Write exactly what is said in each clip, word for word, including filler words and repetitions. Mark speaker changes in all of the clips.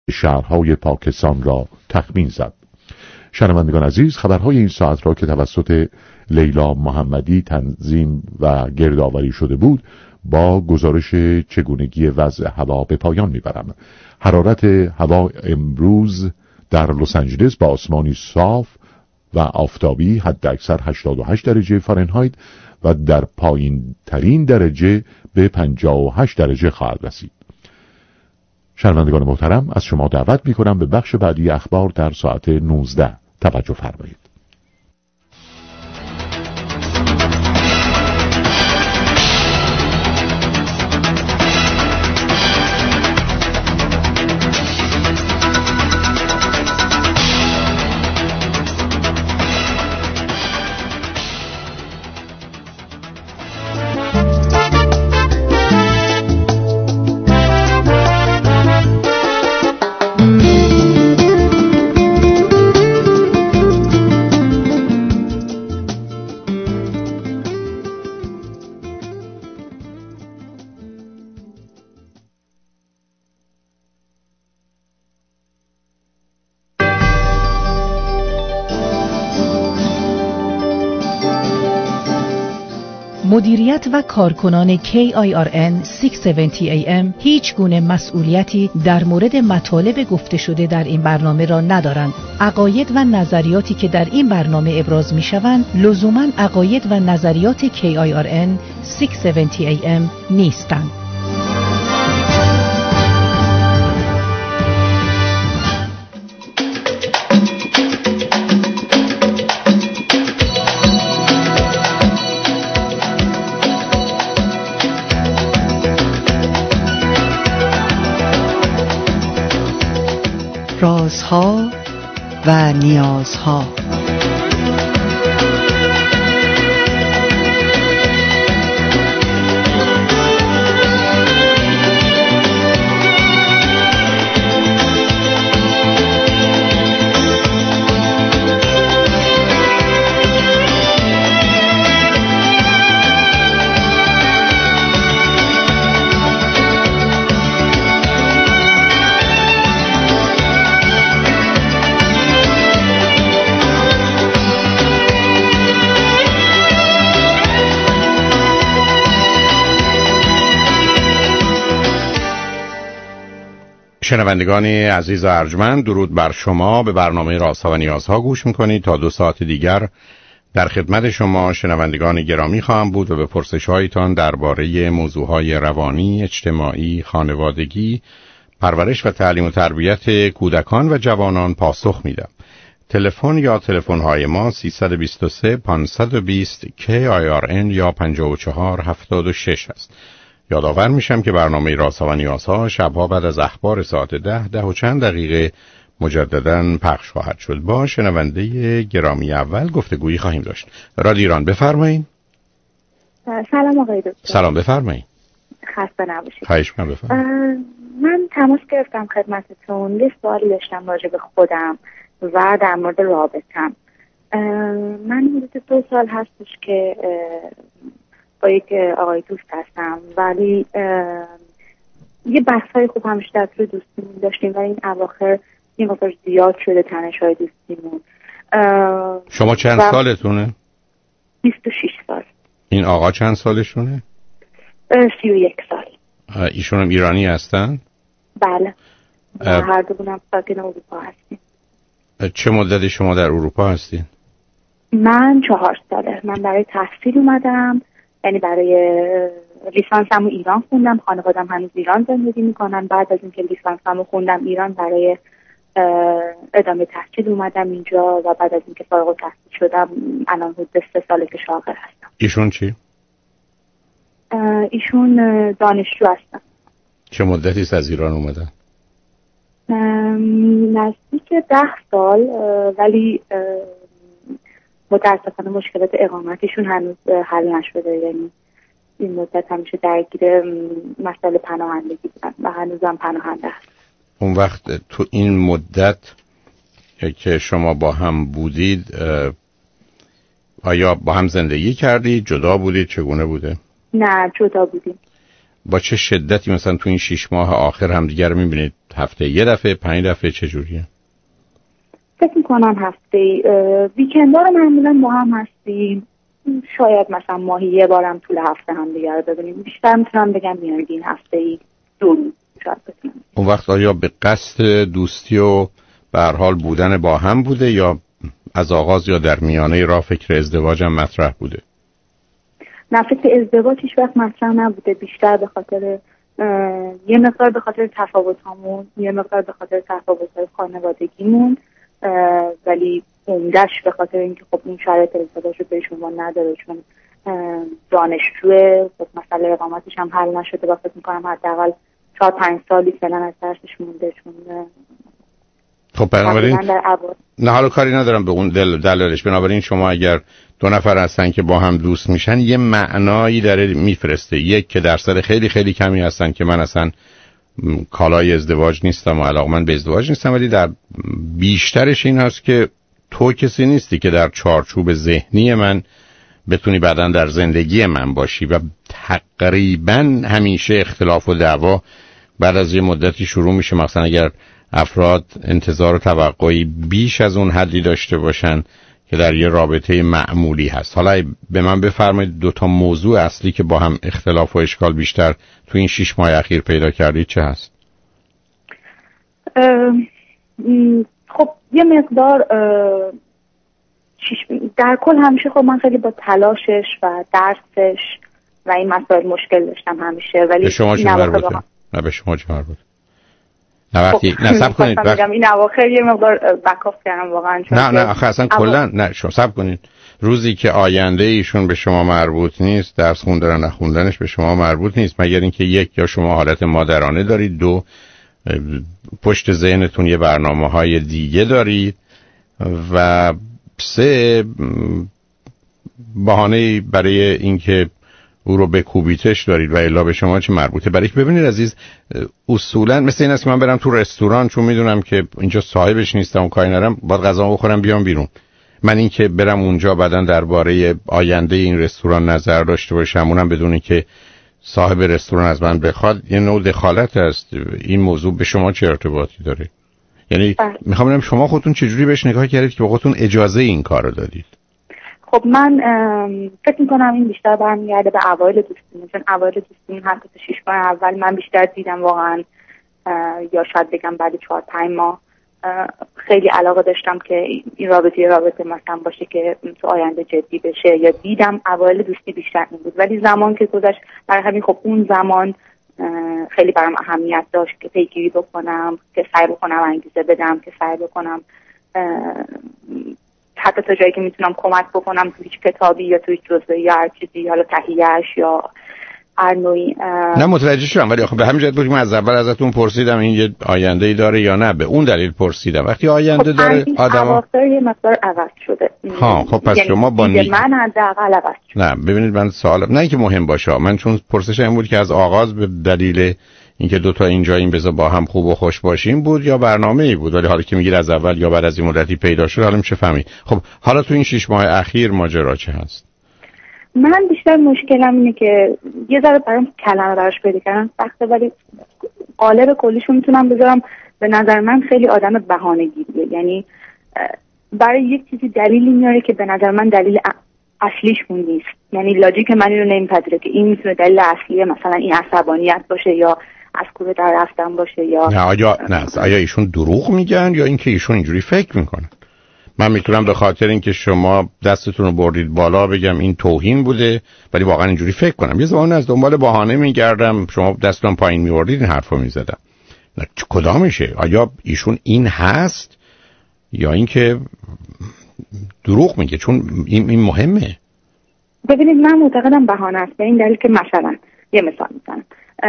Speaker 1: شهرهای پاکستان را تخمین زد. شنوندگان عزیز، خبرهای این ساعت را که توسط لیلا محمدی تنظیم و گردآوری شده بود با گزارش چگونگی وضع هوا به پایان میبرم. حرارت هوا امروز در لس آنجلس با آسمانی صاف و آفتابی حداکثر هشتاد و هشت درجه فارنهایت و در پایین ترین درجه به پنجاه و هشت درجه خواهد رسید. شنوندگان محترم، از شما دعوت می‌کنم به بخش بعدی اخبار در ساعت نوزده توجه فرمایید.
Speaker 2: مدیریت و کارکنان کی آی آر ان ششصد و هفتاد ای ام هیچ گونه مسئولیتی در مورد مطالب گفته شده در این برنامه را ندارند. عقاید و نظریاتی که در این برنامه ابراز می شوند لزوماً عقاید و نظریات کی آی آر ان ششصد و هفتاد ای ام نیستند.
Speaker 3: رازها و نیازها.
Speaker 4: شنوندگان عزیز و ارجمند، درود بر شما. به برنامه رازها و نیازها گوش میکنید. تا دو ساعت دیگر در خدمت شما شنوندگان گرامی خواهم بود و به پرسش‌هایتان درباره موضوعهای روانی، اجتماعی، خانوادگی، پرورش و تعلیم و تربیت کودکان و جوانان پاسخ میدم. تلفن یا تلفن‌های ما سیصد و بیست و سه پانصد و بیست کی آی آر ان یا پنجاه و چهار هفتاد و شش است. یادآور میشم که برنامه رازها و نیازها شبها بعد از اخبار ساعت ده ده و چند دقیقه مجدداً پخش خواهد شد. با شنونده گرامی اول گفتگویی خواهیم داشت. رادیو ایران، بفرمایید.
Speaker 5: سلام آقای دکتر.
Speaker 4: سلام، بفرمایید.
Speaker 5: خسته نباشید.
Speaker 4: خواهش می‌کنم، بفرمایید.
Speaker 5: من تماس گرفتم خدمتتون، یه سوالی داشتم راجع به خودم و در مورد رابطم. من حدود دو سال هستش که با یک آقای دوست هستم، ولی یه بحث‌های خوب همیشه در طول دوستیمون داشتیم و این اواخر یه مقدار زیاد شده تنش‌های دوستیمون.
Speaker 4: شما چند سالتونه؟
Speaker 5: بیست و شش سال.
Speaker 4: این آقا چند سالشونه؟
Speaker 5: سی و یک سال.
Speaker 4: ایشون هم ایرانی هستن؟
Speaker 5: بله. اه... هر دومون ساکن اروپا هستیم.
Speaker 4: چه مدتی شما در اروپا هستین؟
Speaker 5: من چهار ساله. من برای تحصیل اومدم، یعنی برای لیسانسمو ایران خوندم، خانوادم هنوز ایران زندگی میکنن. بعد از اینکه لیسانسمو خوندم ایران، برای ادامه تحصیل اومدم اینجا و بعد از اینکه فارغ التحصیل شدم الان حدود سه ساله که شاغل هستم.
Speaker 4: ایشون چی؟
Speaker 5: ایشون دانشجو هستن.
Speaker 4: چه مدتی است از ایران اومدن؟
Speaker 5: نزدیک ده سال، ولی متاسفانه مشکلات اقامتشون هنوز حل نشده، یعنی این مدت همیشه درگیر مسئله پناهندگی بودن و هنوزم پناهنده هست.
Speaker 4: اون وقت تو این مدت که شما با هم بودید آیا با هم زندگی کردید؟ جدا بودید؟ چگونه بوده؟
Speaker 5: نه، جدا بودیم.
Speaker 4: با چه شدتی مثلا تو این شش ماه آخر همدیگه رو میبینید؟ هفته یه دفعه، پنج دفعه، چه جوریه؟
Speaker 5: فکر میکنم هفته ویکندها رو معمولا با هم هستیم، شاید مثلا ماهی یه بارم طول هفته هم دیگه رو ببینیم. بیشتر میتونم بگم میانگین این هفته ای دو روز شاید بتونم.
Speaker 4: اون وقت آیا به قصد دوستی و به هر حال بودن با هم بوده یا از آغاز یا در میانه راه فکر ازدواج هم مطرح بوده؟
Speaker 5: نه، فکر ازدواج هیچ وقت مطرح نبوده، بیشتر به خاطر یه مقدار به خاطر تفاوتامون، یه مقدار به خاطر تفاوت‌های خانوادگیمون، ولی عمده‌اش به خاطر اینکه خب این شرایط ازدواج رو بهش عنوان نداره، چون دانشجوه، خب مسئله اقامتش هم حل نشده و فکر می‌کنم حداقل چهار پنج سالی فعلا از درسش مونده. چون
Speaker 4: خب بنابراین نه حالا کاری ندارم به اون دل دلالش. بنابراین شما اگر دو نفر هستن که با هم دوست میشن یه معنایی داره میفرسته. یک که درصد خیلی خیلی کمی هستن که من اصلا کالای ازدواج نیستم و علاقمند به ازدواج نیستم، ولی در بیشترش این هست که تو کسی نیستی که در چارچوب ذهنی من بتونی بعداً در زندگی من باشی و تقریباً همیشه اختلاف و دعوا بعد از یه مدتی شروع میشه. مثلا اگر افراد انتظار و توقعی بیش از اون حدی داشته باشن که در یه رابطه معمولی هست. حالا به من بفرمایید دو تا موضوع اصلی که با هم اختلاف و اشکال بیشتر تو این شش ماه اخیر پیدا کردید چه هست؟
Speaker 5: خب یه مقدار در کل همیشه خب من خیلی با تلاشش و درسش و این مسائل مشکل داشتم همیشه، ولی
Speaker 4: به شما چه مربوطه؟ نه به شما چه مربوطه؟ نه وقتی
Speaker 5: خب
Speaker 4: نه سب کنید
Speaker 5: وقت... این اواخر یه مقدار بکاف کردم واقعا.
Speaker 4: نه نه آخه اصلا اول... کلا نه شما سب کنید. روزی که آینده ایشون به شما مربوط نیست، درس خوندن نخوندنش به شما مربوط نیست، مگر اینکه یک یا شما حالت مادرانه دارید، دو پشت ذهنتون یه برنامه‌های دیگه دارید و سه بهانه برای اینکه او رو به کوبیتش دارید و الا به شما چه مربوطه؟ برای ببینید عزیز، اصولا مثل این است که من برم تو رستوران چون میدونم که اینجا صاحبش نیستم و کاری ندارم، باید غذا بخورم بیام بیرون. من این که برم اونجا بعدن درباره آینده این رستوران نظر داشته باشم اونم بدون اینکه صاحب رستوران از من بخواد، یه نوع دخالت است. این موضوع به شما چه ارتباطی داره؟ یعنی میخوام ببینم شما خودتون چجوری بهش نگاه کردید که به خودتون اجازه این کارو دادید؟
Speaker 5: خب من فکر میکنم این بیشتر برمیگرده به اوایل دوستیمون، چون اوایل دوستیمون حتی تا شش ماه اول من بیشتر دیدم واقعا، یا شاید بگم بعد چهار پنج ماه خیلی علاقه داشتم که این رابطه رابطه مثلا باشه که تو آینده جدی بشه، یا دیدم اوایل دوستی بیشتر این بود. ولی زمان که گذشت برای همین خب اون زمان خیلی برام اهمیت داشت که پیگیری بکنم، که سعی بکنم انگیزه بدم، که سعی بکنم حتی تا جایی که میتونم کمک بکنم تو هیچ کتابی یا تو هیچ جزوه‌ای یا هر چیزی، حالا تهیه‌اش یا هر نوعی.
Speaker 4: نه متوجه شدم، ولی آخه به همین جهت بود که من از اول ازتون پرسیدم این یه آینده‌ای داره یا نه، به اون دلیل پرسیدم. وقتی آینده
Speaker 5: خب
Speaker 4: داره آدم
Speaker 5: اواخر یه مقدار عوض شده.
Speaker 4: ها خب پس
Speaker 5: یعنی
Speaker 4: شما با نی...
Speaker 5: من حداقل عوض شد.
Speaker 4: نه ببینید من سوالم نه اینکه مهم باشه، من چون پرسش این بود که از آغاز به دلیل اینکه دو تا اینجا این بذار با هم خوب و خوش باشیم بود یا برنامه‌ای بود، ولی حالا که میگید از اول یا بعد از این مدتی پیدا شد حالا میشه فهمید. خب حالا تو این شش ماه اخیر ماجرا چه هست؟
Speaker 5: من بیشتر مشکلم اینه که یه ذره برام کلمه براش پیدا کردن سخته، ولی قالب کلیشو میتونم بذارم. به نظر من خیلی آدم بهانه‌گیریه، یعنی برای یک چیزی دلیلی میاره که به نظر من دلیل اصلیش اون نیست. یعنی لاجیک من اینو نمیپذیره که این میتونه دلیل اصلی مثلا این عصبانیت باشه یا از کوره در رفتن باشه یا
Speaker 4: نه. آیا نه آیا ایشون دروغ میگن یا اینکه ایشون اینجوری فکر میکنن؟ من میتونم به خاطر اینکه شما دستتون رو بردید بالا بگم این توهین بوده، ولی واقعا اینجوری فکر کنم. یه زمان از دنبال بهانه میگردم، شما دستتون پایین میوردید این حرفو میزدم. نه کدامشه؟ آیا ایشون این هست یا اینکه دروغ میگه؟ چون این این مهمه.
Speaker 5: ببینید من معتقدم بهانه است، به این دلیل که مثلا یه مثال میزنم،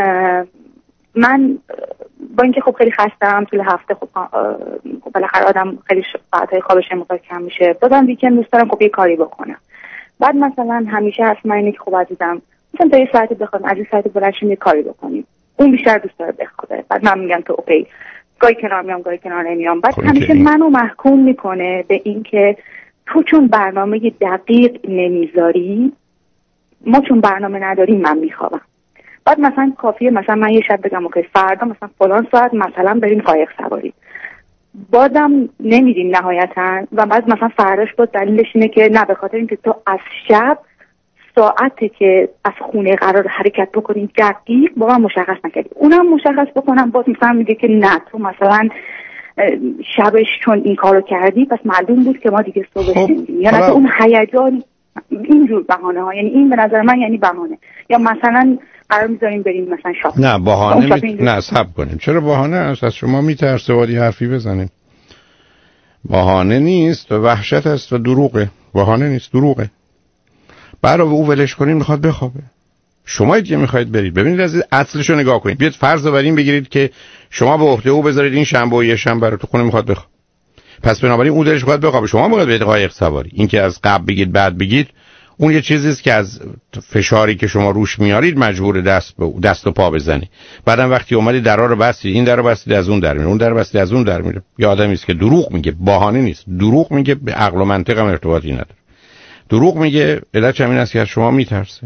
Speaker 5: من با اینکه خب خیلی خستم طول هفته، خب خب بالاخره آدم خیلی ساعت‌های خوابش مقدار کم میشه، بازم ویکند دوست دارم خب یه کاری بکنم. بعد مثلا همیشه هست من اینه که خب عزیزم مثلا تا یه ساعتی بخوام از این ساعتی بلند شیم یه کاری بکنیم، اون بیشتر دوست داره بخوابه. بعد من میگم تو اوکی، گاهی کنار میام گاهی کنار نمیام. بعد همیشه منو محکوم میکنه به اینکه تو چون برنامه دقیق نمیذاری، ما چون برنامه نداریم من میخوابم. بعد مثلا کافیه مثلا من یه شب بگم اوکی فردا مثلا فلان ساعت مثلا بریم قایق سواری، بازم نمیریم نهایتا. و بعد مثلا فرداش باز دلیلش اینه که نه، به خاطر اینکه تو از شب ساعتی که از خونه قرار حرکت بکنیم دقیق با من مشخص نکردی، اونم مشخص بکنم، باز مثلا میگه که نه تو مثلا شبش چون این کارو کردی پس معلوم بود که ما دیگه صبحش نمیدیم. یا نه اون هیجان، اینجور بهانه ها، یعنی این به نظر من یعنی بهانه. یا مثلا قرار میذاریم بریم مثلا شاپینگ.
Speaker 4: نه بهانه می... نه صبر کنیم. چرا بهانه است؟ از شما میترسه وادی حرفی بزنیم. بهانه نیست و وحشت است و دروغه. بهانه نیست، دروغه. برای او ولش کنیم میخواد بخوابه، شما دیگه میخواید برید. ببینید از اصلش رو نگاه کنید. بیاد فرض رو بر این بگیرید که شما به عهده او بذارید این شنبه و یه شنبه رو تو خونه میخواد بخوابه، پس بنابراین اون دلش میخواد بخوابه، شما باید برید قایق سواری. این که از قبل بگید بعد بگید اون یه چیزی است که از فشاری که شما روش میارید مجبور دست به دست و پا بزنی. بعدم وقتی اومدی درا رو بستید، این درو بستید از اون در میره، اون درو بستید از اون در میره. یه آدمی است که دروغ میگه، بهانه نیست، دروغ میگه، به عقل و منطق هم ارتباطی نداره. دروغ میگه، علت همین است که از شما میترسه.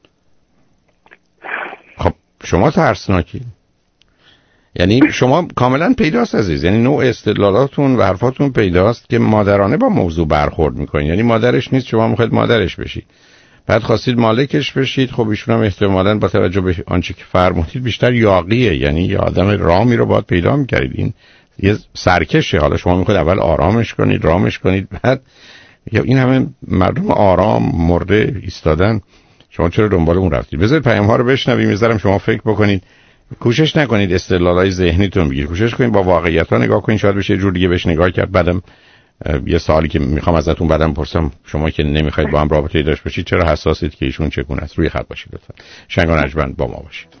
Speaker 4: خب شما ترسناکی، یعنی شما کاملا پیداست عزیز، یعنی نوع استدلالاتون و حرفاتون پیداست که مادرانه با موضوع برخورد میکنین. یعنی مادرش نیست، شما میخواید مادرش بشید، بعد خواستید مالکش بشید. خب ایشون هم احتمالاً با توجه به آنچه که فرمودید بیشتر یاغیه، یعنی یه آدم رامی رو باید پیدا میکردید. این یه سرکشه. حالا شما میخواید اول آرامش کنید، رامش کنید، بعد یا این همه مردم آرام مرده ایستادن، شما چرا دنبال اون رفتید؟ بذارید پیام ها رو بشنویم، میذارم شما فکر بکنید. کوشش نکنید استدلالای ذهنیتون بگید، کوشش کنید با واقعیت ها نگاه کنید، شاید بشه جور دیگه بهش نگاه کرد. بعدم یه سوالی که میخوام ازتون بعدم پرسم، شما که نمیخواید با هم رابطه‌ای داشته باشید چرا حساسید که ایشون چگونه است؟ روی خط باشید لطفا. شنگان ارجمند با ما باشید.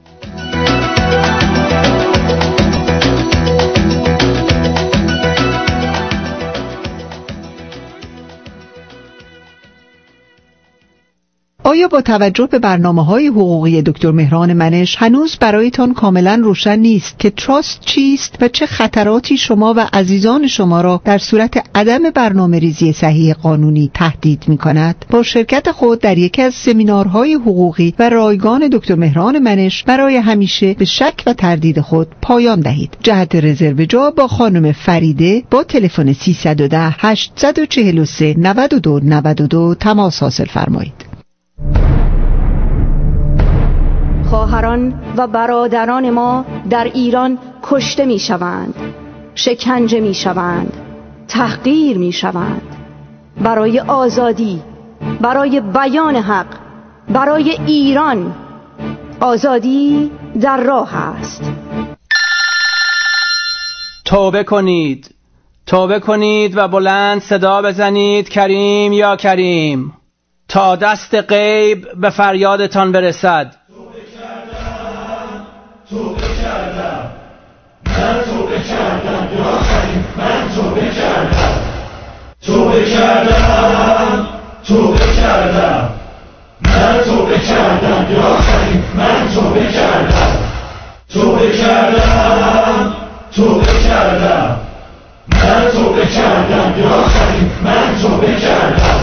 Speaker 3: آیا با توجه به برنامه‌های حقوقی دکتر مهران منش هنوز برایتان کاملا روشن نیست که تراست چیست و چه خطراتی شما و عزیزان شما را در صورت عدم برنامه‌ریزی صحیح قانونی تهدید می‌کند؟ با شرکت خود در یکی از سمینارهای حقوقی و رایگان دکتر مهران منش برای همیشه به شک و تردید خود پایان دهید. جهت رزرو جا با خانم فریده با تلفن سیصد و ده هشتصد و چهل و سه نود و دو نود و دو تماس حاصل فرمایید.
Speaker 6: خواهران و برادران ما در ایران کشته می شوند، شکنجه می شوند، تحقیر می شوند. برای آزادی، برای بیان حق، برای ایران، آزادی در راه است.
Speaker 7: توبه کنید، توبه کنید و بلند صدا بزنید کریم یا کریم، تا دست غیب به فریادتان برسد.
Speaker 8: توبه کردم، من توبه کردم یا کریم، من توبه کردم، توبه کردم، توبه کردم، من توبه کردم یا کریم، من توبه کردم، توبه کردم، توبه کردم، من توبه کردم یا کریم، من توبه کردم.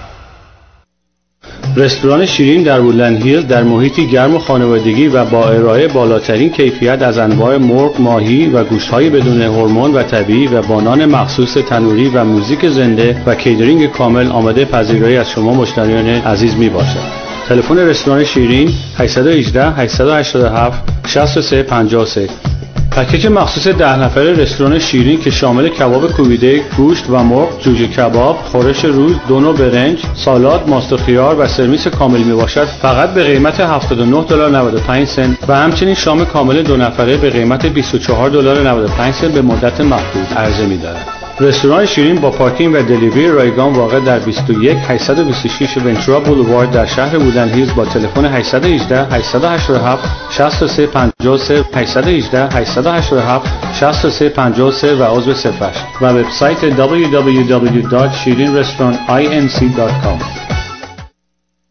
Speaker 9: رستوران شیرین در وودلند هیلز در محیطی گرم و خانوادگی و با ارائه بالاترین کیفیت از انواع مرغ، ماهی و گوشت‌های بدون هورمون و طبیعی و با نان مخصوص تنوری و موزیک زنده و کیترینگ کامل آماده پذیرایی از شما مشتریان عزیز میباشد. تلفن رستوران شیرین هشت یک هشت هشت هشت هفت شصت و سه پنجاه و سه. پکیج مخصوص ده نفره رستوران شیرین که شامل کباب کوبیده، گوشت و مرغ، جوجه کباب، خورش روز، دو نوع برنج، سالاد، ماست و خیار و سرویس کامل می باشد فقط به قیمت هفتاد و نه دلار و نود و پنج سنت و همچنین شام کامل دو نفره به قیمت بیست و چهار دلار و نود و پنج سنت به مدت محدود عرضه می دارد. رستوران شیرین با پارکینگ و دلیوری رایگان واقع در بیست و یک هشتصد و بیست و شش ونچورا بولوارد در شهر وودلند هیلز با تلفن هشت یک هشت هشت هشت هفت شصت و سه پنجاه و سه هشت یک هشت هشت هشت هفت شصت و سه پنجاه و سه و عضو صفر و وبسایت دبلیو دبلیو دبلیو دات shirin restaurant inc دات کام.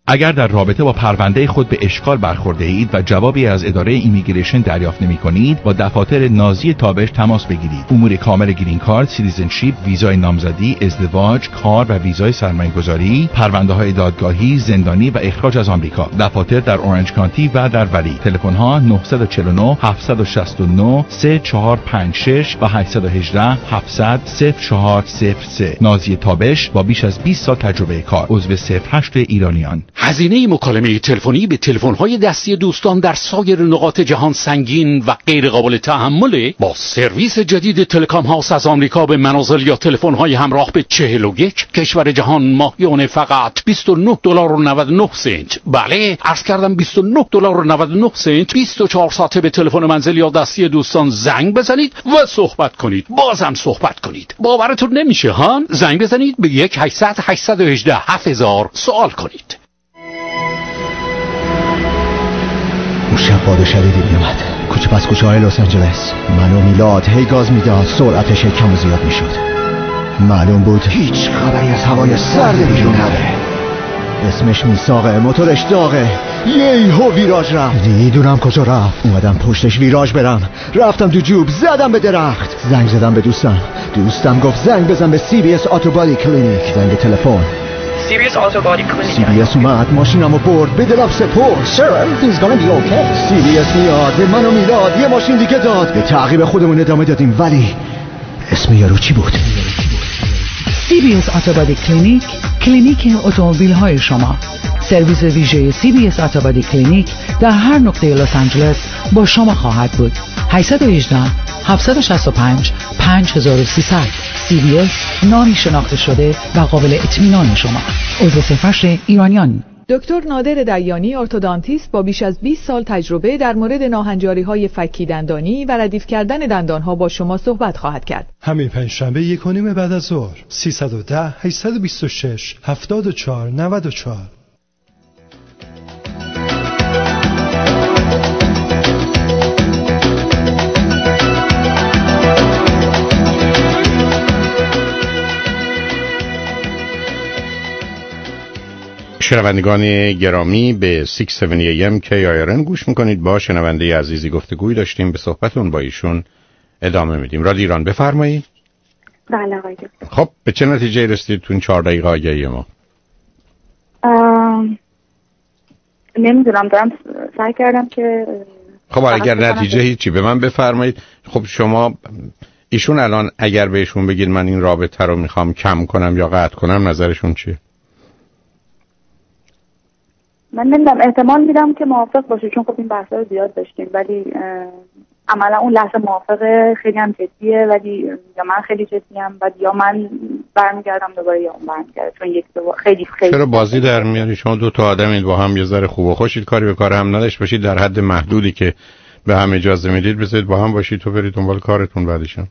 Speaker 10: اگر در رابطه با پرونده خود به اشکال برخورده اید و جوابی از اداره ایمیگریشن دریافت نمی کنید، با دفاتر نازی تابش تماس بگیرید. امور کامل گرین کارت، سیتیزنشیپ، ویزای نامزدی، ازدواج، کار و ویزای سرمایه‌گذاری، پرونده‌های دادگاهی، زندانی و اخراج از آمریکا. دفاتر در اورنج کانتی و در ولی. تلفن‌ها نه چهار نه، هفت شش نه، سه چهار پنج شش و هشت یک هشت، هفتصد، صفر چهار صفر سه. نازی تابش با بیش از بیست سال تجربه کار. عضو صفر هشت ایرانیان.
Speaker 11: هزینه مکالمه تلفنی به تلفن‌های دستی دوستان در سایر نقاط جهان سنگین و غیر قابل تحمله. با سرویس جدید تلکام هاوس از آمریکا به منازل یا تلفن‌های همراه به چهل و یک کشور جهان ماهیانه فقط بیست و نه دلار و نود و نه سنت. بله، عرض کردم بیست و نه دلار و نود و نه سنت. بیست و چهار ساعته به تلفن منزل یا دستی دوستان زنگ بزنید و صحبت کنید. بازم صحبت کنید. باورتون نمیشه ها؟ زنگ بزنید به یک هشتصد، هشتصد و هجده، هفت هزار سوال کنید.
Speaker 12: اون شب باد شدیدی میومد. کوچه پس کوچه های لس آنجلس. من و میلاد هی گاز میداد، سرعتش کم و زیاد میشد. معلوم بود هیچ خبری از هوای سرد بیرون نداره. اسمش میساقه، موتورش داغه. یهو ویراژ رفت. دیدونم کجا رفت. اومدم پشتش ویراژ برم. رفتم تو جوب، زدم به درخت. زنگ زدم به دوستم. دوستم گفت زنگ بزن به سی بی اس اتوبادی کلینیک. زنگ تلفن.
Speaker 13: سی بی اس اتوبادی کلینیک.
Speaker 12: سی بی اس اومد، ماشینمو برد، به دلم سپرد. Sir, everything's gonna be okay. سی بی اس میاد، به من و میلاد یه ماشین دیگه داد. به تعقیب خودمون ادامه دادیم، ولی اسم یارو چی بود؟
Speaker 2: سی بی اس اتوبادی کلینیک، کلینیک اتومبیل های شما. سرویس ویژه سی بی اس اتوبادی کلینیک در هر نقطه لس آنجلس با شما خواهد بود. هشت یک هشت، هفت شش پنج، پنج سه صفر صفر. سی بی اس، نامی شناخته شده و قابل اطمینان شما. عضو صفر ایرانیان.
Speaker 14: دکتر نادر دیانی، ارتودانتیست با بیش از بیست سال تجربه در مورد ناهنجاری‌های فکی دندانی و ردیف کردن دندانها با شما صحبت خواهد کرد.
Speaker 15: همین پنجشنبه یک و نیم بعد از ظهر. سیصد و ده، هشتصد و بیست و شش، هفتاد و چهار، نود و چهار.
Speaker 4: شنوندگان گرامی، به شش هفت ای ام کی آی آر ان گوش میکنید. با شنونده عزیزی گفتگوی داشتیم، به صحبتون با ایشون ادامه میدیم. رادیو ایران، بفرمایید.
Speaker 5: بله آقای دکتر.
Speaker 4: خب به چه نتیجه رسیدید تو این چهار دقیقه آگهی ما؟
Speaker 5: نمیدونم، دارم سعی کردم که
Speaker 4: خب اگر نتیجه هیچی به من بفرمایید. خب شما ایشون الان اگر بهشون بگید من این رابطه رو میخوام کم کنم یا قطع کنم، نظرشون چیه؟
Speaker 5: من نمیدونم، احتمال میدم که موافق باشه، چون خب این بحثا رو زیاد داشتیم، ولی عملا اون لحظه موافقه خیلی هم جدیه، ولی یا من خیلی جدیم و یا من برمیگردم دوباره یا اون برمیگرده، چون یک دو خیلی خیلی
Speaker 4: چرا بازی در میاری؟ شما دو تا آدمید با هم یه ذره خوب و خوشید، کاری به کار هم نداشت باشید، در حد محدودی که به هم اجازه میدید بذارید با هم باشید تو برید دنبال کارتون. بعدشم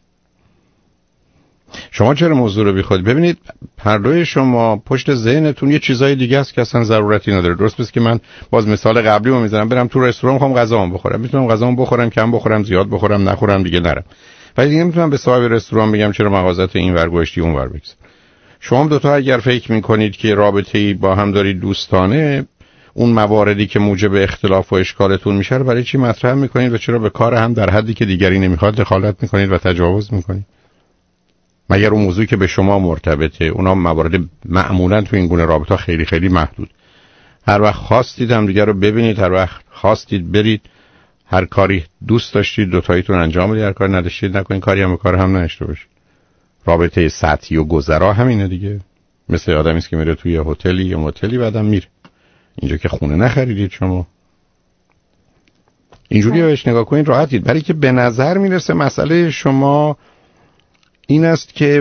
Speaker 4: شما چرا موضوع رو بیخود؟ ببینید هر دوی شما پشت ذهنتون یه چیزای دیگه است که اصلا ضرورتی نداره. درست بس که من باز مثال قبلی رو میزنم، برم تو رستوران میخوام غذامو بخورم، میتونم غذامو بخورم، کم بخورم، زیاد بخورم، نخورم، دیگه نرم. ولی دیگه میتونم به صاحب رستوران بگم چرا مغازت این ور گوشتی اون ور بگذار. شما دو تا اگر فکر میکنید که رابطه‌ای با هم دارید دوستانه، اون مواردی که موجب اختلاف و اشکالتون میشه برای چی مطرح میکنید و چرا به کار هم در حدی که دیگری نمیخواد دخالت میکنید و تجاوز میکنید؟ مگر اون موضوعی که به شما مرتبطه، اونا موارد معمولا تو این گونه رابطه خیلی خیلی محدود. هر وقت خواستید هم دیگه رو ببینید، هر وقت خواستید برید، هر کاری دوست داشتید دوتاییتون انجام بدید، هر کاری نداشتید نکنید، کاری هم به کار هم نشته باشید. رابطه سطحی و گذرا همینه دیگه. مثل آدمی است که میره توی هتلی یا موتلی بعدم میره. اینجا که خونه نخریدید شما. اینجوری بهش نگاه کنید راحتید. برای که به نظر میرسه مسئله شما این است که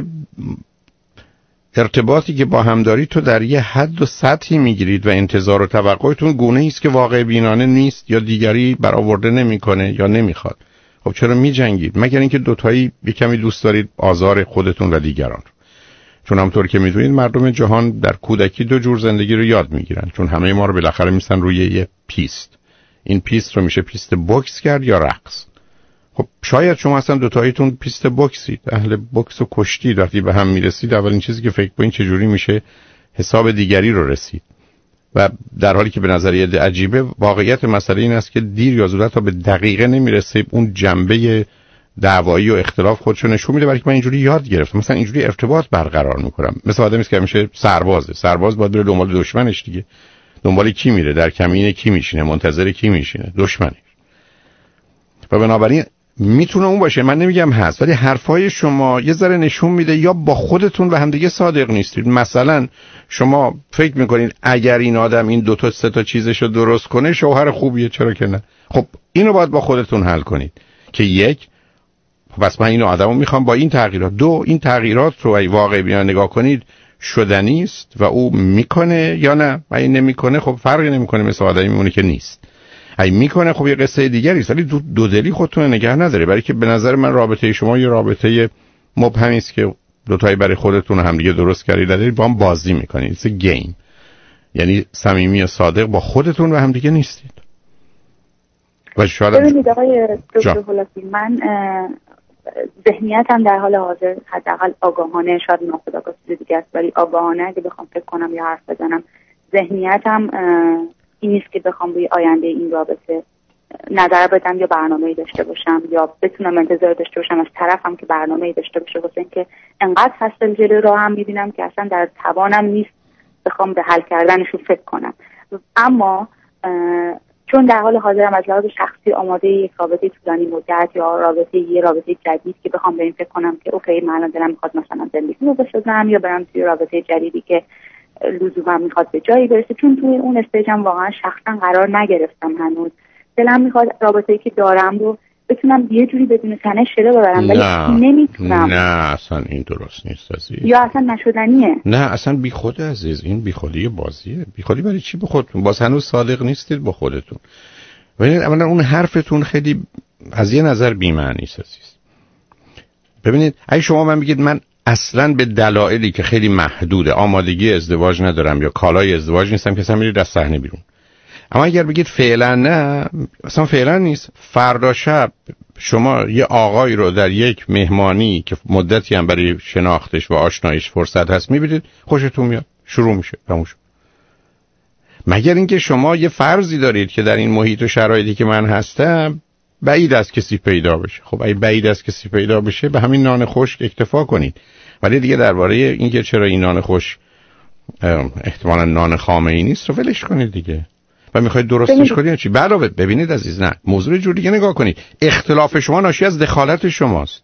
Speaker 4: ارتباطی که با هم دارید تو در یه حد و سطحی میگیرید و انتظار و توقعتون گونه‌ای است که واقع بینانه نیست یا دیگری برآورده نمیکنه یا نمیخواد. خب چرا میجنگید؟ مگر اینکه دوتایی یه کمی دوست دارید آزار خودتون و دیگران. چون همونطور که میدونید مردم جهان در کودکی دو جور زندگی رو یاد میگیرن، چون همه ما رو بالاخره میسن روی یه پیست. این پیست رو میشه پیست بوکس کرد یا رقص. خب شاید شما اصلا دوتاییتون پیست بوکسید، اهل بوکس و کشتی، وقتی به هم میرسید اولین چیزی که فکر کنید چجوری میشه حساب دیگری رو رسید. و در حالی که به نظر یه عجیبه، واقعیت مسئله این است که دیر یا زود تا به دقیقه نمیرسه اون جنبه دعوایی و اختلاف خودشو نشون میده، برای که من اینجوری یاد گرفتم. مثلا اینجوری ارتباط برقرار میکنم. مثل آدمی است که همیشه سربازه، سرباز باید بره دنبال دشمنش دیگه. دنبال کی میره؟ در کمین کی میشینه؟ منتظر کی میشینه؟ دشمنش. و بنابراین میتونه اون باشه، من نمیگم هست، ولی حرفای شما یه ذره نشون میده یا با خودتون و همدیگه صادق نیستید. مثلا شما فکر میکنید اگر این آدم این دو تا سه تا چیزشو درست کنه شوهر خوبیه، چرا که نه؟ خب اینو باید با خودتون حل کنید که یک، پس من اینو آدمو میخوام با این تغییرات. دو، این تغییرات رو ای واقعی بیان نگاه کنید شدنی است و او میکنه یا نه. و این نمیکنه خب فرقی نمیکنه، مثل آدمی میمونه که نیست. ای میکنه خب یه قصه دیگری است، ولی دو, دو دلی خودتون نگه نداره. برای که به نظر من رابطه شما یه رابطه مبهمی است که دو تایی برای خودتون هم دیگه درست کردید، دارید با هم بازی میکنید. ایتس گیم. یعنی صمیمی و صادق با خودتون و هم دیگه نیستید. و شاید
Speaker 5: ببینید آقای دکتر خلاصی، من ذهنیتم در حال حاضر حداقل آگاهانه، شاید ناخودآگاه چیز دیگه است، ولی آگاهانه اگه بخوام فکر کنم یا حرف بزنم، ذهنیتم این نیست که بخوام روی آینده این رابطه نظر بدم یا برنامه‌ای داشته باشم یا بتونم انتظار داشته باشم از طرفم که برنامه‌ای داشته باشه، واسه اینکه انقدر فصل جلوی راهم می‌بینم که اصلا در توانم نیست بخوام به حل کردنشون فکر کنم. اما چون در حال حاضرم از لحاظ شخصی آماده یک رابطه طولانی مدت یا رابطه یه رابطه جدید که بخوام به این فکر کنم که اوکی من الان دلم میخواد مثلا زندگیمو بسازم یا برم توی رابطه جدیدی که لزوما میخواد به جایی برسه، چون توی اون استیجم واقعا شخصا قرار نگرفتم هنوز. دلم میخواد رابطه‌ای که دارم رو بتونم یه جوری بدون تنش شده ببرم، ولی نمیتونم.
Speaker 4: نه اصلا این درست نیست عزیز.
Speaker 5: یا اصلا نشدنیه.
Speaker 4: نه اصلا بیخود عزیز، این بیخودی بازیه. بیخودی برای چی به خودتون؟ باز هنوز صادق نیستید با خودتون. ببینید اولا اون حرفتون خیلی از یه نظر بی‌معنی است عزیز. ببینید اگه شما من بگید من اصلا به دلایلی که خیلی محدوده آمادگی ازدواج ندارم یا کالای ازدواج نیستم که اصلا میرید از صحنه بیرون. اما اگر بگید فعلا نه، اصلا فعلا نیست، فردا شب شما یه آقایی رو در یک مهمانی که مدتی هم برای شناختش و آشنایش فرصت هست میبینید، خوشتون میاد، شروع میشه، تموم شد. مگر اینکه شما یه فرضی دارید که در این محیط و شرایطی که من هستم بعید از کسی پیدا بشه. خب اگه بعید از کسی پیدا بشه به همین نان خشک اکتفا کنید. ولی دیگه درباره اینکه چرا این نان خشک احتمالاً نان خامه ای نیست رو ولش کنید دیگه. و میخواید درستش کنید چی؟ علاوه ببینید عزیز، نه موضوع جور دیگه نگاه کنید. اختلاف شما ناشی از دخالت شماست،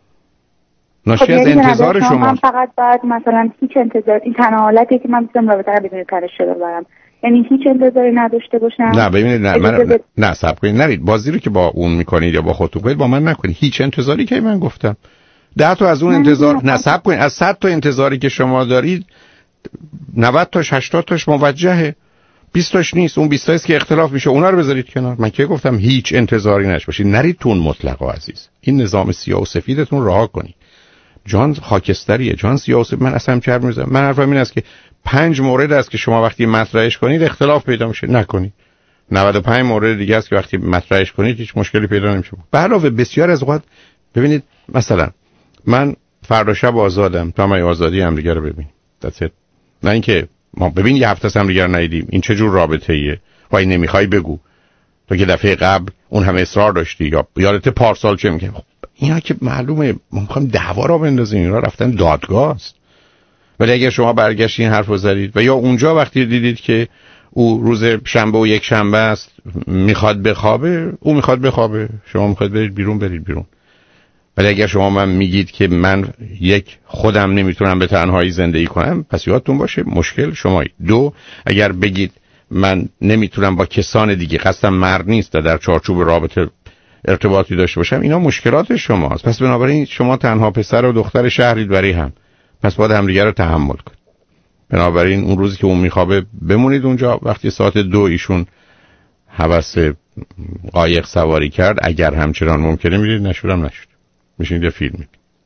Speaker 4: ناشی
Speaker 5: خب
Speaker 4: از
Speaker 5: یعنی
Speaker 4: انتظار شما.
Speaker 5: من فقط باید مثلا هیچ انتظار، این تنها حالتی که من میتونم رابطه رو بدون تنش شده ببرم، یعنی هیچ انتظاری نداشته باشم.
Speaker 4: نه ببینید نه من نه, نه صبر کنید، نرید بازی رو که با اون میکنید یا با خودتون کنید با من نکنید. هیچ انتظاری که من گفتم ده تا از اون انتظار نه صبر کنید، از صد تا انتظاری که شما دارید نود تاش هشتاد تاش موجهه، بیست تاش نیست. اون بیست تا است که اختلاف میشه، اونا رو بذارید کنار. من که گفتم هیچ انتظاری نش باشید، نرید تو اون مطلقا عزیز. این نظام سیاه و سفیدتون رها کنید. جان خاکستریه، جان سیاه و سفید. من اصلا چرم میذارم. من حرفم این است که پنج مورد است که شما وقتی مطرحش کنید اختلاف پیدا میشه، نکنید. نود و پنج مورد دیگه است که وقتی مطرحش کنید هیچ مشکلی پیدا نمیشه. به علاوه بسیار از اوقات ببینید مثلا من فردا شب آزادم، تا من آزادی هم دیگه رو ببینیم. that's it. نه اینکه ما ببین یه هفته هم دیگه رو ندیدیم، این چه جور رابطه ایه؟ وای نمیخوای بگو تو که دفعه قبل اون همه اصرار داشتی، یا یادت پارسال چه میگم. خب اینا که معلومه ما میخوایم دعوا را بندازیم، اینا رفتن دادگاه است. ولی اگر شما برگشتین این حرفو زدید و یا اونجا وقتی دیدید که او روز شنبه و یک شنبه است میخواد بخوابه، او میخواد بخوابه، شما میخواد برید بیرون، برید بیرون. ولی اگر شما من میگید که من یک خودم نمیتونم به تنهایی زندگی کنم، پس یادتون باشه مشکل شمایی. دو، اگر بگید من نمیتونم با کسان دیگه، قصدم مرد نیست و در چارچوب رابطه ارتباطی داشته باشم، اینا مشکلات شماست. پس بنابراین شما تنها پسر و دختر شهرید برای هم، پس باید همدیگه رو تحمل کنید. بنابراین اون روزی که اون میخوابه بمونید اونجا، وقتی ساعت دو ایشون هوس قایق سواری کرد اگر همچنان ممکنه میرید، نشورم نشد میشین یه فیلم.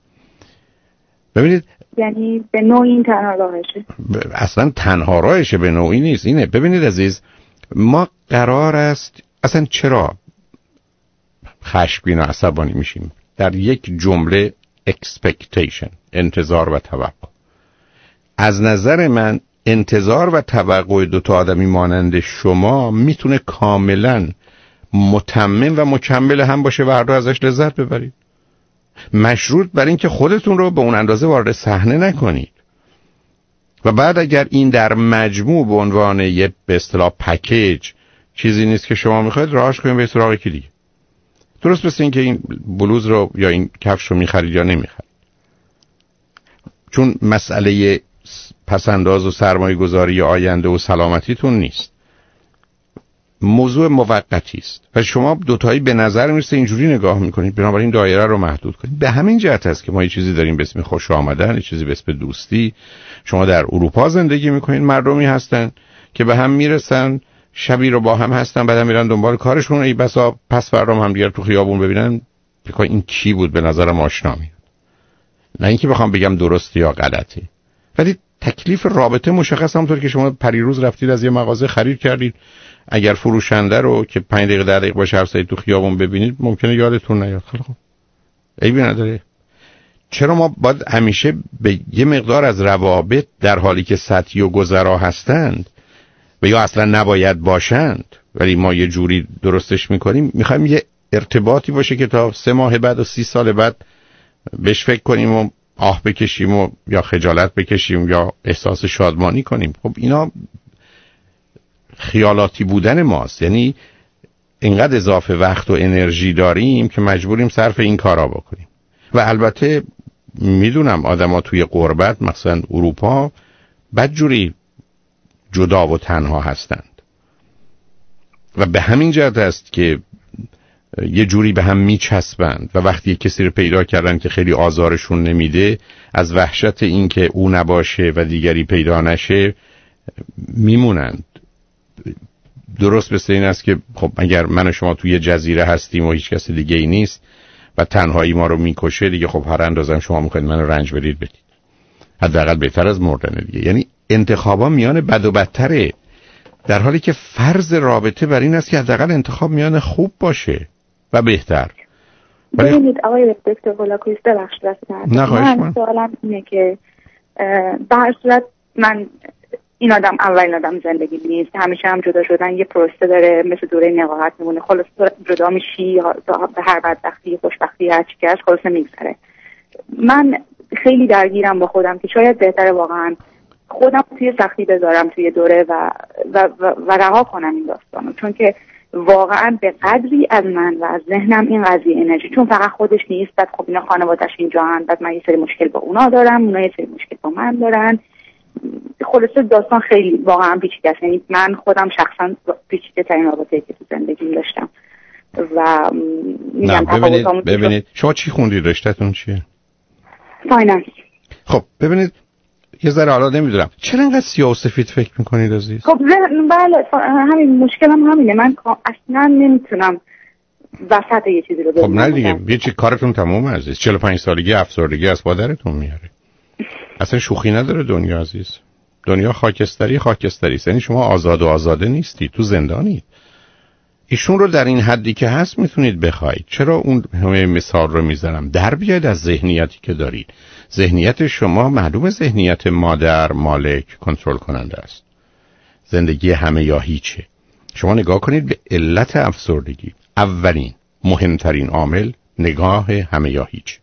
Speaker 4: ببینید
Speaker 5: یعنی به نوعی این تنها راهشه،
Speaker 4: اصلا تنها راهشه، به نوعی نیست. اینه ببینید عزیز، ما قرار است اصلا چرا خشمگین و عصبانی میشیم؟ در یک جمله expectation، انتظار و توقع. از نظر من انتظار و توقع دو تا آدمی مانند شما میتونه کاملا متمم و مکمل هم باشه و هر دو ازش لذت ببرید، مشروط بر این که خودتون رو به اون اندازه وارد صحنه نکنید. و بعد اگر این در مجموع به عنوان یه به اصطلاح پکیج چیزی نیست که شما میخواید، راهش کنید به سراغ یکی دیگه. درست مثل این که این بلوز رو یا این کفش رو میخرید یا نمیخرید، چون مسئله پسنداز و سرمایه گذاری آینده و سلامتیتون نیست، موضوع موقتی است و شما دوتایی به نظر میرسه اینجوری نگاه میکنید، بنابراین دایره رو محدود کنید. به همین جهت است که ما یه چیزی داریم به اسم خوش آمدن، یه چیزی به اسم دوستی. شما در اروپا زندگی میکنید، مردمی هستن که به هم میرسن، شبی رو با هم هستن، بعد میرن دنبال کارشون، ای بسا پس فردا هم دیگر تو خیابون ببینن بگن این کی بود، به نظرم آشنا میاد. نه اینکه بخوام بگم درسته یا غلطه، ولی تکلیف رابطه مشخص. همونطور که شما پریروز رفتید از یه مغازه خرید کردید، اگر فروشنده رو که پنج دقیقه ده دقیقه باشه هر سایت تو خیابون ببینید ممکنه یادتون نیاد. خیلی خوب، عیبی نداره. چرا ما باید همیشه به یه مقدار از روابط در حالی که سطحی و گذرا هستند و یا اصلا نباید باشند ولی ما یه جوری درستش میکنیم، میخوایم یه ارتباطی باشه که تا سه ماه بعد و سی سال بعد بهش فکر کنیم و آه بکشیم و یا خجالت بکشیم یا احساس شادمانی کنیم؟ خب اینا خیالاتی بودن ماست. یعنی اینقدر اضافه وقت و انرژی داریم که مجبوریم صرف این کارا بکنیم. و البته میدونم آدما توی غربت، مثلا اروپا، بدجوری جدا و تنها هستند و به همین جهت است که یه جوری به هم میچسبند و وقتی کسی رو پیدا کردن که خیلی آزارشون نمیده، از وحشت این که او نباشه و دیگری پیدا نشه میمونند. درست مثل این است که خب اگر من و شما توی یه جزیره هستیم و هیچ کسی دیگه ای نیست و تنهایی ما رو میکشه دیگه، خب هر اندازم شما میخواید من رو رنج بدید بدید، حداقل بهتر از مردن دیگه. یعنی انتخابا میان بد و بدتره، در حالی که فرض رابطه بر این است که حداقل انتخاب میان خوب باشه و بهتر.
Speaker 5: ببینید آقای دکتر هولاکویی، ببخشید من سوالم اینه که به هر صورت من این آدم اولین آدم زندگی نیست، همیشه هم جدا شدن یه پروسه داره، مثل دوره نقاهت میمونه، خلاص جدا میشی به هر بدبختی خوشبختی هر چی که هست خلاص نمیگذره. من خیلی درگیرم با خودم که شاید بهتره واقعا خودم توی سختی بذارم توی دوره و و, و, و رها کنم این داستانو، چون که واقعا به قدری از من و از ذهنم این قضیه انرژی، چون فقط خودش نیست، بعد خب اینا خانواده‌اش اینجا هستن، بعد من یه سری مشکل با اونا دارم، اونا یه سری مشکل با من دارن. خلاصه داستان خیلی واقعا پیچیده است. یعنی من خودم شخصا پیچیده ترین رابطه‌ای که تو زندگیم داشتم و میگم
Speaker 4: ببینید ببینید شما چی خوندید، رشته‌تون چیه؟
Speaker 5: فایننس.
Speaker 4: خب ببینید یه ذره حالا نمیدونم چرا انقدر سیاه و سفید فکر میکنید عزیز؟
Speaker 5: خب بله همین مشکلم همینه، من اصلا نمیتونم وسط یه چیزی رو ببینم.
Speaker 4: خب نه دیگه، یه چی کارتون تمومه عزیز. چهل و پنج سالگی افسردگی از مادرتون میاره، اصلا شوخی نداره دنیا عزیز. دنیا خاکستری خاکستری است. یعنی شما آزاد و آزاده نیستی، تو زندانید. ایشون رو در این حدی که هست میتونید بخواید. چرا اون همه مثال رو میزنم؟ در بیاید از ذهنیتی که دارید. ذهنیت شما معلومه ذهنیت مادر مالک کنترل کننده است. زندگی همه یا هیچه. شما نگاه کنید به علت افسردگی. اولین مهمترین عامل نگاه همه یا هیچ،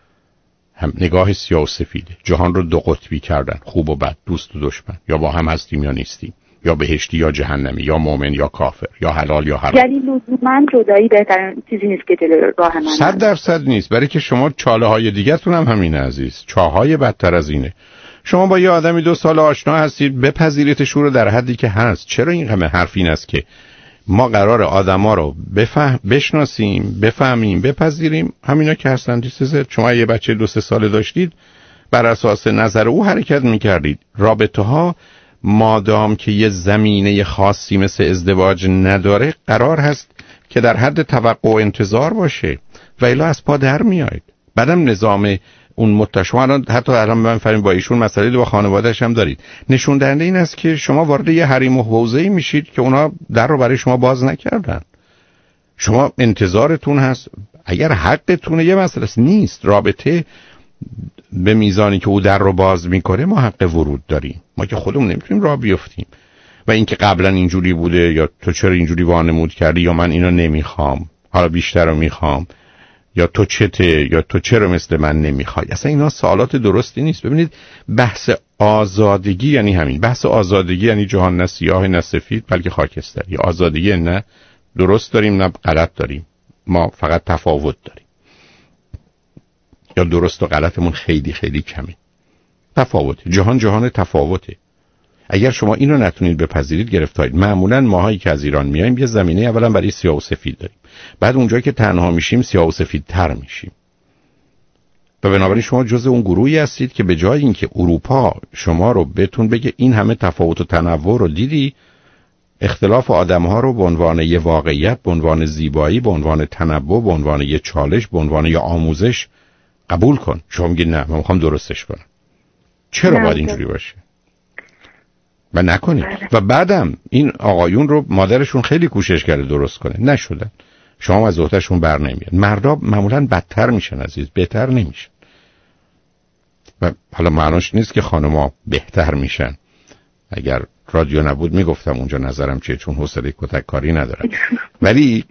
Speaker 4: هم نگاه سیاه و سفیده. جهان رو دو قطبی کردن، خوب و بد، دوست و دشمن، یا با هم هستیم یا نیستیم، یا بهشتی یا جهنمی، یا مؤمن یا کافر، یا حلال یا حرام.
Speaker 5: یعنی لزوما جدایی بهترین چیزی نیست که جلوی راه من.
Speaker 4: صد درصد نیست، برای که شما چاله های دیگه تون هم همینه عزیز. چاهای بدتر از اینه. شما با یه آدمی دو سال آشنا هستید، بپذیریدش رو در حدی که هست. چرا این همه حرف این است که ما قرار آدما رو بفهم بشناسیم، بفهمیم، بپذیریم، همینا که هستن. دیسه شما یه بچه دو سه ساله داشتید، بر اساس نظر او حرکت میکردید. رابطه ها مادام که یه زمینه خاصی مثل ازدواج نداره، قرار هست که در حد توقع و انتظار باشه و الا از پا در میاید. بعدم نظام اون متشما حتی الان من فهمیم با ایشون مسئله با خانواده‌اش هم دارید. نشون دهنده این است که شما وارد یه حریم و حوزه‌ای میشید که اونا در رو برای شما باز نکردن. شما انتظارتون هست، اگر حقتونه یه مسئله نیست. رابطه به میزانی که او در رو باز میکنه ما حق ورود داریم. ما که خودمون نمیتونیم راه بیفتیم. و اینکه قبلا اینجوری بوده یا تو چرا اینجوری وانمود کردی یا من اینو نمیخوام حالا بیشتر رو میخوام یا تو چته یا تو چرا مثل من نمیخوای، اصلا اینا سوالات درستی نیست. ببینید بحث آزادگی یعنی همین. بحث آزادگی یعنی جهان نه سیاه نه سفید بلکه خاکستری. آزادگی نه درست داریم نه غلط داریم، ما فقط تفاوت داریم یا درست و غلطمون خیلی خیلی کمه. تفاوت. جهان جهان تفاوته. اگر شما اینو نتونید بپذیرید گرفتارید. معمولا ماهایی که از ایران میایم یه زمینه اولا برای سیاه و سفید داریم، بعد اونجایی که تنها میشیم سیاه و سفید تر میشیم و بنابراین شما جز اون گروهی هستید که به جای اینکه اروپا شما رو بهتون بگه این همه تفاوت و تنوع رو دیدی، اختلاف آدم‌ها رو به عنوان یه واقعیت، به عنوان زیبایی، به عنوان تنوع، به عنوان یه چالش، به عنوان یه آموزش قبول کن. شما میگید نه من میخوام درستش کنم. چرا باید اینجوری باشه؟ و نکنید. و بعدم این آقایون رو مادرشون خیلی کوشش کرده درست کنه، نشدن. شما از عهدهشون بر نمیاد. مردا معمولا بدتر میشن عزیز، بهتر نمیشن. و حالا معناش نیست که خانم‌ها بهتر میشن. اگر رادیو نبود میگفتم اونجا نظرم چیه، چون حوصله کتک کاری ندارم. ولی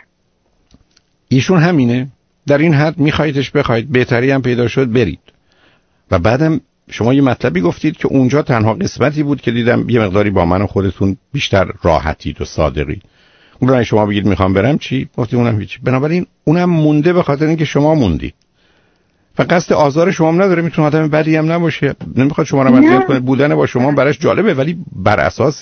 Speaker 4: ایشون همینه، در این حد میخوایدش بخواید، بهتری هم پیدا شد برید. و بعدم شما یه مطلبی گفتید که اونجا تنها قسمتی بود که دیدم یه مقداری با من و خودتون بیشتر راحتید و صادقی. اون شما بگید میخوام برم چی؟ گفتید اونم هیچی. بنابراین اونم مونده به خاطر اینکه شما موندید. و قصد آزار شما هم نداره، میتونه آدم بدی هم نباشه، نمیخواد شما رو اذیت کنه، بودن با شما براش جالبه، ولی بر اساس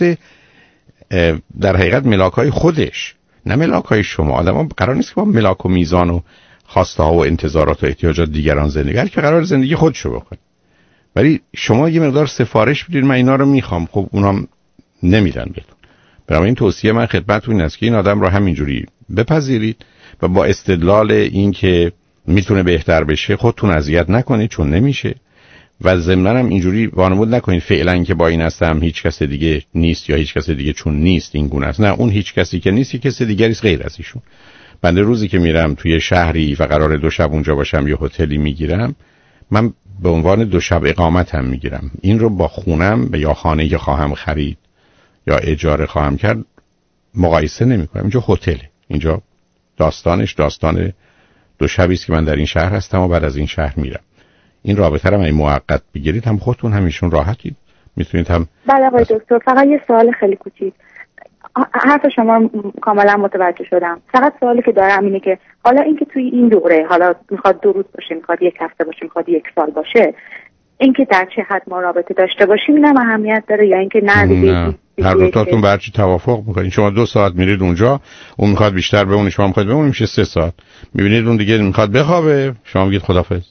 Speaker 4: در حقیقت ملاک‌های خودش، نه ملاک‌های شما. آدم‌ها قرار نیست که با ملاک و میزان و خواسته ها و انتظارات و احتیاجات دیگران زندگی کنن، که قرار زندگی خودشو بکنه. ولی شما یه مقدار سفارش بدید من اینا رو میخوام، خب اونام نمیدن بهتون. برای این توصیه من خدمتتون این است که این آدم رو همینجوری بپذیرید و با استدلال این که میتونه بهتر بشه خودتون اذیت نکنید، چون نمیشه. و ضمناً هم اینجوری وانمود نکنید فعلا که با این هستم هیچ کس دیگه نیست یا هیچ کس دیگه چون نیست این گونه است. نه، اون هیچ کسی که نیست یک کسی دیگری است غیر از ایشون. بنده روزی که میرم توی شهری و قرار دو شب اونجا باشم یا هتلی میگیرم، من به عنوان دو شب اقامت هم میگیرم. این رو با خونم یا خانه‌ای که خواهم خرید یا اجاره خواهم کرد مقایسه نمی‌کنم. اینجا هتله، اینجا داستانش داستان دو شبی است که من در این شهر هستم و بعد از این شهر میرم. این رابطه رو من موقت بگیرید هم خودتون همیشون راحتید، میتونید هم.
Speaker 5: بله آقای دکتر، فقط یه سوال خیلی کوچیک. حرف شما کاملا متوجه شدم. فقط سوالی که دارم اینه که حالا اینکه توی این دوره، حالا میخواد دو روز باشه، میخواد یک هفته باشه، میخواد یک سال باشه، اینکه در چه حد ما رابطه داشته باشیم اینم اهمیت داره یا اینکه نه دیگه
Speaker 4: هر دو تاتون بر چی توافق میکنین؟ شما دو ساعت میرید اونجا، اون میخواد بیشتر بمونه، شما میخواد بمونید، میشه سه ساعت. میبینید اون دیگه میخواد بخوابه، شما میگید خدافظ.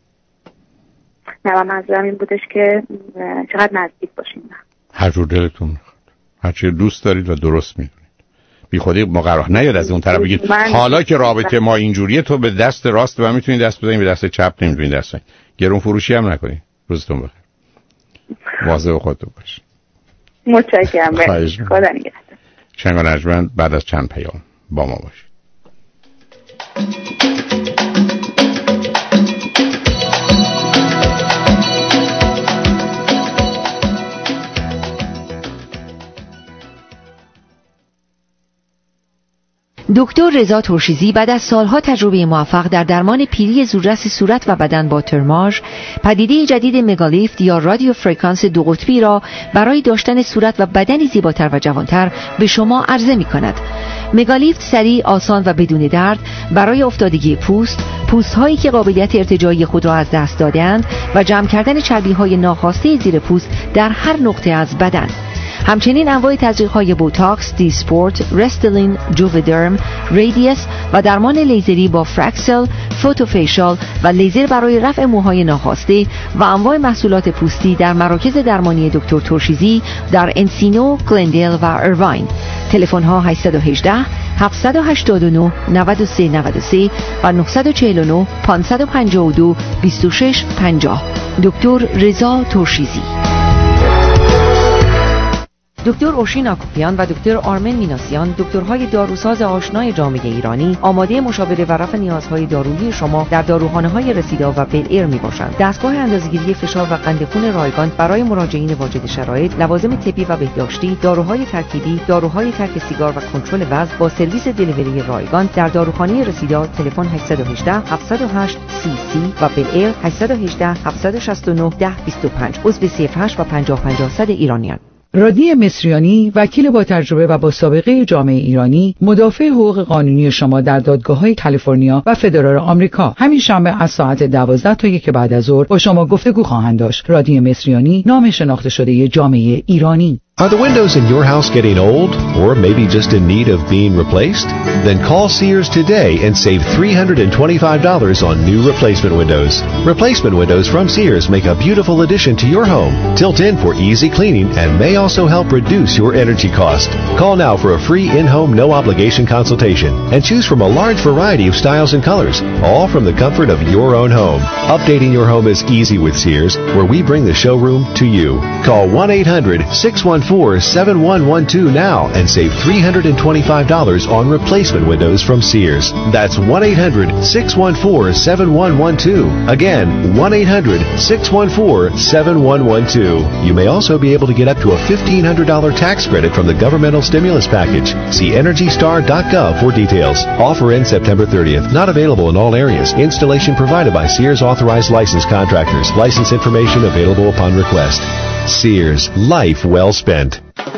Speaker 5: نه، منظورم این بودش که چقدر نزدیک باشیم.
Speaker 4: هر جور دلتون میخواد، هر چی دوست دارید و درست میدونید. بی خودی مقرر نیاد از اون طرف بگید حالا که رابطه ما اینجوریه تو به دست راست و میتونید دست بدین، به دست چپ نمیتونید دست بدین. گرون فروشی هم نکنید. روزتون بخیر. مواظب خودتون باشید.
Speaker 5: متشکرم. خدا نگهدار.
Speaker 4: شنگ و نجمند بعد از چند پیام با ما باشید.
Speaker 16: دکتر رضا ترشیزی بعد از سالها تجربه موفق در درمان پیری زودرس صورت و بدن با ترماژ، پدیده جدید مگالیفت یا رادیو فرکانس دو قطبی را برای داشتن صورت و بدنی زیباتر و جوانتر به شما عرضه می کند. مگالیفت سریع، آسان و بدون درد برای افتادگی پوست، پوست هایی که قابلیت ارتجاعی خود را از دست دادند و جمع کردن چربی های ناخواسته زیر پوست در هر نقطه از بدن. همچنین انواع تزریق‌های بوتاکس، دیسپورت، رستلین، جوودرم، ریدیس و درمان لیزری با فرکسل، فوتوفیشال و لیزر برای رفع موهای ناخواسته و انواع محصولات پوستی در مراکز درمانی دکتر ترشیزی در انسینو، گلندیل و ایرواین. تلفن ها هشت یک هشت، هفت هشت نه، نه سه نه سه و نه چهار نه، پنج پنج دو، دو شش پنج صفر. دکتر رضا ترشیزی. دکتر اوشین آکوپیان و دکتر آرمن میناسیان، دکترهای داروساز آشنای جامعه ایرانی، آماده مشاوره و رفع نیازهای دارویی شما در داروخانه‌های رسیدا و بل‌ایر میباشند. دستگاه اندازه‌گیری فشار و قند خون رایگان برای مراجعین واجد شرایط، لوازم طبی و بهداشتی، داروهای ترکیبی، داروهای ترک سیگار و کنترل وزن با سرویس دلیوری رایگان در داروخانه رسیدا. تلفن هشت یک هشت، هفت صفر هشت، سی سی و بل‌ایر هشت یک هشت، هفت شش نه، ده بیست و پنج. عضو سی اف هشت و پنجاه پنجاه صد ایرانیان.
Speaker 2: رادنی مصریانی، وکیل با تجربه و با سابقه جامعه ایرانی، مدافع حقوق قانونی شما در دادگاه‌های کالیفرنیا و فدرال آمریکا، همین شنبه از ساعت دوازده تا یک بعد از ظهر با شما گفتگو خواهند داشت. رادنی مصریانی، نام شناخته شده جامعه ایرانی.
Speaker 17: Are the windows in your house getting old, or maybe just in need of being replaced? Then call Sears today and save three hundred twenty-five dollars on new replacement windows. Replacement windows from Sears make a beautiful addition to your home, tilt in for easy cleaning, and may also help reduce your energy cost. Call now for a free in-home no-obligation consultation and choose from a large variety of styles and colors, all from the comfort of your own home. Updating your home is easy with Sears, where we bring the showroom to you. Call one eight hundred, six one four, seven one one two now and save three hundred twenty-five dollars on replacement windows from Sears. That's one eight hundred, six one four, seven one one two. Again, one eight hundred, six one four, seven one one two. You may also be able to get up to a fifteen hundred dollars tax credit from the governmental stimulus package. See energy star dot gov for details. Offer ends September thirtieth. Not available in all areas. Installation provided by Sears authorized licensed contractors. License information available upon request. Sears, life well spent.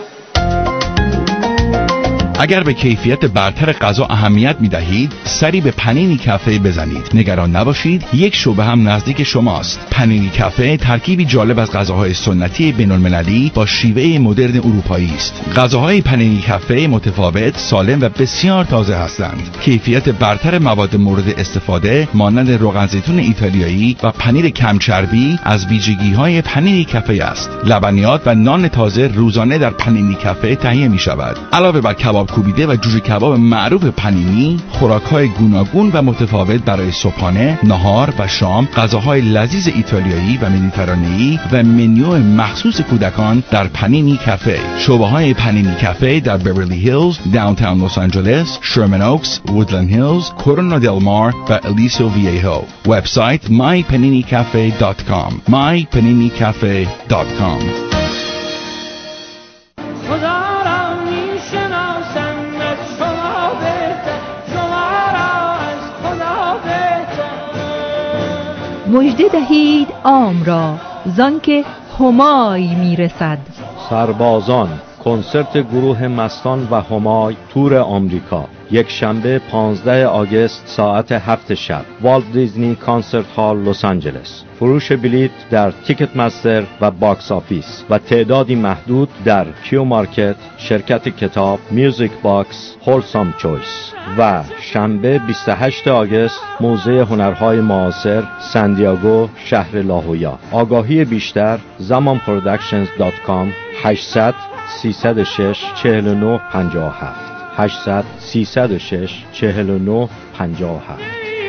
Speaker 10: اگر به کیفیت برتر غذا اهمیت می دهید، سری به پنینی کافه بزنید. نگران نباشید، یک شعبه هم نزدیک شماست. پنینی کافه ترکیبی جالب از غذاهای سنتی بین‌المللی با شیوه مدرن اروپایی است. غذاهای پنینی کافه متفاوت، سالم و بسیار تازه هستند. کیفیت برتر مواد مورد استفاده مانند روغن زیتون ایتالیایی و پنیر کم چربی از ویژگی‌های پنینی کافه است. لبنیات و نان تازه روزانه در پنینی کافه تهیه می‌شود. علاوه بر کباب کوبیده و جوجه کباب معروف پنینی، خوراک‌های گوناگون و متفاوت برای صبحانه، نهار و شام، غذاهای لذیذ ایتالیایی و مدیترانه‌ای و منیو مخصوص کودکان در پنینی کافه. شعبه‌های پنینی کافه در بیورلی هیلز، داونتاون لس آنجلس، شرمن اوکس، وودلند هیلز، کورونا دل مار و الیسو ویهو. وبسایت my panini cafe dot com my panini cafe dot com.
Speaker 2: مژده دهید عام را زانکه همای میرسد.
Speaker 18: سربازان، کنسرت گروه مستان و همای تور آمریکا، یک شنبه پانزده آگوست ساعت هفت شب، والت دیزنی کانسرت هال لس آنجلس. فروش بلیط در تیکت مستر و باکس آفیس و تعدادی محدود در کیو مارکت، شرکت کتاب، میوزیک باکس، هولسام چویس. و شنبه بیست و هشتم آگوست موزه هنرهای معاصر ساندیاگو شهر لاهویا. آگاهی بیشتر زمان پروداکشنز دات کام هشتصد سیصد و شش چهل و نه پنجاه و هفت هشتصد سیصد و شش چهل و نه پنجاه و هفت.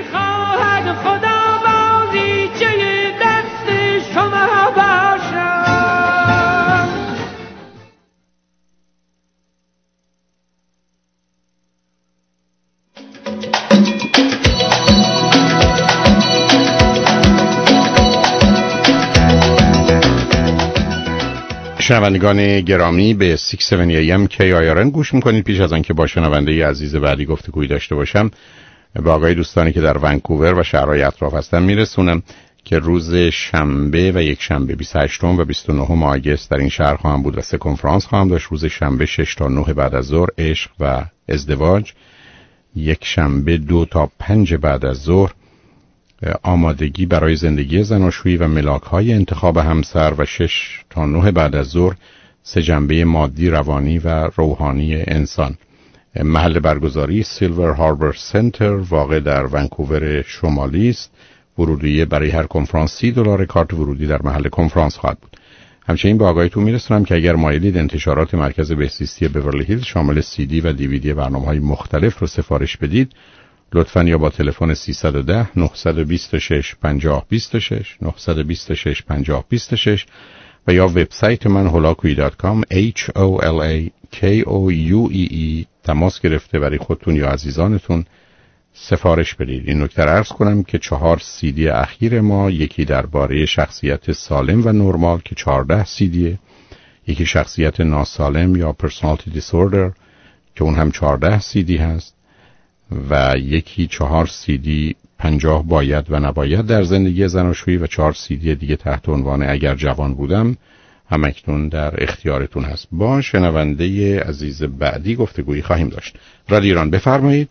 Speaker 4: شنوندگان گرامی به شش هفت ای ام کی آی آر ان گوش میکنید. پیش از آنکه با شنونده عزیز بعدی گفتگویی داشته باشم، با آقای دوستانی که در ونکوور و شهرهای اطراف هستن میرسونم که روز شنبه و یک شنبه بیست و هشتم و بیست و نهم آگوست در این شهر خواهم بود و سه کنفرانس خواهم داشت. روز شنبه شش تا نه بعد از ظهر عشق و ازدواج، یک شنبه دو تا پنج بعد از ظهر آمادگی برای زندگی زناشویی و ملاک‌های انتخاب همسر و شش تا نه بعد از ظهر سه جنبه مادی، روانی و روحانی انسان. محل برگزاری سیلور هاربر سنتر واقع در ونکوور شمالی است. ورودی برای هر کنفرانس سی دلار، کارت ورودی در محل کنفرانس خواهد بود. همچنین به آگاهیتون میرسونم که اگر مایلید انتشارات مرکز بهزیستی بیورلی هیلز شامل سی دی و دیویدی برنامه‌های مختلف رو سفارش بدید، لطفاً یا با تلفن سیصد و ده، نهصد و بیست و شش، پنجاه بیست و شش، نهصد و بیست و شش، پنجاه بیست و شش و یا وبسایت من هولاکویی دات کام H O L A K O U E E تماس گرفته برای خودتون یا عزیزانتون سفارش بدید. این نکته عرض کنم که چهار سی دی اخیر ما، یکی درباره شخصیت سالم و نرمال که چهارده سی دی، یکی شخصیت ناسالم یا personality disorder که اون هم چهارده سی دی هست، و یکی چهار سی دی پنجاه باید و نباید در زندگی زناشویی و چهار سی دی دیگه تحت عنوان اگر جوان بودم هم اکنون در اختیارتون هست. با شنونده عزیز بعدی گفتگویی خواهیم داشت. رادیو ایران بفرمایید.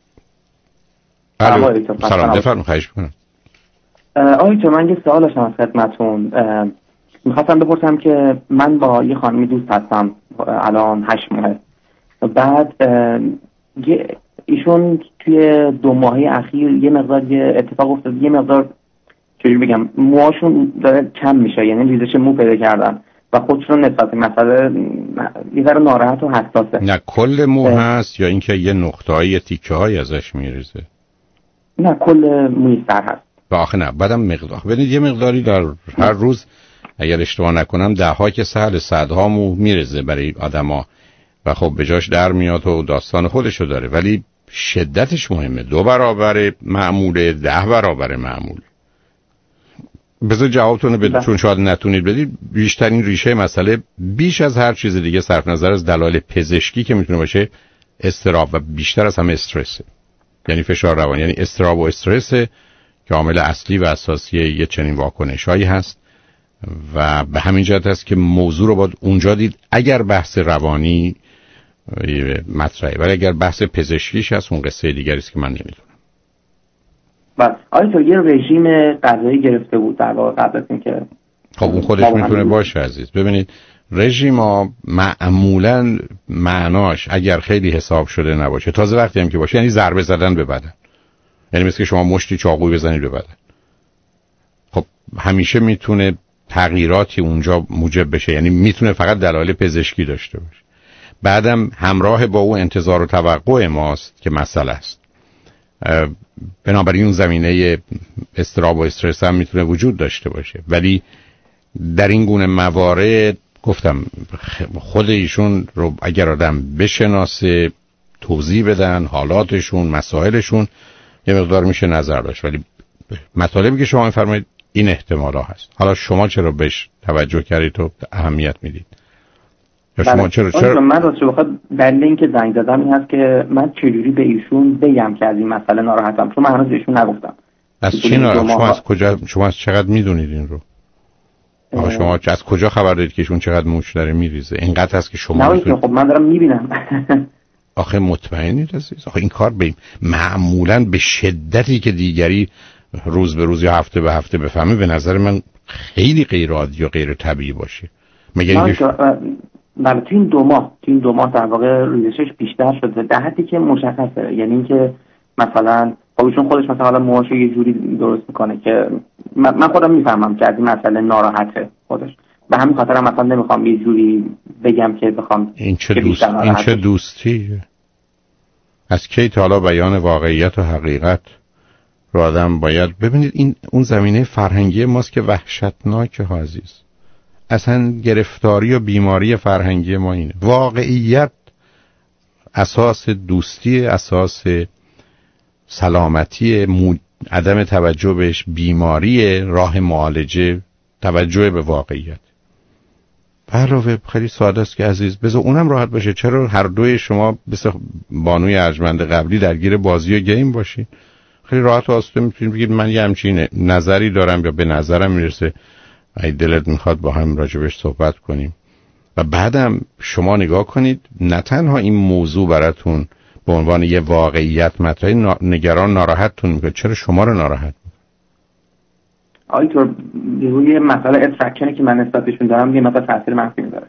Speaker 19: سلام علیکم.
Speaker 4: سلام، بفرمایید. خواهش می‌کنم.
Speaker 19: آقای تو من یه سوال داشتم از خدمتتون. می‌خواستم بپرسم که من با یه خانمی دوست هستم الان هشت ماهه. بعد ایشون توی دو ماهه اخیر یه مقدار یه اتفاق افتاد، یه مقدار چجوری بگم موهاشون داره کم میشه، یعنی ریزش مو پیدا کردن و خودشون نسبت مسئله یه ذره ناراحت و حساسه.
Speaker 4: نه کل مو هست یا اینکه یه نقطه‌ای یه تیکه‌ای ازش میریزه؟
Speaker 19: نه کل موی سر هست.
Speaker 4: آخه نه بعدم مقدار ببینید یه مقداری در هر روز اگر اشتباه نکنم ده ها که سهل صدها مو میریزه برای آدما و خب به جاش در میاد و داستان خودشو داره، ولی شدتش مهمه. دو برابر معموله، ده برابر معمول. بذار جوابتون رو بدید چون شاید نتونید بدید. بیشترین ریشه مسئله بیش از هر چیز دیگه صرف نظر از دلایل پزشکی که میتونه باشه استراب و بیشتر از همه استرسه، یعنی فشار روانی، یعنی استراب و استرس که عامل اصلی و اساسی یه چنین واکنشایی هست و به همین جهت است که موضوع رو باید اونجا دید اگر بحث روانی مطرحه، ولی اگر بحث پزشکیش هست اون قصه دیگری است که من نمیدونم.
Speaker 19: بله آیا تو یه رژیم غذایی گرفته بود در واقع قبل از اینکه
Speaker 4: خب اون خودش میتونه باشه عزیز. ببینید رژیم معمولا معناش اگر خیلی حساب شده نباشه، تازه وقتی هم که باشه یعنی ضربه زدن به بدن، یعنی مثل که شما مشتی چاقویی بزنید به بدن، خب همیشه میتونه تغییراتی اونجا موجب بشه، یعنی میتونه فقط دلایل پزشکی داشته باشه. بعدم همراه با اون انتظار و توقع ماست که مسئله است. بنابراین اون زمینه استراب و استرس هم میتونه وجود داشته باشه، ولی در این گونه موارد گفتم خود ایشون رو اگر آدم بشناسه، توضیح بدن حالاتشون، مسائلشون، یه مقدار میشه نظر داشت. ولی مطالبی که شما میفرمایید این احتمالا هست. حالا شما چرا بهش توجه کردید و اهمیت میدید؟ یا شما
Speaker 19: بله.
Speaker 4: چرا چرا
Speaker 19: من راستش بخواد دلیل اینکه زنگ زدم این هست که من چجوری به ایشون بگم که از این مسئله ناراحتم، چون من هنوز ایشون نگفتم.
Speaker 4: از چی ناراحت؟ شما از کجا شما از چقدر میدونید این رو؟ آقا شما از کجا خبر دارید که ایشون چقدر موش داره میریزه؟ اینقدر هست که شما
Speaker 19: نه خب من دارم میبینم.
Speaker 4: آخه مطمئنید عزیز؟ آخه این کار به معمولاً به شدتی که دیگری روز به روز یا هفته به هفته بفهمه به نظر من خیلی غیر عادی و غیر طبیعی باشه. مگه اینکه
Speaker 19: بله تو این دو ماه تو این دو ماه در واقع ریزشش بیشتر شده در حدی که مشخصه، یعنی اینکه مثلا خودشون خودش مثلا حالا موهاشو یه جوری درست میکنه که من خودم میفهمم که از این مسئله ناراحته خودش، به همین خاطر مثلا نمیخوام یه جوری بگم که بخوام
Speaker 4: این چه دوست این چه دوستیه؟ از کی تا حالا بیان واقعیت و حقیقت رو آدم باید ببینید. این اون زمینه فرهنگی ماست که وحشتناکه ها عزیز. اصلا گرفتاری و بیماری فرهنگی ما اینه. واقعیت اساس دوستی، اساس سلامتی، عدم توجه بهش بیماری، راه معالجه توجه به واقعیت. علاوه خیلی ساده است که عزیز بذار اونم راحت باشه. چرا هر دوی شما مثل بانوی ارجمند قبلی درگیر بازی و گیم باشین؟ خیلی راحت و آسوده میتونید بگید من یه همچین نظری دارم یا به نظرم میرسه، اگه دلت میخواد با هم راجبش صحبت کنیم. و بعدم شما نگاه کنید نه تنها این موضوع براتون به عنوان یه واقعیت مطرحه، نگران ناراحتتون میکنه. چرا شما رو ناراحت میکنه؟
Speaker 19: آیتور روی مسئله اترکشنی که من نسبتشون دارم یه مثلا تاثیر منفی میذاره.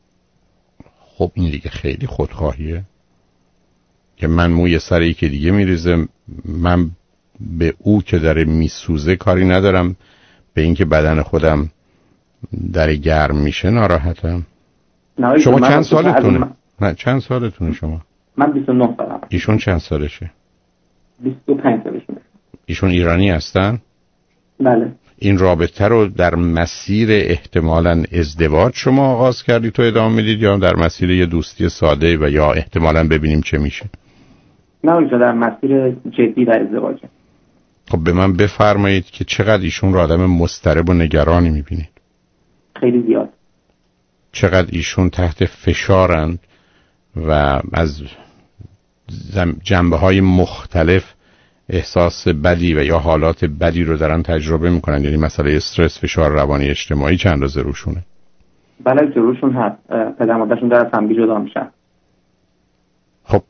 Speaker 4: خب این دیگه خیلی خودخواهیه که من موی سر یکی دیگه میریزم، من به او که داره میسوزه کاری ندارم، به اینکه بدن خودم در گرم میشه ناراحتم. شما چند سالتونه؟ نه چند سالتونه شما؟
Speaker 19: من بیست و نه سالم.
Speaker 4: ایشون چند سالشه؟
Speaker 19: بیست و پنج سالشونه.
Speaker 4: ایشون ایرانی هستن؟
Speaker 19: بله.
Speaker 4: این رابطه رو در مسیر احتمالاً ازدواج شما آغاز کردید تو ادامه میدید یا در مسیر یه دوستی ساده و یا احتمالاً ببینیم چه میشه؟
Speaker 19: نه اینجا در مسیر جدی در ازدواجه.
Speaker 4: خب به من بفرمایید که چقدر ایشون رو آدم مضطرب و نگرانی میبینید؟
Speaker 19: خیلی زیاد.
Speaker 4: چقدر ایشون تحت فشارند و از جنبه های مختلف احساس بدی و یا حالات بدی رو دارن تجربه میکنن؟ یعنی مسئله استرس، فشار روانی اجتماعی چند اندازه روشونه؟
Speaker 19: بله روشون هست. پدر مادرشون در از هم جدا میشن.
Speaker 4: خب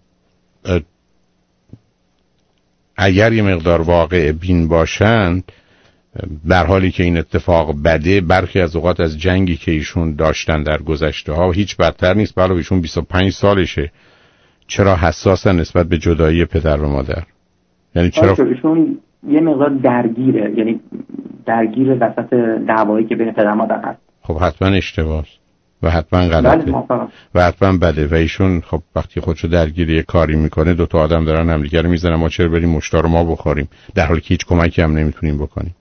Speaker 4: اگر یه مقدار واقع بین باشند، در حالی که این اتفاق بده، برخی از اوقات از جنگی که ایشون داشتن در گذشته ها هیچ بدتر نیست. بله ایشون بیست و پنج سالشه، چرا حساسن نسبت به جدایی پدر و مادر؟ یعنی چرا
Speaker 19: ایشون یه مقدار درگیره، یعنی درگیر وسط دعوایی که بین پدر و مادر هست.
Speaker 4: خب حتما اشتباهه و حتما غلطه و حتما بده و ایشون خب وقتی خودشو درگیر یه کاری میکنه، دو تا آدم دارن همدیگه رو میزنن، ما چرا بریم مشتار ما بخوریم، در حالی که هیچ کمکی هم نمیتونیم بکنیم.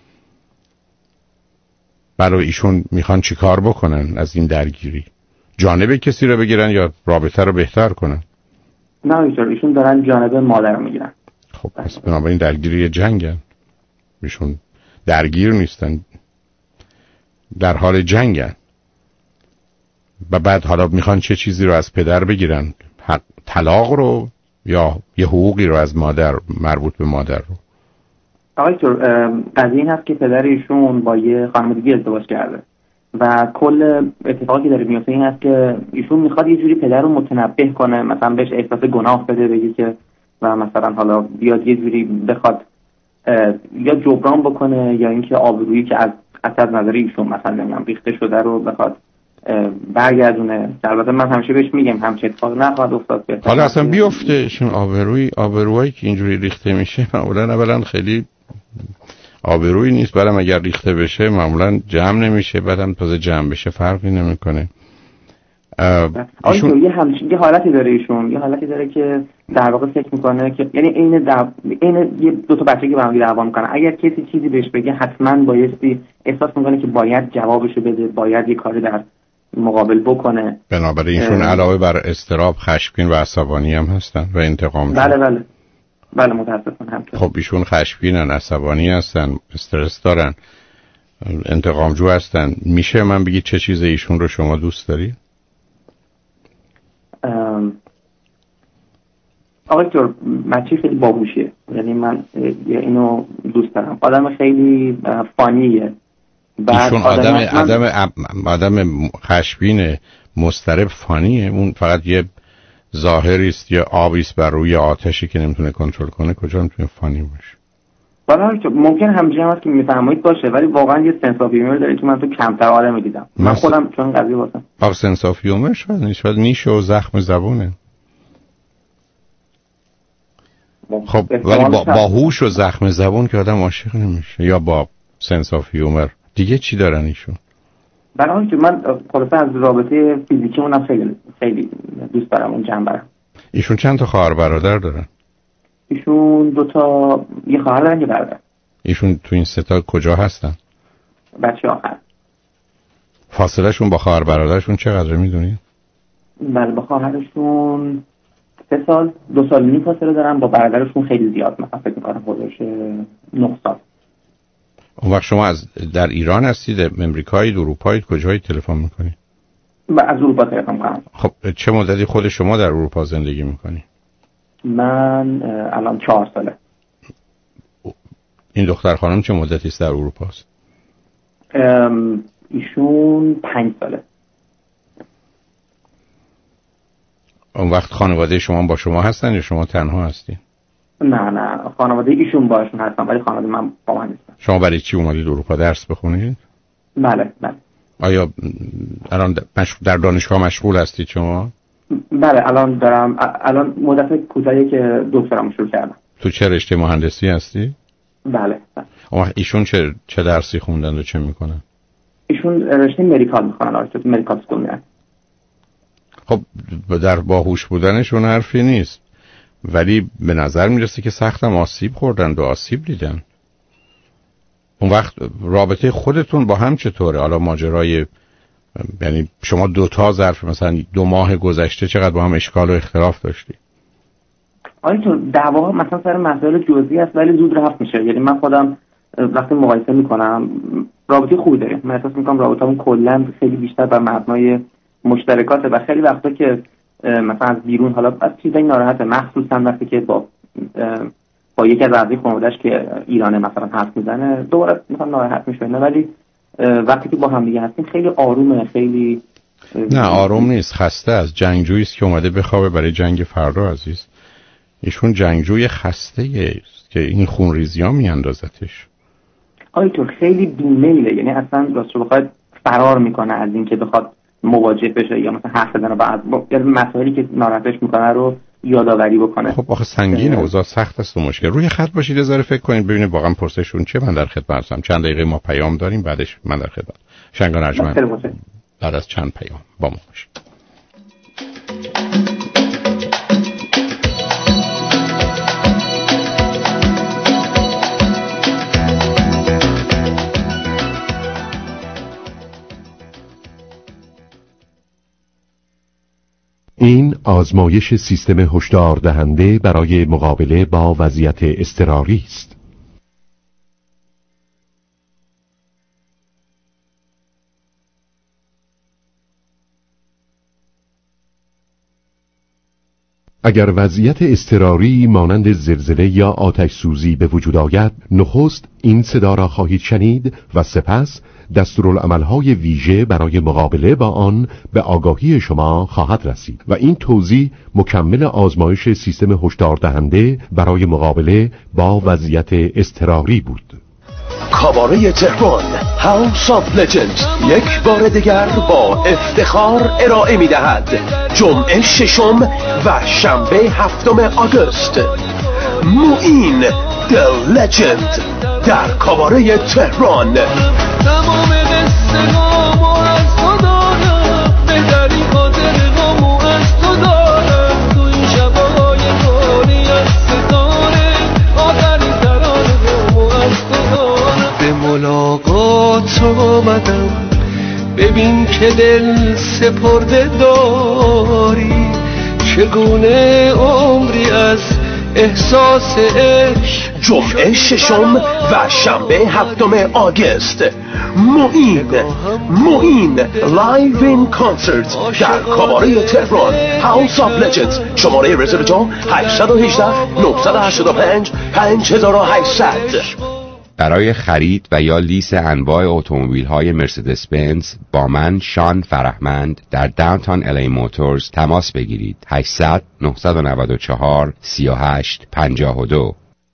Speaker 4: برای ایشون میخوان چی کار بکنن از این درگیری؟ جانب کسی رو بگیرن یا رابطه رو بهتر کنن؟
Speaker 19: نه ایشون دارن جانب مادر رو میگیرن.
Speaker 4: خب پس بنابراین درگیری جنگن. ایشون درگیر نیستن، در حال جنگن و بعد حالا میخوان چه چیزی رو از پدر بگیرن؟ حق طلاق رو یا یه حقوقی رو از مادر مربوط به مادر رو؟
Speaker 19: آقای دکتر قضیه این هست که پدر ایشون با یه خانم دیگه ازدواج کرده و کل اتفاقی داره میفته این هست که ایشون میخواد یه جوری پدر رو متنبه کنه، مثلا بهش احساس گناه بده، بگه که و مثلا حالا بیاد یه جوری بخواد یا جبران بکنه یا اینکه آبرویی که از از نظر ایشون مثلا نمیدونم ریخته شده رو بخواد برگردونه. البته من همیشه بهش میگم همچه اتفاق نخواهد افتاد.
Speaker 4: حالا اصلا بیفته شون آبروی آبرویی که اینجوری ریخته میشه معمولا اولا خیلی آبرویی نیست، بعدم اگر ریخته بشه معمولا جمع نمیشه، بعدم تازه جمع بشه فرقی نمیکنه.
Speaker 19: ایشون یه همچین یه حالتی داره، ایشون یه حالتی داره که در واقع فکر میکنه که یعنی عین در عین یه دو تا بچه که با هم دعوا میکنن، اگر کسی چیزی بهش بگه حتما بایستی احساس میکنه که باید جوابشو بده، باید یه کاری در مقابل بکنه.
Speaker 4: بنابراین ایشون علاوه بر اضطراب خشمگین و عصبانی هم هستن و انتقام
Speaker 19: بله بله بله متاسفانه هم.
Speaker 4: خب ایشون خشمگینن، عصبانی هستن، استرس دارن، انتقامجو هستن. میشه من بگید چه چیز ایشون رو شما دوست دارید؟
Speaker 19: آقای دکتر مچی خیلی باهوشه، یعنی من اینو دوست دارم. آدم خیلی فانیه.
Speaker 4: ایشون آدم آدم آدم خشمگین مضطرب فانیه. اون فقط یه ظاهری است، یه آبی است بر روی آتشی که نمیتونه کنترل کنه. کجا میتونه فانی باشه؟
Speaker 19: بالا ممکن همجوری هم هست که میفهمید باشه، ولی واقعا یه سنس آف هیومر داره که من تو کمتر آدم میدیدم. من خودم چون قضیه واسم
Speaker 4: آف سنس آف هیومر شاید نیست، شاید میشه و زخم زبونه. خب ولی با باهوش و زخم زبون که آدم عاشق نمیشه، یا با سنس آف هیومر دیگه چی دارن ایشون؟
Speaker 19: برای که من خلاصه از رابطه فیزیکی اونم خیلی خیلی دوست دارم اون جنبه.
Speaker 4: ایشون چند تا خواهر برادر دارن؟
Speaker 19: ایشون دو تا یه خواهر دارن یه برادر.
Speaker 4: ایشون تو این سه تا کجا هستن؟
Speaker 19: بچه آخر.
Speaker 4: فاصله شون با خواهر برادرشون چقدر میدونی؟
Speaker 19: بله با خواهرشون سه سال دو سال نیم فاصله دارن، با برادرشون خیلی زیاد، مثلا فکر می‌کنم حدودش نه سال.
Speaker 4: اون وقت شما از در ایران هستید، امریکایی، اروپایی، کجایی تلفن میکنید؟
Speaker 19: از اروپا تلفن میکنم.
Speaker 4: خب چه مدتی خود شما در اروپا زندگی میکنی؟
Speaker 19: من الان چهار ساله.
Speaker 4: این دختر خانم چه مدتی است در اروپا است؟
Speaker 19: ایشون پنج ساله.
Speaker 4: اون وقت خانواده شما با شما هستن یا شما تنها هستین؟
Speaker 19: نه نه خانواده ایشون باشون هستن ولی خانواده من با من نیستن.
Speaker 4: شما برای چی اومدید اروپا درس بخونید؟
Speaker 19: بله بله.
Speaker 4: آیا الان در دانشگاه مشغول هستید شما؟
Speaker 19: بله الان دارم، الان مدت کوتاهی که دکترام شروع کردم.
Speaker 4: تو چه رشته مهندسی هستی؟
Speaker 19: بله بله.
Speaker 4: اون وقت ایشون چه چه درسی خوندن و چه میکنن؟
Speaker 19: ایشون رشته مدیکال میخونن، آرتو مدیکال اسکول میرن.
Speaker 4: خب در باهوش بودنشون حرفی نیست، ولی به نظر میرسه که سختم آسیب خوردن و آسیب دیدن. اون وقت رابطه خودتون با هم چطوره؟ حالا ماجرای، یعنی شما دو تا ظرف مثلا دو ماه گذشته چقدر با هم اشکال و اختلاف داشتی؟
Speaker 19: آیا تو دعواها مثلا سر مسائل جزئی است ولی زود رفع میشه. یعنی من خودم وقتی مقایسه میکنم رابطه خوبی داریم. من احساس میکنم رابطمون کلا خیلی بیشتر بر مبنای مشترکاته و خیلی وقتا که مثلا از بیرون حالا از چیزای ناراحته، مخصوصا وقتی که با با یکی از اعضای خانواده‌اش که ایرانه مثلا حرف میزنه دوباره مثلا ناراحت میشه، ولی وقتی که با هم دیگه هستیم خیلی آرومه. خیلی
Speaker 4: نه آروم نیست، خسته از جنگجویی است که اومده بخوابه برای جنگ فردا. عزیز ایشون جنگجوی خسته است که این خونریزی‌ها میاندازتش.
Speaker 19: آیا تو خیلی بیمیله، یعنی اصلا راستش بخواد فرار میکنه از این که بخواد مواجه بشه یا مثلا حرف بزنه و از مسائلی که ناراحتش میکنه رو یادآوری بکنه.
Speaker 4: خب آخه سنگینه، اوضاع سخت است و مشکل. روی خط باشید یه ذره فکر کنید ببینید واقعا پرسشون چیه. من در خدمتم. چند دقیقه ما پیام داریم، بعدش من در خدمت. شنگان ارجمند بعد از چند پیام با ما باشید.
Speaker 1: این آزمایش سیستم هشدار دهنده برای مقابله با وضعیت اضطراری است. اگر وضعیت اضطراری مانند زلزله یا آتش سوزی به وجود آید، نخست این صدا را خواهید شنید و سپس دستورالعمل‌های ویژه برای مقابله با آن به آگاهی شما خواهد رسید و این توضیح مکمل آزمایش سیستم هشدار دهنده برای مقابله با وضعیت اضطراری بود.
Speaker 20: کاباره تهران هاوس آف لجند یک بار دیگر با افتخار ارائه می دهد جمعه ششم و شنبه هفتم آگوست موئین د لجند در کاباره تهران. تمام قصه هامو از تو دارم، بهترین خاطر هامو از تو دارم، تو این شبای کاری از ستاره، آخرین ترانه هامو از تو دارم. به ملاقات آمدم ببین که دل سپرده داری، چگونه عمری از احساس عشق. جمعه ششم و شنبه هفتم آگوست موئین موئین لایو این کانسرت در کاباره تهران هاوس آف لجندز. شماره رزرو جان هشت یک هشت نه هشت پنج پنج هشتصد.
Speaker 21: برای خرید و یا لیز انواع اتومبیل‌های مرسدس بنز با من شان فرهمند در داونتاون الی موتورز تماس بگیرید. هشتصد نه نه چهار سه هشت پنج دو.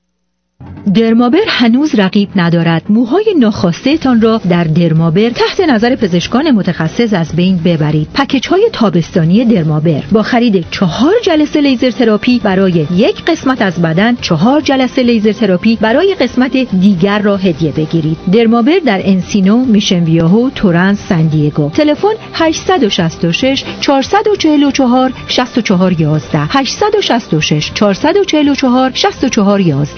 Speaker 2: درمابر هنوز رقیب ندارد. موهای ناخواسته تان را در درمابر تحت نظر پزشکان متخصص از بین ببرید. پکیج های تابستانی درمابر با خرید چهار جلسه لیزر تراپی برای یک قسمت از بدن، چهار جلسه لیزر تراپی برای قسمت دیگر را هدیه بگیرید. درمابر در انسینو، میشن ویاهو، تورنس، سان دیگو. تلفن هشت شش شش چهار چهار چهار شش چهار یک یک هشت شش شش چهار چهار چهار شش چهار یک یک.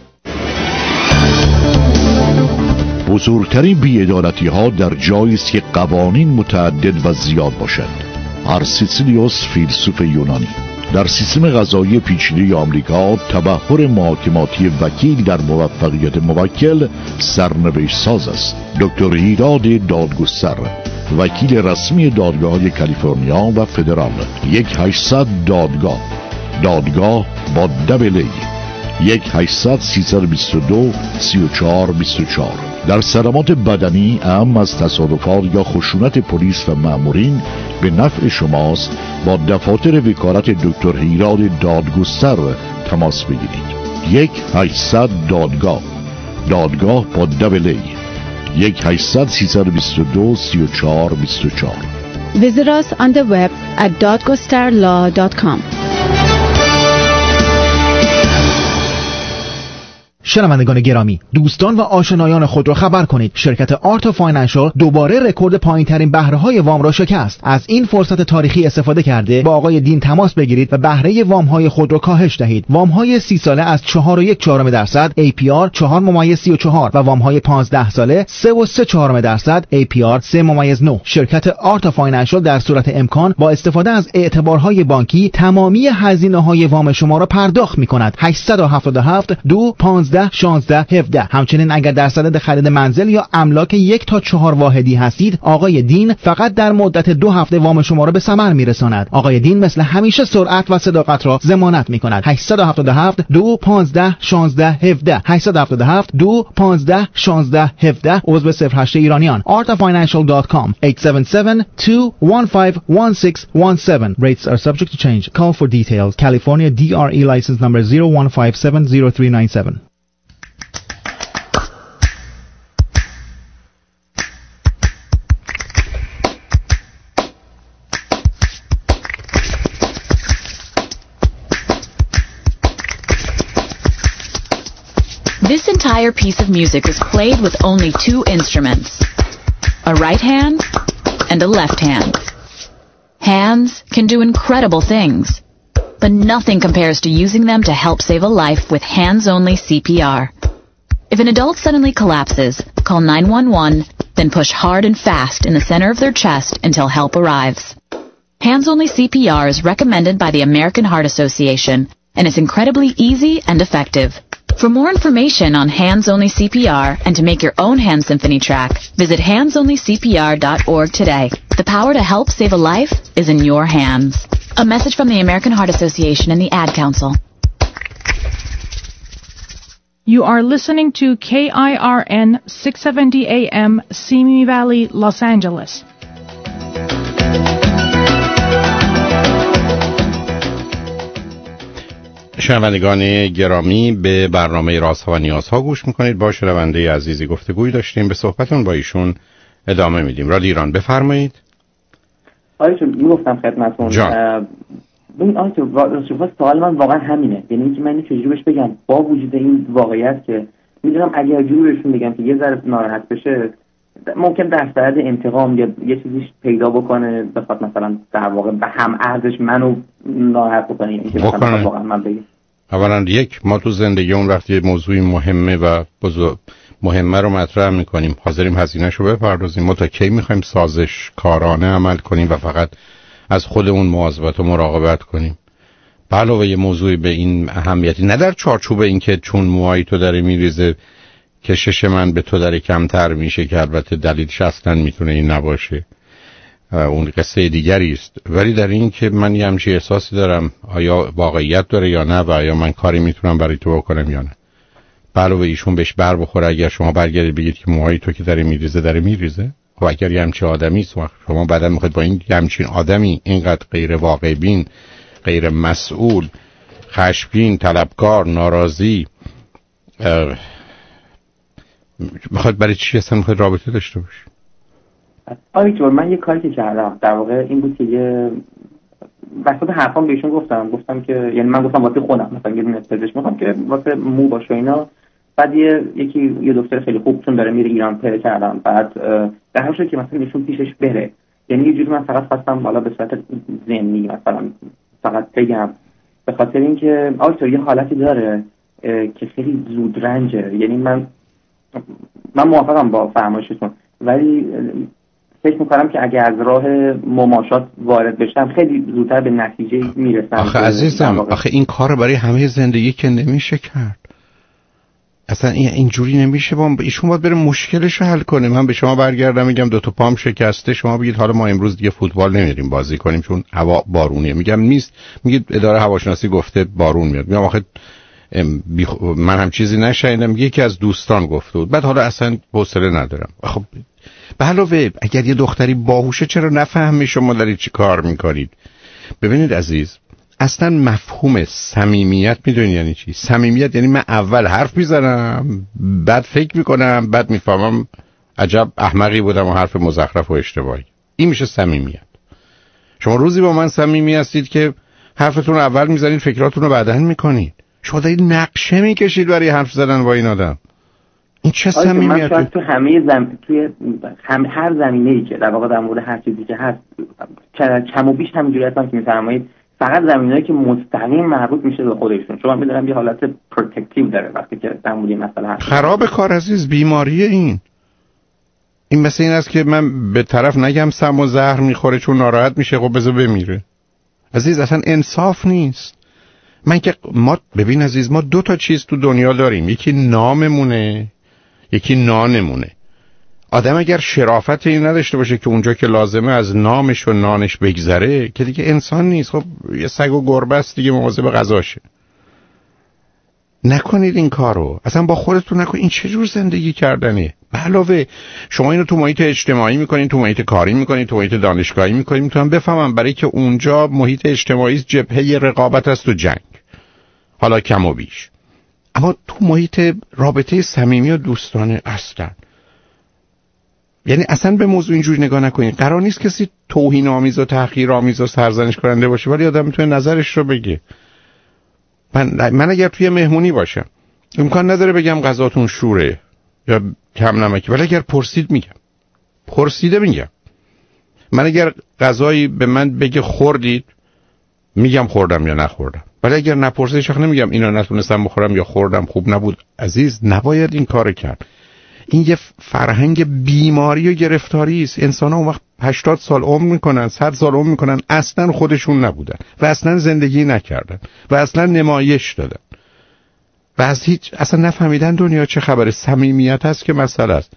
Speaker 22: بزرگترین بی‌عدالتی ها در جایی است که قوانین متعدد و زیاد باشد. هرسیسیلیوس فیلسوف یونانی. در سیستم قضایی پیچیده آمریکا تبحر محاکماتی وکیل در موفقیت موکل سرنوشت ساز است. دکتر هیراد دادگستر، وکیل رسمی دادگاه‌های کالیفرنیا و فدرال. یک هشتصد دادگاه دادگاه با دبل ای. یک هشتصد سیصد و بیست و دو سی و چهار بیست و چهار. در صدمات بدنی اهم از تصادفات یا خشونت پلیس و مأمورین به نفع شماست. با دفاتر وکالت دکتر هیراد دادگستر تماس بگیرید. یک هشتصد دادگاه دادگاه با دبل ای. یک هشتصد سیصد و بیست و دو سی و چهار بیست و چهار.
Speaker 23: Visit us on the web at dadgostar law dot com.
Speaker 3: شنوندگان گرامی، دوستان و آشنایان خود را خبر کنید شرکت آرتا فاینانشال دوباره رکورد پایین‌ترین بهره‌های وام را شکست. از این فرصت تاریخی استفاده کرده با آقای دین تماس بگیرید و بهره وام‌های خود را کاهش دهید. وام‌های سی ساله از چهار و یک چهارم درصد ای پی آر چهار ممیز سی و چهار و وام‌های پانزده ساله سه و سه چهارم درصد ای پی آر سه ممیز نه. شرکت آرتا فاینانشال در صورت امکان با استفاده از اعتبارهای بانکی تمامی هزینه‌های وام شما را پرداخت می‌کند. هشت هفت هفت دو پانزده شانزده هفده. همچنین اگر در صدد خرید منزل یا املاک یک تا چهار واحدی هستید، آقای دین فقط در مدت دو هفته وام شما را به ثمر می‌رساند. آقای دین مثل همیشه سرعت و صداقت را ضمانت می‌کند. هشت هفت هفت دو پانزده شانزده هفده. هشت هفت هفت دو پانزده شانزده هفده. عضو صفر هشت ایرانیان. arta financial dot com eight seven seven two one five one six one seven. Rates are subject to change. Call for details. California D R E license number zero one five seven zero three nine seven.
Speaker 6: This entire piece of music is played with only two instruments, a right hand and a left hand. Hands can do incredible things, but nothing compares to using them to help save a life with hands-only C P R. If an adult suddenly collapses, call nine one one, then push hard and fast in the center of their chest until help arrives. Hands-only C P R is recommended by the American Heart Association and is incredibly easy and effective. For more information on Hands-Only C P R and to make your own hand symphony track, visit hands only c p r dot org today. The power to help save a life is in your hands. A message from the American Heart Association and the Ad Council.
Speaker 7: You are listening to K I R N six seventy A M, Simi Valley, Los Angeles.
Speaker 4: شنوندگان گرامی، به برنامه رازها و نیازها گوش میکنید. با شنونده عزیزی گفتگوی داشتیم، به صحبتون با ایشون ادامه میدیم. رادیو ایران، بفرمایید.
Speaker 19: آقای چون میگفتم خدمتتون ببین آقای چون سوال من واقعا همینه، یعنی اینکه من چجوری بهش بگم با وجود این واقعیت که میدونم اگر جوری بهشون بگم که یه ذره ناراحت بشه، ممکن در صدد انتقام یا یه چیزیش پیدا بکنه، بخواد مثلا در واقع به هم ارزش منو ناراحت بکنه. یعنی که مثلا واقعا من بگم
Speaker 4: اولا یک، ما تو زندگی اون وقتی موضوعی مهمه و بزرگ مهمه رو مطرح میکنیم حاضریم هزینه‌ش رو بپردازیم. ما تا کی میخوایم سازش کارانه عمل کنیم و فقط از خودمون مواظبت و مراقبت کنیم؟ به علاوه یه موضوعی به این اهمیتی، نه در چارچوب این که چون موهای تو داره میریزه کشش من به تو داره کمتر میشه، که البته دلیلش اصلا میتونه این نباشه، اون قصه دیگری است، ولی در این که من یه همچین احساسی دارم آیا واقعیت داره یا نه و آیا من کاری میتونم برای تو بکنم یا نه. به علاوه ایشون بهش بر بخوره اگر شما برگردید بگید که موهای تو که داره میریزه داره میریزه، و اگر یه همچین آدمی است شما بعدا میخواید با این همچین آدمی اینقدر غیر واقع بین، غیر مسئول، خشمگین، طلبکار، ناراضی، میخواد برای چی اصلا میخواد رابطه داشته باشی؟
Speaker 19: آره جور من یه کاری که کردم در واقع این بود که یه وسط حرفام بهشون گفتم گفتم که یعنی من گفتم واسه خودم مثلا یه دونه پزشک میخوام که واسه مو باشه اینا، بعد یه یکی یه دکتر خیلی خوب چون داره میره ایران پیدا کردم، بعد در هر که مثلا ایشون پیشش بره، یعنی یه جوری من فقط خواستم بالا به صورت ذهنی مثلا فقط بگم به خاطر اینکه آخه یه حالتی داره که خیلی زود رنجه، یعنی من من موافقم با فرمایشتون، ولی فکر میکنم که اگه از راه مماشات وارد بشم خیلی زودتر به نتیجه میرسم.
Speaker 4: آخه عزیزم آخه این کار برای همه زندگی که نمیشه کرد، اصلا این اینجوری نمیشه. با ایشون باید بره مشکلش رو حل کنه. من به شما برگردم میگم دو تا پام شکسته، شما بگید حالا ما امروز دیگه فوتبال نمیریم بازی کنیم چون هوا بارونیه، میگم نیست، میگید اداره هواشناسی گفته بارون میاد، میگم آخه من هم چیزی نشنیدم، یکی از دوستان گفته بود، بعد حالا اصلا حوصله ندارم. خب به علاوه اگر یه دختری باهوشه چرا نفهمی شما دارید چی کار میکنید؟ ببینید عزیز، اصلا مفهوم صمیمیت میدونید یعنی چی؟ صمیمیت یعنی من اول حرف میزنم، بعد فکر میکنم، بعد میفهمم عجب احمقی بودم و حرف مزخرف و اشتباهی. این میشه صمیمیت. شما روزی با من صمیمی هستید که حرفتون رو اول میزنید، فکراتون رو بعداً میکنید. شما دارید نقشه میکشید برای حرف زدن با این آدم. این چه صمیمیتی؟
Speaker 19: من تو همه زم... توی هم... هر زمینه‌ای که در واقع در مورد هر چیزی که هست کم و بیش همینجوری هستم که می‌فرمایید، فقط زمینه‌ای که مستقیم مربوط میشه به خودشون. شما می‌دونم یه حالت پروتکتیو داره وقتی که در مورد مسئله هست.
Speaker 4: خراب کار عزیز، بیماریه این. این مثل این است که من به طرف نگم سم و زهر میخوره چون ناراحت میشه، خب بذار بمیره. عزیز اصلا انصاف نیست. من که ما ببین عزیز، ما دو تا چیز تو دنیا داریم، یکی ناممونه، یکی نانمونه. آدم اگر شرافت این نداشته باشه که اونجا که لازمه از نامش و نانش بگذره، که دیگه انسان نیست. خب یه سگ و گربه است دیگه، مواظب غذاشه. نکنید این کارو، اصلا با خودتون نکنید. این چه جور زندگی کردنه؟ به علاوه شما اینو تو محیط اجتماعی میکنین، تو محیط کاری میکنین، تو محیط دانشگاهی میکنین. میتونم بفهمم برای که اونجا محیط اجتماعی جبهه رقابت است و جنگ، حالا کم و بیش. اما تو محیط رابطه صمیمی و دوستانه اصلا، یعنی اصلا به موضوع اینجوری نگاه نکنین. قرار نیست کسی توهین آمیز و تحقیر آمیز و سرزنش کننده باشه، ولی آدم میتونه نظرش رو بگه. من من اگر توی مهمونی باشم امکان نداره بگم غذاتون شوره یا کم نمکه، ولی اگر پرسید میگم، پرسیده میگم. من اگر غذایی به من بگه خوردید میگم خوردم یا نخوردم، ولی اگر نپرسه شخص نمیگم اینا نتونستم بخورم یا خوردم خوب نبود. عزیز نباید این کار کرد. این یه فرهنگ بیماری و گرفتاری است. انسان ها اون وقت هشتاد سال عمر میکنن، صد سال عمر میکنن، اصلا خودشون نبودن و اصلا زندگی نکردن و اصلا نمایش دادن و از هیچ اصلا نفهمیدن دنیا چه خبره. صمیمیت هست که مسئله است.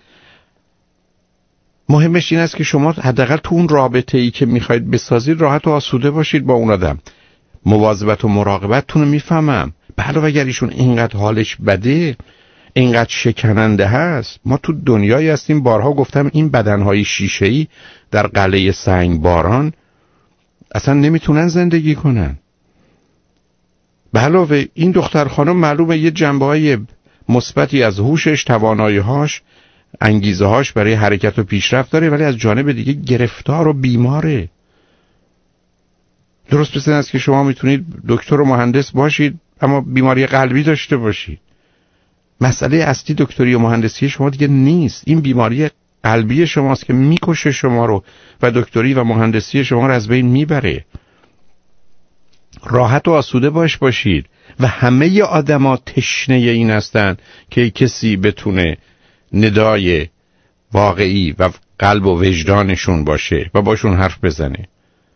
Speaker 4: مهمش این است که شما حداقل تو اون رابطه ای که میخواید بسازید راحت و آسوده باشید با اون آدم. مواظبت و مراقبتتون رو میفهمم. علاوه اگر ایشون اینقدر حالش بده، اینقدر شکننده هست. ما تو دنیایی هستیم، بارها گفتم، این بدنهای شیشه‌ای در قلعه سنگ باران اصلا نمیتونن زندگی کنن. به علاوه این دختر خانم معلومه یه جنبه‌های مثبتی از هوشش، توانایی‌هاش، انگیزه‌هاش برای حرکت و پیشرفت داره، ولی از جانب دیگه گرفتار و بیماره. درست مثل است که شما میتونید دکتر و مهندس باشید اما بیماری قلبی داشته باشید. مسئله اصلی دکتری و مهندسی شما دیگه نیست، این بیماری قلبی شماست که میکشه شما رو و دکتری و مهندسی شما رو از بین میبره. راحت و آسوده باش باشید. و همه آدما تشنه این هستن که کسی بتونه ندای واقعی و قلب و وجدانشون باشه و باشون حرف بزنه.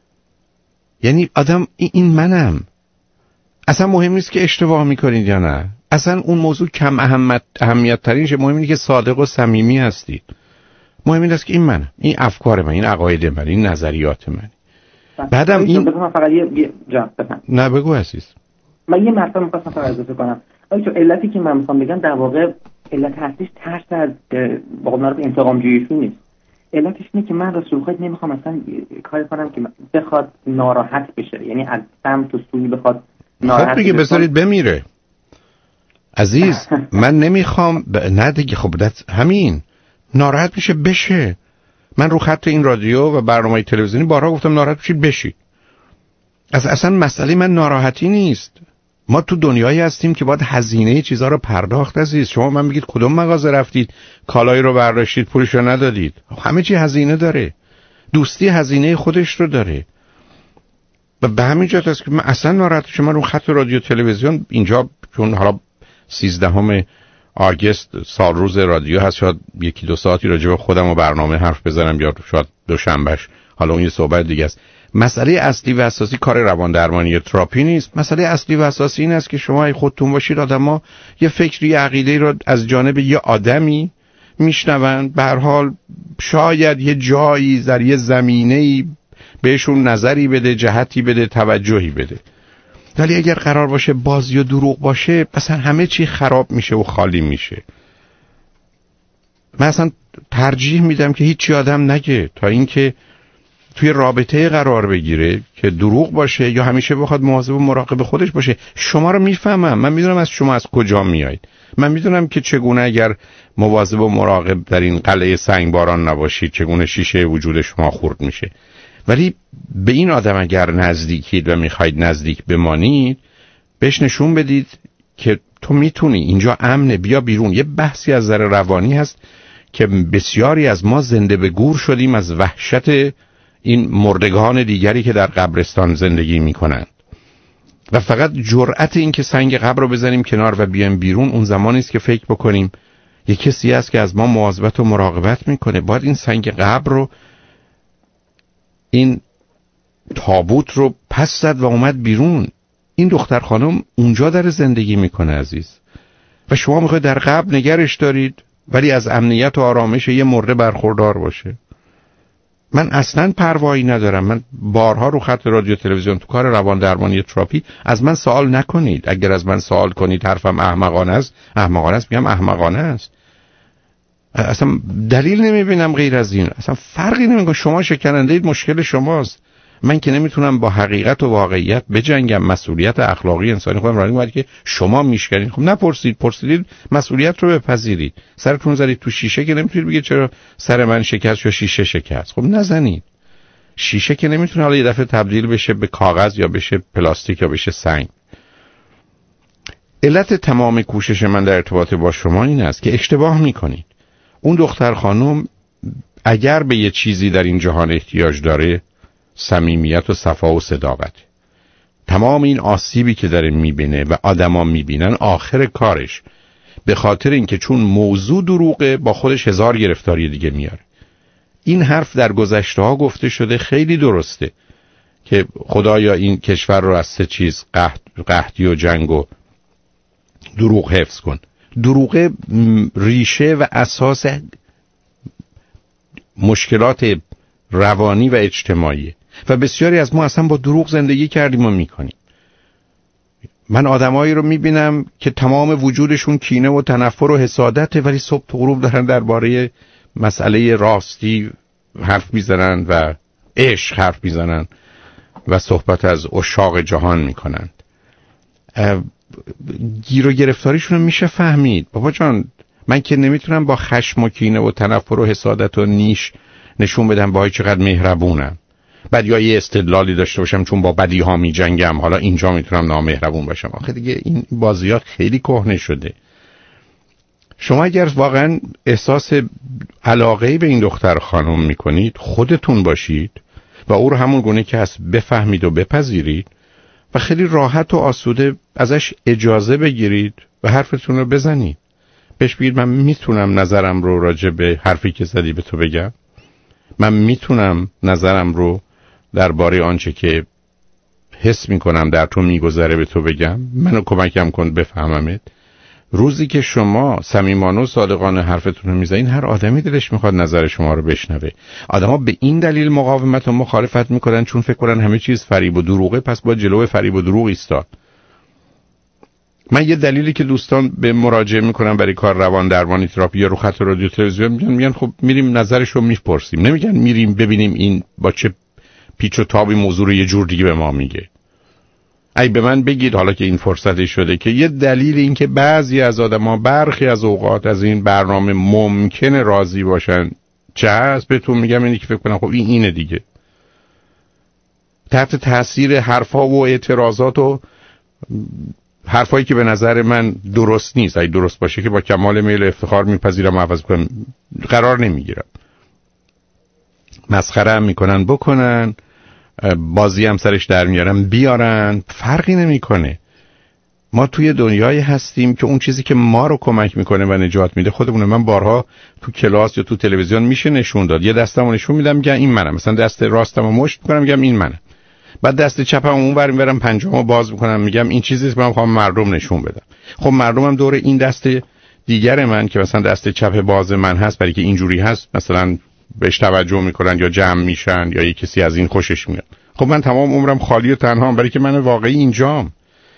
Speaker 4: یعنی آدم این منم. اصلا مهم نیست که اشتباه میکنید یا نه. اصلا اون موضوع کم اهمیت اهمیت ترینشه. مهم اینه که صادق و صمیمی هستید. مهم این است که این منم، این افکار من، این عقاید من، این نظریات من. بعدم این
Speaker 19: من فقط یه جا بفهم.
Speaker 4: نه بگو عزیز.
Speaker 19: من یه مرتبه می‌خواستم فقط اضافه کنم. آیا تو علتی که من می‌خوام بگم در واقع علت اصلیش ترس از با قول معروف انتقام جویی نیست. علتش اینه که من رسول خود نمی‌خوام اصلا کاری کنم که بخواد ناراحت بشه، یعنی از سمت و سوی بخواد ناراحت.
Speaker 4: خب دیگه بذارید بمیره. عزیز من نمیخوام ب... نه دیگه. خب همین ناراحت میشه بشه. من رو خط این رادیو و برنامه تلویزیونی بارها گفتم ناراحت بشید بشید. از اصلا مسئله من ناراحتی نیست. ما تو دنیایی هستیم که باید هزینه چیزا رو پرداخت. عزیز شما من بگید کدوم مغازه رفتید کالایی رو برداشتید پولش رو ندادید؟ همه چی هزینه داره. دوستی هزینه خودش رو داره. و به همین جهت است که من اصلا ناراحت شما رو خط رادیو تلویزیون اینجا، چون حالا سیزدهم آگوست سال روز رادیو هست، شاید یکی دو ساعتی راجع به خودم و برنامه حرف بزنم یا شاید دوشنبهش، حالا اون یه صحبت دیگه است. مسئله اصلی و اساسی کار روان درمانی یا تراپی نیست. مسئله اصلی و اساسی این است که شما ای خودتون باشید آدما یه فکری، یه عقیده‌ای رو از جانب یه آدمی میشنون، به هر حال شاید یه جایی در یه زمینه‌ای بهشون نظری بده، جهتی بده، توجهی بده. ولی اگر قرار باشه بازی و دروغ باشه، مثلا همه چی خراب میشه و خالی میشه. من اصلا ترجیح میدم که هیچی آدم نگه تا اینکه توی رابطه قرار بگیره که دروغ باشه یا همیشه بخواد مواظب و مراقب خودش باشه. شما رو میفهمم، من میدونم از شما از کجا میایید، من میدونم که چگونه اگر مواظب و مراقب در این قلعه سنگباران نباشید چگونه شیشه وجود شما خورد میشه. ولی به این آدم اگر نزدیکید و میخواید نزدیک بمانید، بهش نشون بدید که تو میتونی، اینجا امنه، بیا بیرون. یه بحثی از نظر روانی هست که بسیاری از ما زنده به گور شدیم از وحشت این مردگان دیگری که در قبرستان زندگی میکنند و فقط جرأت این که سنگ قبر رو بزنیم کنار و بیایم بیرون اون زمانی است که فکر بکنیم یه کسی هست که از ما مواظبت و مراقبت میکنه. باید این سنگ قبر رو، این تابوت رو پس زد و اومد بیرون. این دختر خانم اونجا داره زندگی میکنه عزیز و شما میخواید در قبر نگرش دارید ولی از امنیت و آرامش یه مرده برخوردار باشه. من اصلا پروایی ندارم. من بارها رو خط رادیو تلویزیون تو کار روان درمانی تراپی از من سوال نکنید. اگر از من سوال کنید حرفم احمقانه است، احمقانه است میگم احمقانه است. اصلا دلیل نمیبینم غیر از این. اصلا فرقی نمیکنه. شما شکننده اید، مشکل شماست. من که نمیتونم با حقیقت و واقعیت بجنگم. مسئولیت اخلاقی انسانی خودم رانی باید که شما میشکنید. خب نپرسید، پرسیدید مسئولیت رو بپذیرید. سرتون زدید تو شیشه که نمیتونید بگید چرا سر من شکست یا شیشه شکست. خب نزنید. شیشه که نمیتونه حالا یه دفعه تبدیل بشه به کاغذ یا بشه پلاستیک یا بشه سنگ. علت تمام کوشش من در ارتباط با شما این است که اشتباه میکنید. اون دختر خانم اگر به یه چیزی در این جهان احتیاج داره صمیمیت و صفا و صداقت. تمام این آسیبی که داره میبینه و آدما میبینن آخر کارش به خاطر اینکه چون موضوع دروغه با خودش هزار گرفتاری دیگه میاره. این حرف در گذشته ها گفته شده، خیلی درسته که خدایا این کشور رو از سه چیز، قحط، قحطی و جنگ و دروغ حفظ کن. دروغ ریشه و اساس مشکلات روانی و اجتماعی و بسیاری از ما اصلا با دروغ زندگی کردیم و میکنیم. من آدمایی رو میبینم که تمام وجودشون کینه و تنفر و حسادته ولی صبح تا غروب دارن درباره مسئله راستی حرف میزنن و عشق حرف میزنن و صحبت از عشاق جهان میکنن. گیر و گرفتاریشون رو میشه فهمید. بابا جان من که نمیتونم با خشم و کینه و تنفر و حسادت و نیش نشون بدم وای چقدر مهربونم، بعد یا یه استدلالی داشته باشم چون با بدی ها می جنگم حالا اینجا میتونم نامهربون باشم. آخه دیگه این بازیات خیلی کهنه شده. شما اگر واقعا احساس علاقه به این دختر خانم میکنید خودتون باشید و او رو همون گونه که هست بفهمید و بپذیرید و خیلی راحت و آسوده ازش اجازه بگیرید و حرفتون رو بزنید. بهش بگید من میتونم نظرم رو راجع به حرفی که زدی به تو بگم، من میتونم نظرم رو درباره آنچه که حس میکنم در تو میگذره به تو بگم، منو کمکم کن بفهممت. روزی که شما صمیمانه و صادقانه حرفتون رو میزنین هر آدمی دلش میخواد نظر شما رو بشنوه. آدما به این دلیل مقاومت و مخالفت میکنن چون فکر کنن همه چیز فریب و دروغه، پس با جلوی فریب و دروغ ایستاد. من یه دلیلی که دوستان به مراجعه میکنن برای کار روان درمانی تراپی یا رو خط رادیو تلویزیون میگن میگن خب میریم نظرش رو میپرسیم، نمیگن میریم ببینیم این با چه پیچ و تابی موضوع رو یه جور دیگه به ما میگه. ای به من بگید حالا که این فرصتی شده که یه دلیل این که بعضی از آدما برخی از اوقات از این برنامه ممکنه راضی باشن چه هست بهتون میگم اینی که فکر کنم خب این اینه دیگه. تحت تاثیر حرفا و اعتراضات و حرفایی که به نظر من درست نیست، اگه درست باشه که با کمال میل افتخار میپذیرم و عوض کنم، قرار نمیگیرم. مسخره هم میکنن بکنن، بازی هم سرش در میارن بیارن، فرقی نمیکنه. ما توی دنیایی هستیم که اون چیزی که ما رو کمک میکنه و نجات میده خودمونه. من بارها تو کلاس یا تو تلویزیون میشه نشون داد، یه دستمو نشون میدم میگم این منم، مثلا دست راستمو مشت میکنم میگم این منم، بعد دست چپم اونور میبرم پنجمو باز میکنم میگم این چیزیه که من میخوام مردم نشون بدم. خب مردمم دور این دست دیگر من که مثلا دست چپ باز من هست برای که اینجوری هست مثلا بهش توجه میکنن یا جمع میشن یا یه کسی از این خوشش میاد. خب من تمام عمرم خالی و تنهام برای که من واقعی اینجام.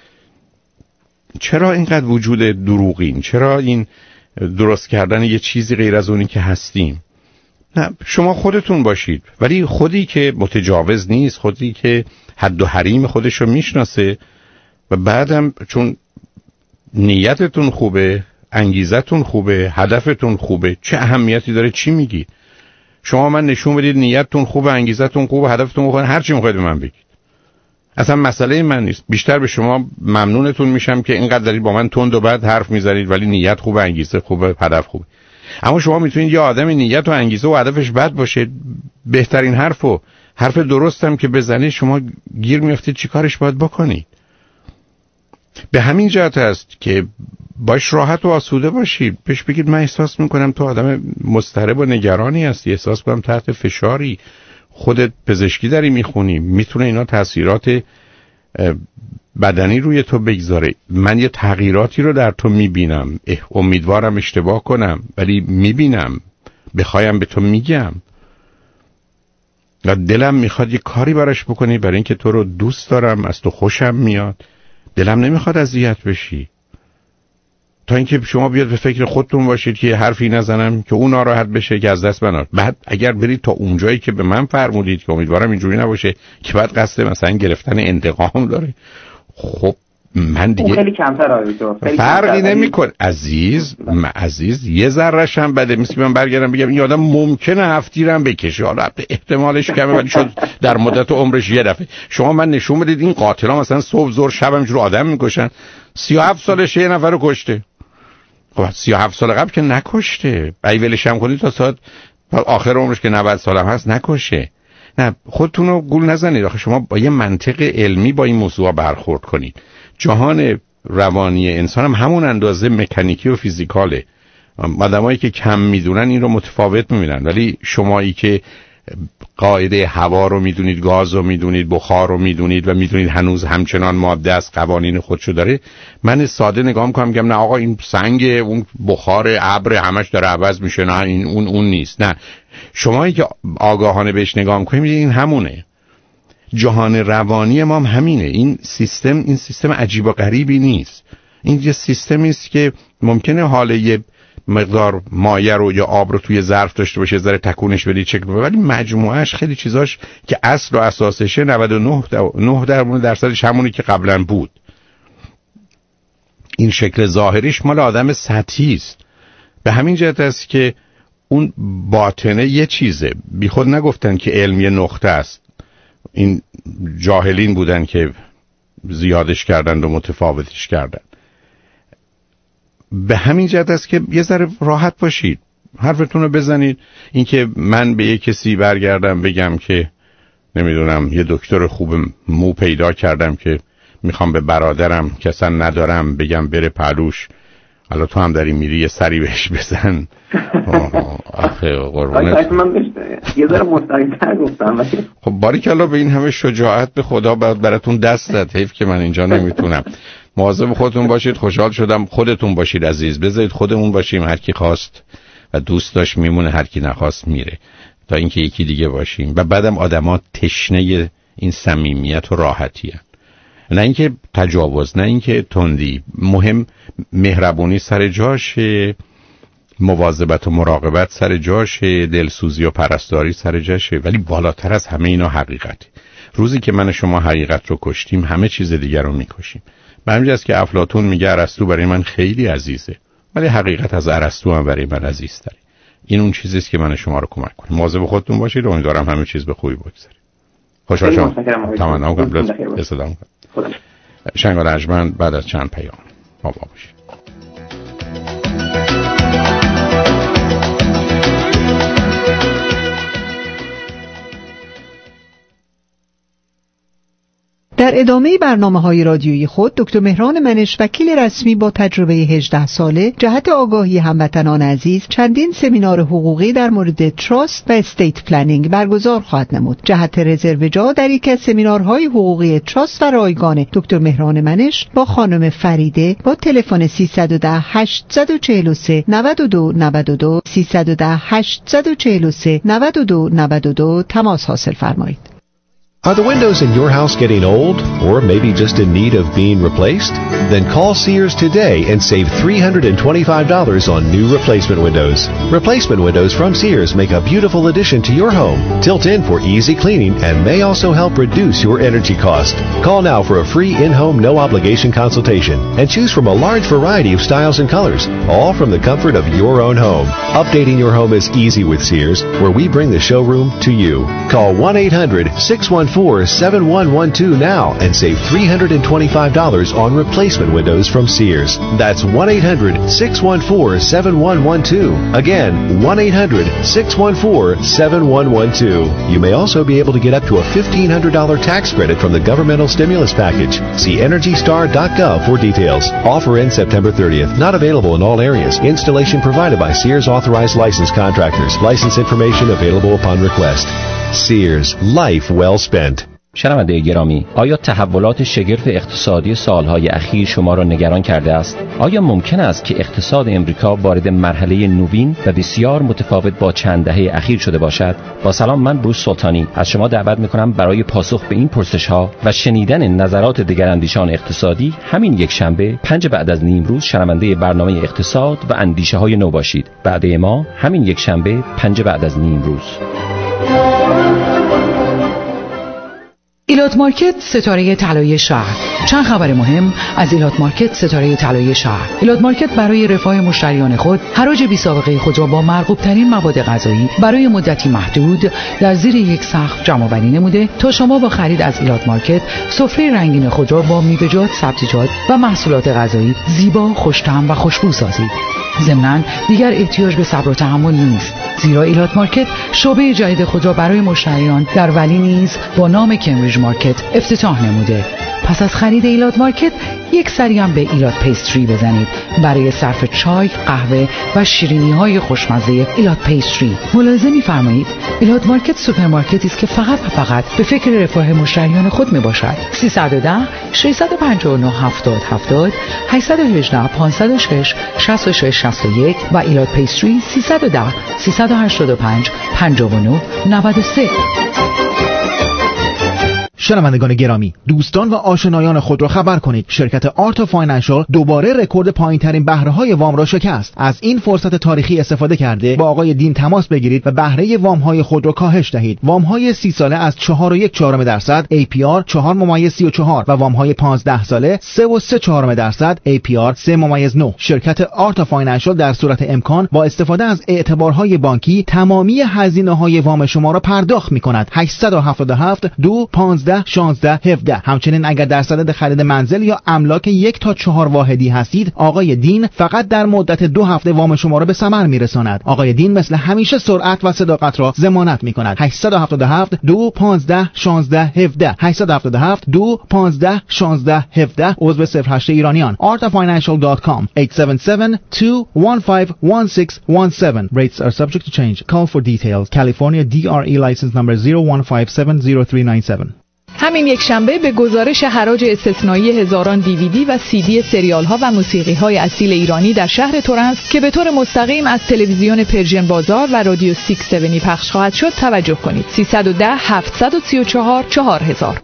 Speaker 4: چرا اینقدر وجود دروغین؟ چرا این درست کردن یه چیزی غیر از اونی که هستیم؟ نه، شما خودتون باشید، ولی خودی که متجاوز نیست، خودی که حد و حریم خودش رو میشناسه و بعدم چون نیتتون خوبه، انگیزتون خوبه، هدفتون خوبه، چه اهمیتی داره چی میگی؟ شما من نشون بدید نیتتون خوبه، انگیزتون خوبه، هدفتون خوبه، هر چی میخواید به من بگید. اصلا مسئله من نیست. بیشتر به شما ممنونتون میشم که اینقدر دارید با من تند و بد حرف میزنید، ولی نیت خوبه، انگیزه خوبه، هدف خوبه. اما شما میتونید یه آدم نیت و انگیزه و هدفش بد باشه، بهترین حرفو حرف درستم که بزنید شما گیر میافتید چیکارش باید بکنید. به همین جهت است که باش راحت و آسوده باشید، بهش بگید من احساس میکنم تو آدم مضطرب و نگرانی هستی، احساس کنم تحت فشاری، خودت پزشکی داری میخونی، میتونه اینا تاثیرات بدنی روی تو بگذاره. من یه تغییراتی رو در تو میبینم، امیدوارم اشتباه کنم ولی میبینم، بخوایم به تو میگم و دلم میخواد یه کاری براش بکنی، برای اینکه تو رو دوست دارم، از تو خوشم میاد، دلم نمیخواد اذیت بشی. تا اینکه شما بیاد به فکر خودتون باشید که حرفی نزنم که اون ناراحت بشه که از دست بنار. بعد اگر برید تا اونجایی که به من فرمودید که امیدوارم اینجوری نباشه که بعد قصد مثلا گرفتن انتقام داره، خب من دیگه
Speaker 19: خیلی کمتر آیدو
Speaker 4: فرقی نمیکنه عزیز. من عزیز یه ذره‌ش هم بده، مثل من برگردم بگم این آدم ممکنه هفتیرم بکشه، حالا احتمالش کمه ولی شد در مدت عمرش یه دفعه. شما من نشون بدید این قاتلا مثلا صبح ظهر شب همینجور آدم میکشن، سی و هفت سالش یه نفر رو کشته. خب سی و هفت سال قبل که نکشته، ای ولش هم کنید تا ساعت آخر عمرش که نود سالم هست نکشه. نه خودتون رو گول نزنید. آخه شما با یه منطق علمی با این موضوع برخورد کنید. جهان روانی انسان هم همون اندازه مکانیکی و فیزیکاله. آدمایی که کم میدونن این رو متفاوت میبینن، ولی شمایی که قاعده هوا رو میدونید، گاز رو میدونید، بخار رو میدونید و میدونید هنوز همچنان ماده است، قوانین خودشو داره، من ساده نگاه میکنم میگم نه آقا این سنگ، اون بخار، ابر همش داره عوض میشه، نه این اون اون نیست. نه شمایی که آگاهانه بهش نگاه میکنید این همونه. جهان روانی ما هم همینه. این سیستم این سیستم عجیب و غریبی نیست. این یه سیستمی است که ممکنه حاله یه مقدار مایع رو یا آب رو توی ظرف داشته باشه، ذره تکونش بدی چک بده، ولی مجموعهش خیلی چیزاش که اصل و اساسشه نود و نه درصدش همونی که قبلا بود. این شکل ظاهریش مال آدم سطحی است. به همین جهت است که اون باطنه یه چیزه. بی خود نگفتن که علم یه نقطه است. این جاهلین بودن که زیادش کردند و متفاوتش کردند. به همین جهت است که یه ذره راحت باشید، حرفتون رو بزنید. اینکه من به یه کسی برگردم بگم که نمیدونم یه دکتر خوب مو پیدا کردم که میخوام به برادرم که اصلا ندارم بگم بره پلوش، حالا تو هم داری میری یه سری بهش بزن. آخه قربونت
Speaker 19: من یه ذره مستقیم‌تر گفتم.
Speaker 4: خب باریکلا به این همه شجاعت به خدا براتون دست داد. حیف که من اینجا نمیتونم. مواظب خودتون باشید. خوشحال شدم خودتون باشید عزیز. بذارید خودمون باشیم، هر کی خواست و دوست داشت میمونه، هر کی نخواست میره، تا اینکه یکی دیگه باشیم. و بعدم آدما تشنه این صمیمیت و راحتی هن. نه اینکه تجاوز، نه اینکه تندی. مهم مهربونی سر جاشه، مواظبت و مراقبت سر جاشه، دلسوزی و پرستاری سر جاشه، ولی بالاتر از همه اینا حقیقته. روزی که من شما حقیقت رو کشتیم، همه چیز دیگر رو میکشیم. به همین جاست که افلاطون میگه ارسطو برای من خیلی عزیزه، ولی حقیقت از ارسطو هم برای من عزیزتره. این اون چیزیست که من شما رو کمک کنه. مواظب خودتون باشید و امیدوارم همه چیز به خوبی بگذره. خوشحال شدم. تمنا می‌کنم. استفاده کنید. شنگال ارجمند بعد از چند پیام ما با باشید.
Speaker 2: در ادامه برنامه‌های رادیویی خود دکتر مهران منش، وکیل رسمی با تجربه هجده ساله جهت آگاهی هموطنان عزیز، چندین سمینار حقوقی در مورد تراست و استیت پلنینگ برگزار خواهد نمود. جهت رزرو جا در یک از سمینارهای حقوقی تراست و رایگان دکتر مهران منش با خانم فریده با تلفن سیصد و ده هشتصد و چهل و سه نود و دو نود و دو سیصد و ده هشتصد و چهل و سه نود و دو نود و دو تماس حاصل فرمایید.
Speaker 17: Are the windows in your house getting old, or maybe just in need of being replaced? Then call Sears today and save three hundred twenty-five dollars on new replacement windows. Replacement windows from Sears make a beautiful addition to your home, tilt in for easy cleaning, and may also help reduce your energy cost. Call now for a free in-home no-obligation consultation and choose from a large variety of styles and colors, all from the comfort of your own home. Updating your home is easy with Sears, where we bring the showroom to you. Call one eight hundred six one four, seven one one two now and save three hundred twenty-five dollars on replacement windows from Sears. That's one eight hundred, six one four, seven one one two. Again, one eight hundred, six one four, seven one one two. You may also be able to get up to a fifteen hundred dollars tax credit from the governmental stimulus package. See energy star dot gov for details. Offer ends September thirtieth. Not available in all areas. Installation provided by Sears authorized licensed contractors. License information available upon request. Sears, life well spent.
Speaker 8: شنونده گرامی، آیا تحولات شگرف اقتصادی سالهای اخیر شما را نگران کرده است؟ آیا ممکن است که اقتصاد امریکا وارد مرحله نوین و بسیار متفاوت با چند دهه اخیر شده باشد؟ با سلام، من بروس سلطانی از شما دعوت می‌کنم برای پاسخ به این پرسش‌ها و شنیدن نظرات دگراندیشان اقتصادی همین یک شنبه پنج بعد از نیم روز شنونده برنامه اقتصاد و اندیشه‌های نو باشید. وعده ما همین یک شنبه پنج بعد از نیم روز.
Speaker 9: ایلات مارکت ستاره طلایی شهر. چند خبر مهم از ایلات مارکت ستاره طلایی شهر. ایلات مارکت برای رفاه مشتریان خود حراج بی سابقه خود را با مرغوب ترین مواد غذایی برای مدتی محدود در زیر یک سقف جمع‌آوری نموده تا شما با خرید از ایلات مارکت سفره رنگین خود را با میوه‌جات، سبزیجات و محصولات غذایی زیبا، خوش‌طعم و خوشبو سازید. ضمناً دیگر احتیاج به صبر و تحمل نیست، زیرا ایلات مارکت شعبه جدید خود را برای مشتریان در ولی نیز با نام کمبریج مارکت افتتاح نموده. پس از خرید ایلات مارکت یک سری هم به ایلات پیستری بزنید برای صرف چای، قهوه و شیرینی های خوشمزه ایلات پیستری. ملاحظه می‌فرمایید ایلات مارکت سوپرمارکتی است که فقط و فقط به فکر رفاه مشتریان خود میباشد. سیصد و ده، ششصد و پنجاه و نه، هفتاد هفتاد، هشتصد و هجده، پانصد و شش، شصت و شش شصت و یک و ایلات پیستری سیصد و ده، سیصد و هشتاد و پنج، پنجاه و نه، نود و سه.
Speaker 3: شنوندگان گرامی، دوستان و آشنایان خود را خبر کنید شرکت آرتا فاینانشال دوباره رکورد پایین‌ترین بهره‌های وام را شکست. از این فرصت تاریخی استفاده کرده با آقای دین تماس بگیرید و بهره وام‌های خود را کاهش دهید. وام‌های سی ساله از چهار و یک چهارم درصد، ای پی آر چهار ممیز سی و چهار و وام‌های پانزده ساله سه و سه چهارم درصد، ای پی آر سه ممیز نه. شرکت آرتا فاینانشال در صورت امکان با استفاده از اعتبارهای بانکی تمامی هزینه‌های وام شما را پرداخت می‌کند. هشت هفت هفت، دو پانزده، شانزده هفده. همچنین اگر در صدد خرید منزل یا املاک یک تا چهار واحدی هستید، آقای دین فقط در مدت دو هفته وام شما را به ثمر میرساند. آقای دین مثل همیشه سرعت و صداقت را ضمانت میکند. هشت هفت هفت، دو پانزده، شانزده هفده. هشت هفت هفت، دو پانزده، شانزده هفده. عضو صفر هشت ایرانیان. arta financial dot com eight seven seven, two one five, one six one seven. Rates are subject to change. Call for details. California D R E license number zero one five seven zero three nine seven.
Speaker 14: همین یک شنبه به گزارش حراج استثنایی هزاران دیویدی و سی دی سریال ها و موسیقی های اصیل ایرانی در شهر تورنس که به طور مستقیم از تلویزیون پرژن بازار و رادیو ششصد و هفتاد پخش خواهد شد توجه کنید. سیصد و ده، هفتصد و سی و چهار، چهار هزار.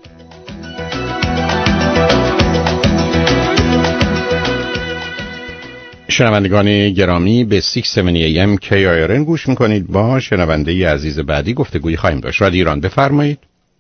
Speaker 4: شنوندگان گرامی به ششصد و هفتاد ای ام کی آی آر ان گوش میکنید. با شنونده عزیز بعدی گفتگویی خواهیم داشت. رادیو ایران، بفرمایید.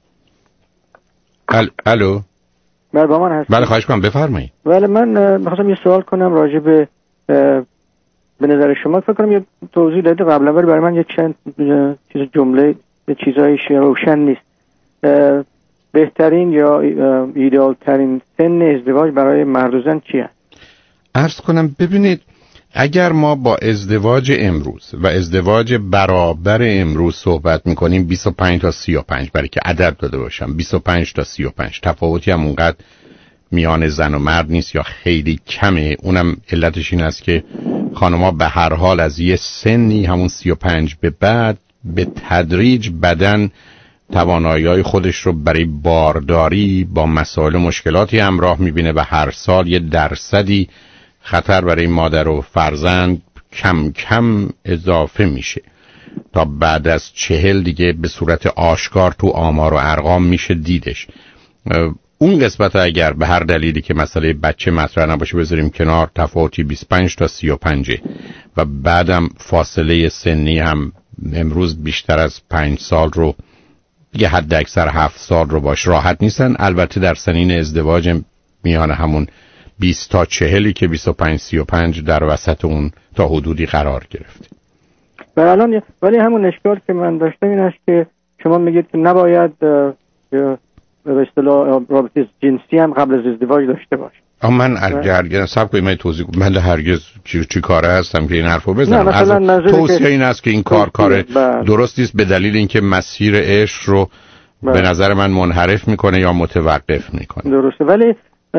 Speaker 4: ال... الو.
Speaker 11: بله با من هست.
Speaker 4: بله خواهش کنم بفرمایید.
Speaker 11: بله من می‌خواستم یه سوال کنم راجع به به نظر شما فکر کنم یه توضیح دادید قبلا، ولی برای من یک چند چیز جمله یه چیزایی روشن نیست. بهترین یا ایدئال ترین سن ازدواج برای مرد و زن چیه؟
Speaker 4: عرض کنم ببینید، اگر ما با ازدواج امروز و ازدواج برابر امروز صحبت میکنیم بیست و پنج تا سی و پنج، برای که عدد داده باشم بیست و پنج تا سی و پنج، تفاوتی هم اونقدر میان زن و مرد نیست یا خیلی کمه. اونم علتش این است که خانم‌ها به هر حال از یه سنی همون سی و پنج به بعد به تدریج بدن توانایی‌های خودش رو برای بارداری با مسائل مشکلاتی همراه میبینه و هر سال یه درصدی خطر برای مادر و فرزند کم کم اضافه میشه تا بعد از چهل دیگه به صورت آشکار تو آمار و ارقام میشه دیدش. اون قسمت اگر به هر دلیلی که مسئله بچه مطرح نباشه بذاریم کنار، تفاوتی بیست و پنج تا سی و پنج و بعدم فاصله سنی هم امروز بیشتر از پنج سال رو یه حد اکثر هفت سال رو باش راحت نیستن. البته در سنین ازدواج میان همون بیست تا چهلی که بیست و پنج سی و پنج در وسط اون تا حدودی قرار گرفت.
Speaker 11: و الان ولی همون اشکال که من داشتم این است که شما میگید که نباید یا به اصطلاح رابطه جنسی هم قبل از ازدواج داشته باشه.
Speaker 4: اما من هرگز سب کنید من توضیح کنم، من هرگز چی, چی کاره هستم که این حرفو بزنم. از توصیه این است که این کار کار درستی است به دلیل اینکه مسیر عشق رو بله. به نظر من منحرف میکنه یا متوقف میکنه.
Speaker 11: درسته، ولی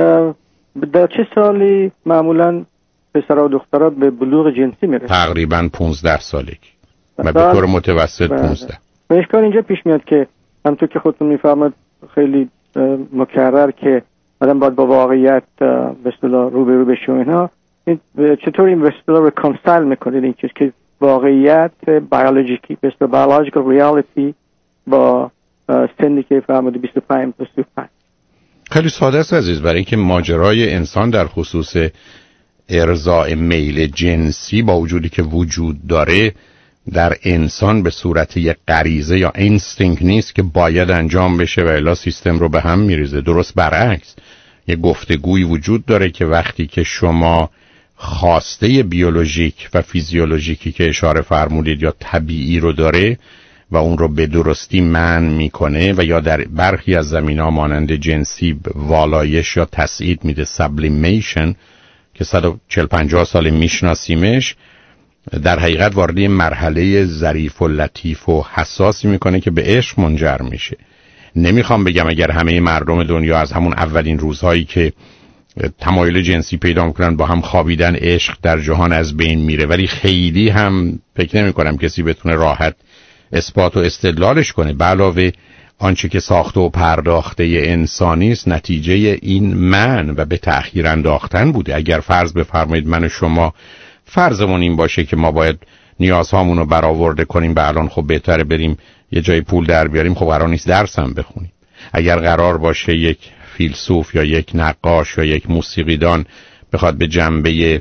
Speaker 11: در چه سالی معمولا پسرها و دخترها به بلوغ جنسی میرسن؟
Speaker 4: تقریبا پانزده سالگی و به طور متوسط پانزده.
Speaker 11: و اشکال اینجا پیش میاد که همونطور که خودتون میفهمید خیلی مکرر که آدم باید با واقعیت به اصطلاح روبرو بشه و اینا، چطور این به اصطلاح ریکانسایل میکنید این چیز که واقعیت بیولوژیکی به اصطلاح بیولوژیکال ریالیتی با سنی که فرمودید بیست و پنج تا سی و پنج؟
Speaker 4: خیلی ساده است عزیز، برای اینکه ماجرای انسان در خصوص ارضاء میل جنسی با وجودی که وجود داره در انسان به صورت یک غریزه یا اینستینکت نیست که باید انجام بشه و الا سیستم رو به هم میریزه. درست برعکس، یک گفتگوی وجود داره که وقتی که شما خواسته بیولوژیک و فیزیولوژیکی که اشاره فرمودید یا طبیعی رو داره و اون رو به درستی منع میکنه و یا در برخی از زمینه‌ها مانند جنسی والایش یا تسعید میده، سبلیمیشن که صد و چهل پنجاه سال میشناسیمش، در حقیقت وارد مرحله ظریف و لطیف و حساسی میکنه که به عشق منجر میشه. نمیخوام بگم اگر همه مردم دنیا از همون اولین روزهایی که تمایل جنسی پیدا میکنن با هم خوابیدن، عشق در جهان از بین میره، ولی خیلی هم فکر نمی کنم کسی بتونه راحت اثبات و استدلالش کنه. به علاوه آنچه که ساخته و پرداخته انسانی است نتیجه این من و به تأخیر انداختن بوده. اگر فرض بفرمایید من و شما فرضمون این باشه که ما باید نیازهامون رو برآورده کنیم، به الان خب بهتره بریم یه جای پول در بیاریم، خب قرار نیست درس هم بخونیم. اگر قرار باشه یک فیلسوف یا یک نقاش یا یک موسیقیدان بخواد به جنبه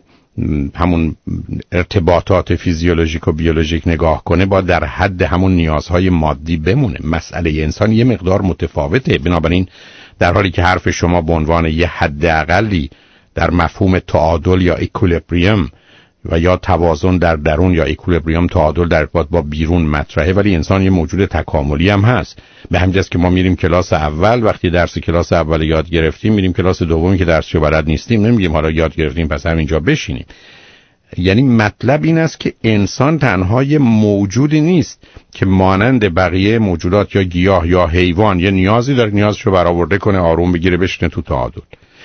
Speaker 4: همون ارتباطات فیزیولوژیک و بیولوژیک نگاه کنه، باید در حد همون نیازهای مادی بمونه. مسئله انسان یه مقدار متفاوته. بنابراین در حالی که حرف شما به عنوان یه حد اقلی در مفهوم تعادل یا اکولیبریوم و یا توازن در درون یا اکولیبریوم تعادل در ارتباط با بیرون مطرحه، ولی انسان یه موجود تکاملی هم هست. به همین جاست که ما میریم کلاس اول، وقتی درس کلاس اول یاد گرفتیم میریم کلاس دومی که درسشو بلد نیستیم، نمیگیم حالا یاد گرفتیم پس همینجا بشینیم. یعنی مطلب این است که انسان تنها یه موجودی نیست که مانند بقیه موجودات یا گیاه یا حیوان یه نیازی داره، نیازشو برآورده کنه، آروم بگیره، بشینه تو تعادل.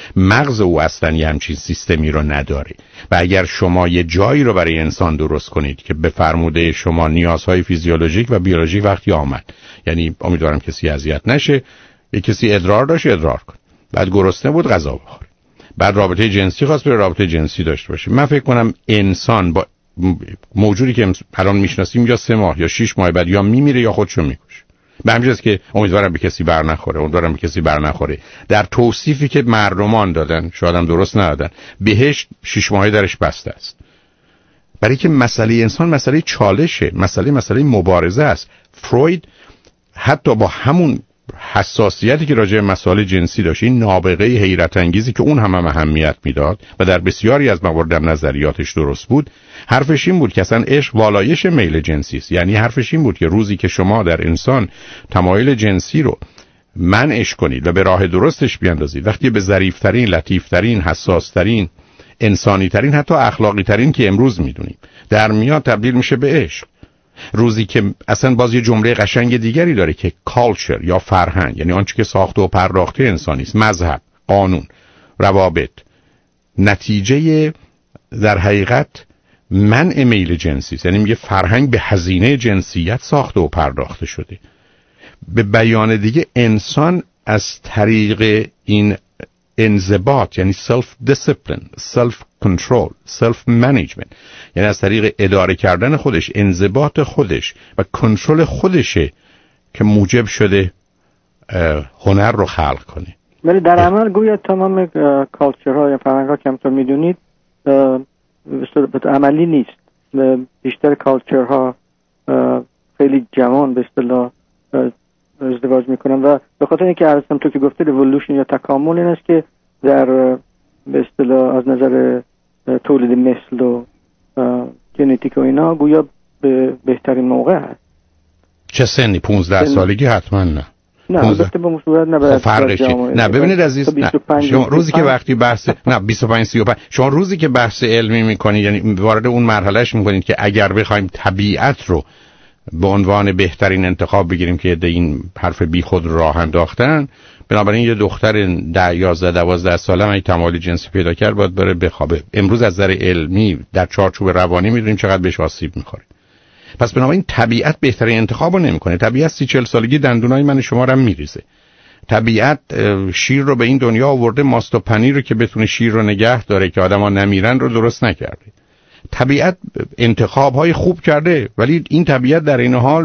Speaker 4: مغز او اصلا یه همچین سیستمی رو نداره. و اگر شما یه جایی رو برای انسان درست کنید که به فرموده شما نیازهای فیزیولوژیک و بیولوژیک وقتی آمد، یعنی امیدوارم کسی اذیت نشه، یه کسی ادرار داشت ادرار کن، بعد گرسنه بود غذا بخوره، بعد رابطه جنسی خواست بره رابطه جنسی داشته باشه. من فکر کنم انسان با موجودی که الان میشناسیم یا سه ماه یا شش ماه بعد یا میمیره یا خودشو میکشه. به همین جاست که امیدوارم به کسی بر نخوره، امیدوارم به کسی بر نخوره. در توصیفی که مردمان دادن، شاید هم درست ندادن، بهشت شش ماهه درش بسته است. برای که مسئله انسان مسئله چالشه، مسئله مسئله مبارزه است. فروید حتی با همون حساسیتی که راجع به مسائل جنسی داشت، این نابغه حیرت انگیزی که اون هم, هم اهمیت میداد و در بسیاری از موارد نظریاتش درست بود، حرفش این بود که اصلا عشق والایش میل جنسی است. یعنی حرفش این بود که روزی که شما در انسان تمایل جنسی رو منعش کنید و به راه درستش بیاندازید، وقتی به ظریف‌ترین، لطیف‌ترین، حساس‌ترین، انسانی‌ترین، حتی اخلاقی‌ترین که امروز میدونیم در میاد، تبدیل میشه به عشق. روزی که اصلا باز یه جمله قشنگ دیگری داره که کالچر یا فرهنگ، یعنی آنچه که ساخته و پرداخته انسانی است، مذهب، قانون، روابط، نتیجه در حقیقت منع میل جنسی است. یعنی میگه فرهنگ به هزینه جنسیت ساخته و پرداخته شده. به بیان دیگه انسان از طریق این انضباط، یعنی سلف دیسیپلین، سلف کنترل، سلف منیجمنت، یعنی از طریق اداره کردن خودش، انضباط خودش و کنترل خودشه که موجب شده هنر رو خلق کنه.
Speaker 11: ولی در عمل گویا تمام کالچرها یا فرهنگ‌ها که همونطور میدونید به عملی نیست. بیشتر کالچرها خیلی جوان به اصطلاح ازدواج میکنن و به خاطر اینکه ارسم تو که گفته ریولوشن یا تکامل این است که در به اصطلاح از نظر تولید مثل و ژنتیک و اینا گویا به بهترین موقع هست.
Speaker 4: چه سنی؟ پونزده سالگی حتما نه.
Speaker 11: نه البته به صورت نه
Speaker 4: خب فرقش چیه؟ نه ببینید عزیز، نه شما روزی که وقتی بحث نه بیست و پنج سی و پنج شما روزی که بحث علمی میکنید، یعنی وارد اون مرحلهش میکنید که اگر بخوایم طبیعت رو به عنوان بهترین انتخاب بگیریم که ده این حرف بی خود راه انداختن، بنابراین یه دختر ده یازده دوازده ساله اگه تمایل جنسی پیدا کرد باید بره بخوابه. امروز از نظر علمی در چارچوب روانی میدونیم چقدر بهش آسیب میخوره. پس بنابراین طبیعت بهترین انتخابو نمیکنه. طبیعت سی چهل سالگی دندونای من شما رو میریزه. طبیعت شیر رو به این دنیا آورده، ماست و پنیر رو که بتونه شیر رو نگه داره که آدما نمیرن رو درست نکرده. طبیعت انتخاب‌های خوب کرده، ولی این طبیعت در این حال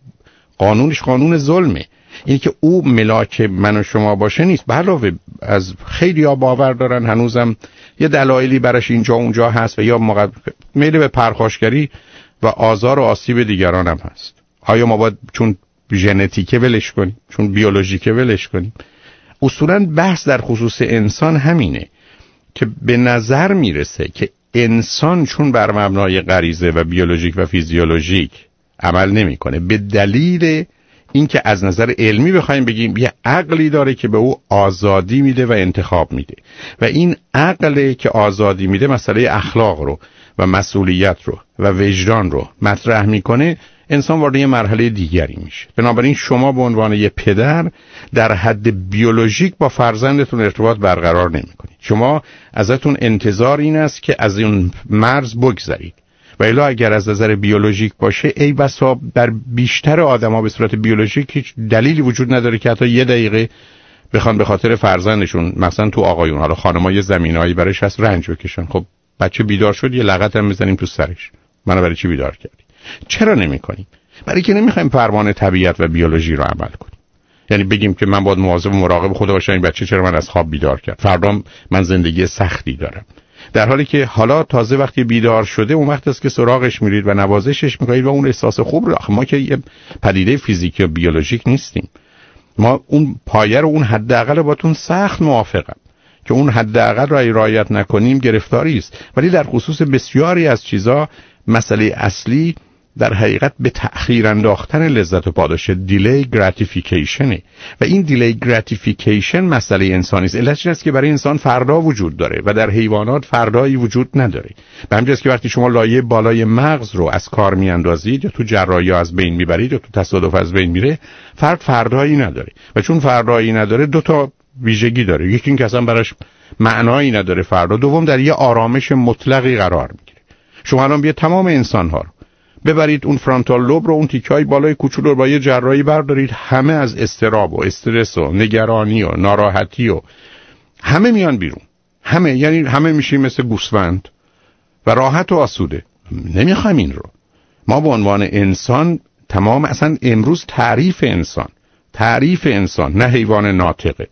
Speaker 4: قانونش قانون ظلمه. این که او ملاک من و شما باشه نیست. به علاوه از خیلی‌ها باور دارن هنوزم یه دلایلی براش اینجا اونجا هست و یا موقع میل به پرخاشگری و آزار و آسیب دیگران هم هست. آیا ما باید چون ژنتیکه ولش کنیم، چون بیولوژیکه ولش کنیم؟ اصولاً بحث در خصوص انسان همینه که به نظر میرسه که انسان چون بر مبنای غریزه و بیولوژیک و فیزیولوژیک عمل نمیکنه، به دلیل اینکه از نظر علمی بخوایم بگیم یه عقلی داره که به او آزادی میده و انتخاب میده و این عقل که آزادی میده مسئله اخلاق رو و مسئولیت رو و وجدان رو مطرح میکنه، انسان وارد یه مرحله دیگری میشه. بنابراین شما به عنوان یه پدر در حد بیولوژیک با فرزندتون ارتباط برقرار نمیکنید. شما ازتون انتظار این است که از اون مرز بگذرید. و الا اگر از نظر بیولوژیک باشه، ای بسا در بیشتر آدما به صورت بیولوژیک هیچ دلیلی وجود نداره که حتی یه دقیقه بخوان به خاطر فرزندشون، مثلا تو آقایون، حالا خانم‌ها یه زمینه‌ای براش هست، رنج بکشن. خب بچه بیدار شد یه لغت هم بزنیم تو سرش، منو برای چی بیدار کردی؟ چرا نمی‌کنیم؟ برای که نمی‌خوایم فرمان طبیعت و بیولوژی رو عمل کنیم. یعنی بگیم که من باید مواظب و مراقب خدا باشم، این بچه چرا من از خواب بیدار کرد، فردا من زندگی سختی دارم. در حالی که حالا تازه وقتی بیدار شده اون وقت است که سراغش میرید و نوازشش میکنید و اون احساس خوب رو. ما که یه پدیده فیزیکی و بیولوژیک نیستیم، ما اون پایه رو، اون حداقل باتون سخت موافقم که اون حداقل رو رعایت نکنیم گرفتاری است. ولی در خصوص بسیاری از چیزا مسئله اصلی در حقیقت به تأخیر انداختن لذت و پاداش، دیلی گراتیفیکیشنه و این دیلی گراتیفیکیشن مسئله انسانی است. علتش است که برای انسان فردا وجود داره و در حیوانات فردایی وجود نداره. به همین جاست که وقتی شما لایه بالای مغز رو از کار میاندازید یا تو جراحی از بین میبرید یا تو تصادف از بین میره، فرد فردایی نداره و چون فردایی نداره دو تا ویژگی داره. یکی این که اصلا براش معنایی نداره فردا، دوم در یه آرامش مطلقی قرار میگیره. شما الان بیا تمام انسان‌ها رو ببرید اون فرانتال لوب رو، اون تیکه‌های بالای کوچولو رو با یه جراحی بردارید، همه از اضطراب و استرس و نگرانی و ناراحتی و همه میان بیرون. همه، یعنی همه میشیم مثل گوسفند و راحت و آسوده. نمیخوایم این رو. ما به عنوان انسان تمام، اصلا امروز تعریف انسان، تعریف انسان نه حیوان ناطقه،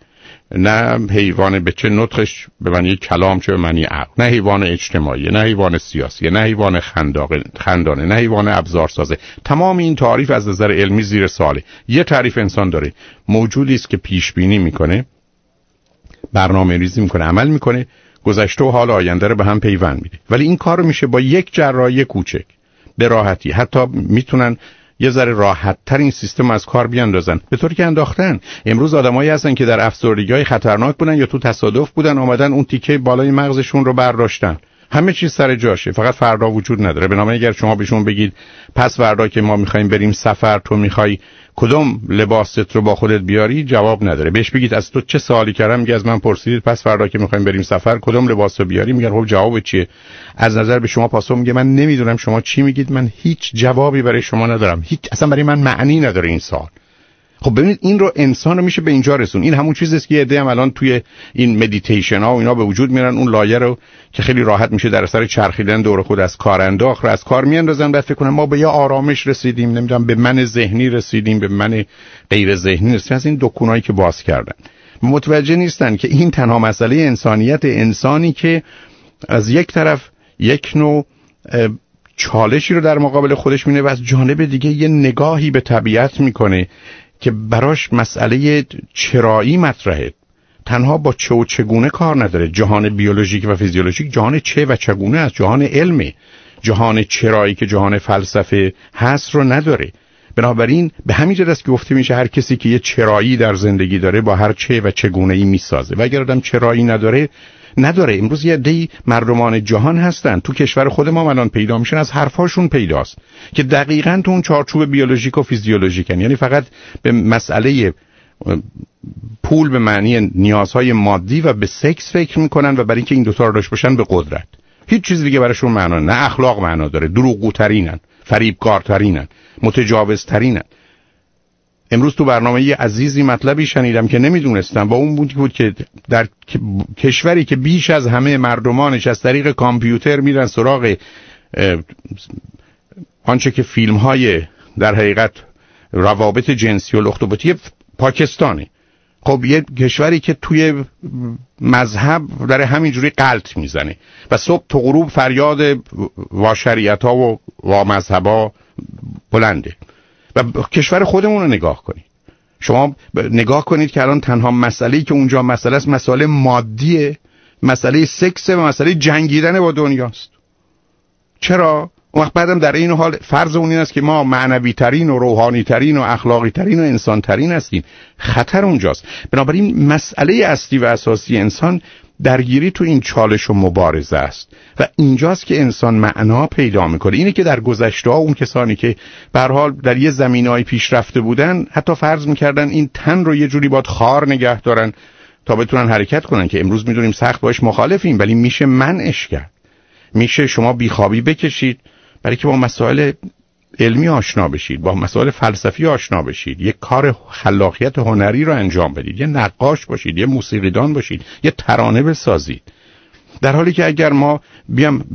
Speaker 4: نه حیوان به چه نطقش به معنی کلام چه به معنی عقل، نه حیوان اجتماعی، نه حیوان سیاسی، نه حیوان خندانه، نه حیوان ابزارسازه. تمام این تعریف از نظر علمی زیر سواله. یه تعریف انسان داره، موجودی است که پیش بینی میکنه، برنامه ریزی میکنه، عمل میکنه، گذشته و حال آینده رو به هم پیوند میده. ولی این کار میشه با یک جراحی کوچک به راحتی. حتی میتونن یه ذره راحت تر این سیستم از کار بیاندازن، به طوری که انداختن. امروز آدمایی هستن که در افسردگی‌های خطرناک بودن یا تو تصادف بودن، اومدن اون تیکه بالای مغزشون رو برداشتن، همه چیز سر جاشه، فقط فردا وجود نداره. بنابراین اگر شما بهشون بگید پس فردا که ما می‌خوایم بریم سفر، تو می‌خوای کدوم لباست رو با خودت بیاری، جواب نداره. بهش بگید از تو چه سوالی کردم، میگه از من پرسیدید پس فردا که می‌خوایم بریم سفر کدوم لباس رو بیاری، میگه خب جواب چیه؟ از نظر به شما پاسخ میگه من نمیدونم شما چی میگید، من هیچ جوابی برای شما ندارم، هیچ، اصلا برای من معنی نداره این سوال. خب ببینید این رو انسان رو میشه به اینجا رسون. این همون چیزیه که ایده هم الان توی این مدیتیشن ها و اینا به وجود میارن، اون لایه رو که خیلی راحت میشه در اثر چرخیدن دور خود از کار انداخت رو از کار میاندازن، بعد فکر کنن ما به یه آرامش رسیدیم، نمیدونم به من ذهنی رسیدیم، به من غیر ذهنی رسیدیم. از این دکونایی که باز کردن متوجه نیستن که این تنها مسئله انسانیت انسانی که از یک طرف یک نوع چالشی رو در مقابل خودش می‌بینه و از جانب دیگه یه نگاهی به طبیعت میکنه که براش مسئله چرایی مطرحه. تنها با چه و چگونه کار نداره. جهان بیولوژیک و فیزیولوژیک جهان چه و چگونه از جهان علمه. جهان چرایی که جهان فلسفه هست رو نداره. بنابراین به همین جهت است که گفته میشه هر کسی که یه چرایی در زندگی داره با هر چه و چگونه ای میسازه و اگر آدم چرایی نداره نداره. امروز یه عده‌ای مردمان جهان هستن تو کشور خود ما الان پیدا میشن، از حرفاشون پیداست که دقیقاً تو اون چارچوب بیولوژیک و فیزیولوژیکن، یعنی فقط به مسئله پول به معنی نیازهای مادی و به سکس فکر میکنن و برای اینکه این دوتا رو داشته باشن به قدرت. هیچ چیز دیگه براشون معنا نه. اخلاق معنا داره، دروغگوترینن، فریبکارترینن، متجاوزترینن. امروز تو برنامه یه عزیزی مطلبی شنیدم که نمیدونستم، با اون بود که در کشوری که بیش از همه مردمانش از طریق کامپیوتر میرن سراغ آنچه که فیلم های در حقیقت روابط جنسی و لخت پاکستانی، خب یه کشوری که توی مذهب داره همینجوری غلط میزنه و صبح تا غروب فریاد وا شریعت ها و وا مذهب ها بلنده. و کشور خودمون رو نگاه کنید، شما نگاه کنید که الان تنها مسئله‌ای که اونجا مسئله است مسئله مادیه، مسئله سکس و مسئله جنگیدن با دنیاست. چرا؟ اون وقت بعدم در این حال فرض اون این است که ما معنوی ترین و روحانی ترین و اخلاقی ترین و انسان ترین هستیم. خطر اونجاست. بنابراین مسئله اصلی و اساسی انسان درگیری تو این چالش و مبارزه است و اینجاست که انسان معنا پیدا میکنه. اینه که در گذشته ها اون کسانی که به هر حال در یه زمینه‌ای پیشرفته بودن حتی فرض میکردن این تن رو یه جوری باید خار نگه دارن تا بتونن حرکت کنن، که امروز میدونیم سخت باش مخالفیم، ولی میشه منعش کرد. میشه شما بیخوابی بکشید برای که با مسائل علمی آشنا بشید، با مسائل فلسفی آشنا بشید، یک کار خلاقیت هنری رو انجام بدید، یه نقاش باشید، یه موسیقیدان باشید، یه ترانه بسازید. در حالی که اگر ما بیام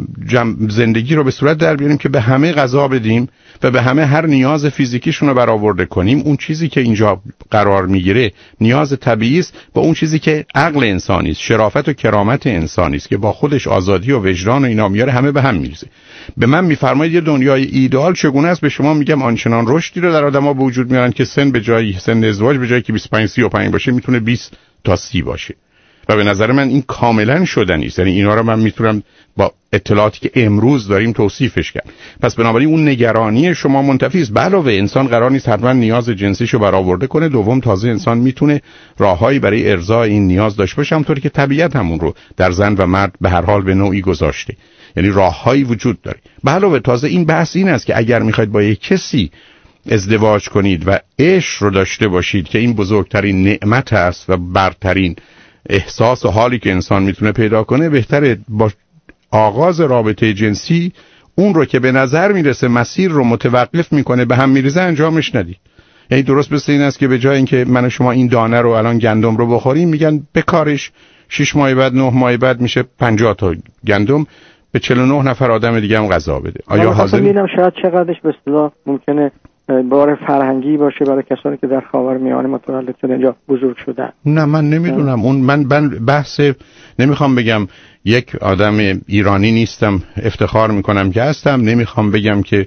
Speaker 4: زندگی رو به صورت در بیاریم که به همه غذا بدیم و به همه هر نیاز فیزیکیشون رو برآورده کنیم، اون چیزی که اینجا قرار میگیره نیاز طبیعی است با اون چیزی که عقل انسانی است، شرافت و کرامت انسانی است که با خودش آزادی و وجدان و اینا میاره، همه به هم میریزه. به من میفرمایید یه دنیای ایدئال چگونه است؟ به شما میگم آنچنان رشدی رو در آدم‌ها به وجود میارن که سن به جای سن ازدواج به جای که بیست و پنج سی و پنج باشه میتونه بیست تا سی باشه و به نظر من این کاملا شدنی است. یعنی اینا رو من میتونم با اطلاعاتی که امروز داریم توصیفش کرد. پس بنابراین اون نگرانی شما منتفی است. علاوه انسان قرار نیست حتما نیاز جنسیشو برآورده کنه. دوم تازه انسان میتونه راههایی برای ارضای این نیاز داشته باشه، همونطوری که طبیعت همون رو در زن و مرد به هر حال به نوعی گذاشته. یعنی راههایی وجود داره. علاوه تازه این بحث این است که اگر میخواید با یک کسی ازدواج کنید و عشق رو داشته باشید که این بزرگترین نعمت است و برترین احساس و حالی که انسان میتونه پیدا کنه، بهتره با آغاز رابطه جنسی اون رو که به نظر میرسه مسیر رو متوقف میکنه به هم میریزه انجامش ندید. یعنی درست مثل این است که به جای اینکه من و شما این دانه رو الان گندم رو بخوریم، میگن بکارش شش ماه بعد نه ماه بعد میشه پنجاه تا گندم به چهل و نه نفر آدم دیگه هم غذا بده. آیا حاضر
Speaker 11: میبینم شاید چقدرش به اصطلاح ممکنه بار فرهنگی باشه برای کسانی که در خاورمیانه متولد شدن یا بزرگ شدن؟
Speaker 4: نه من نمیدونم. اون من بحث نمیخوام بگم یک آدم ایرانی نیستم، افتخار میکنم که هستم. نمیخوام بگم که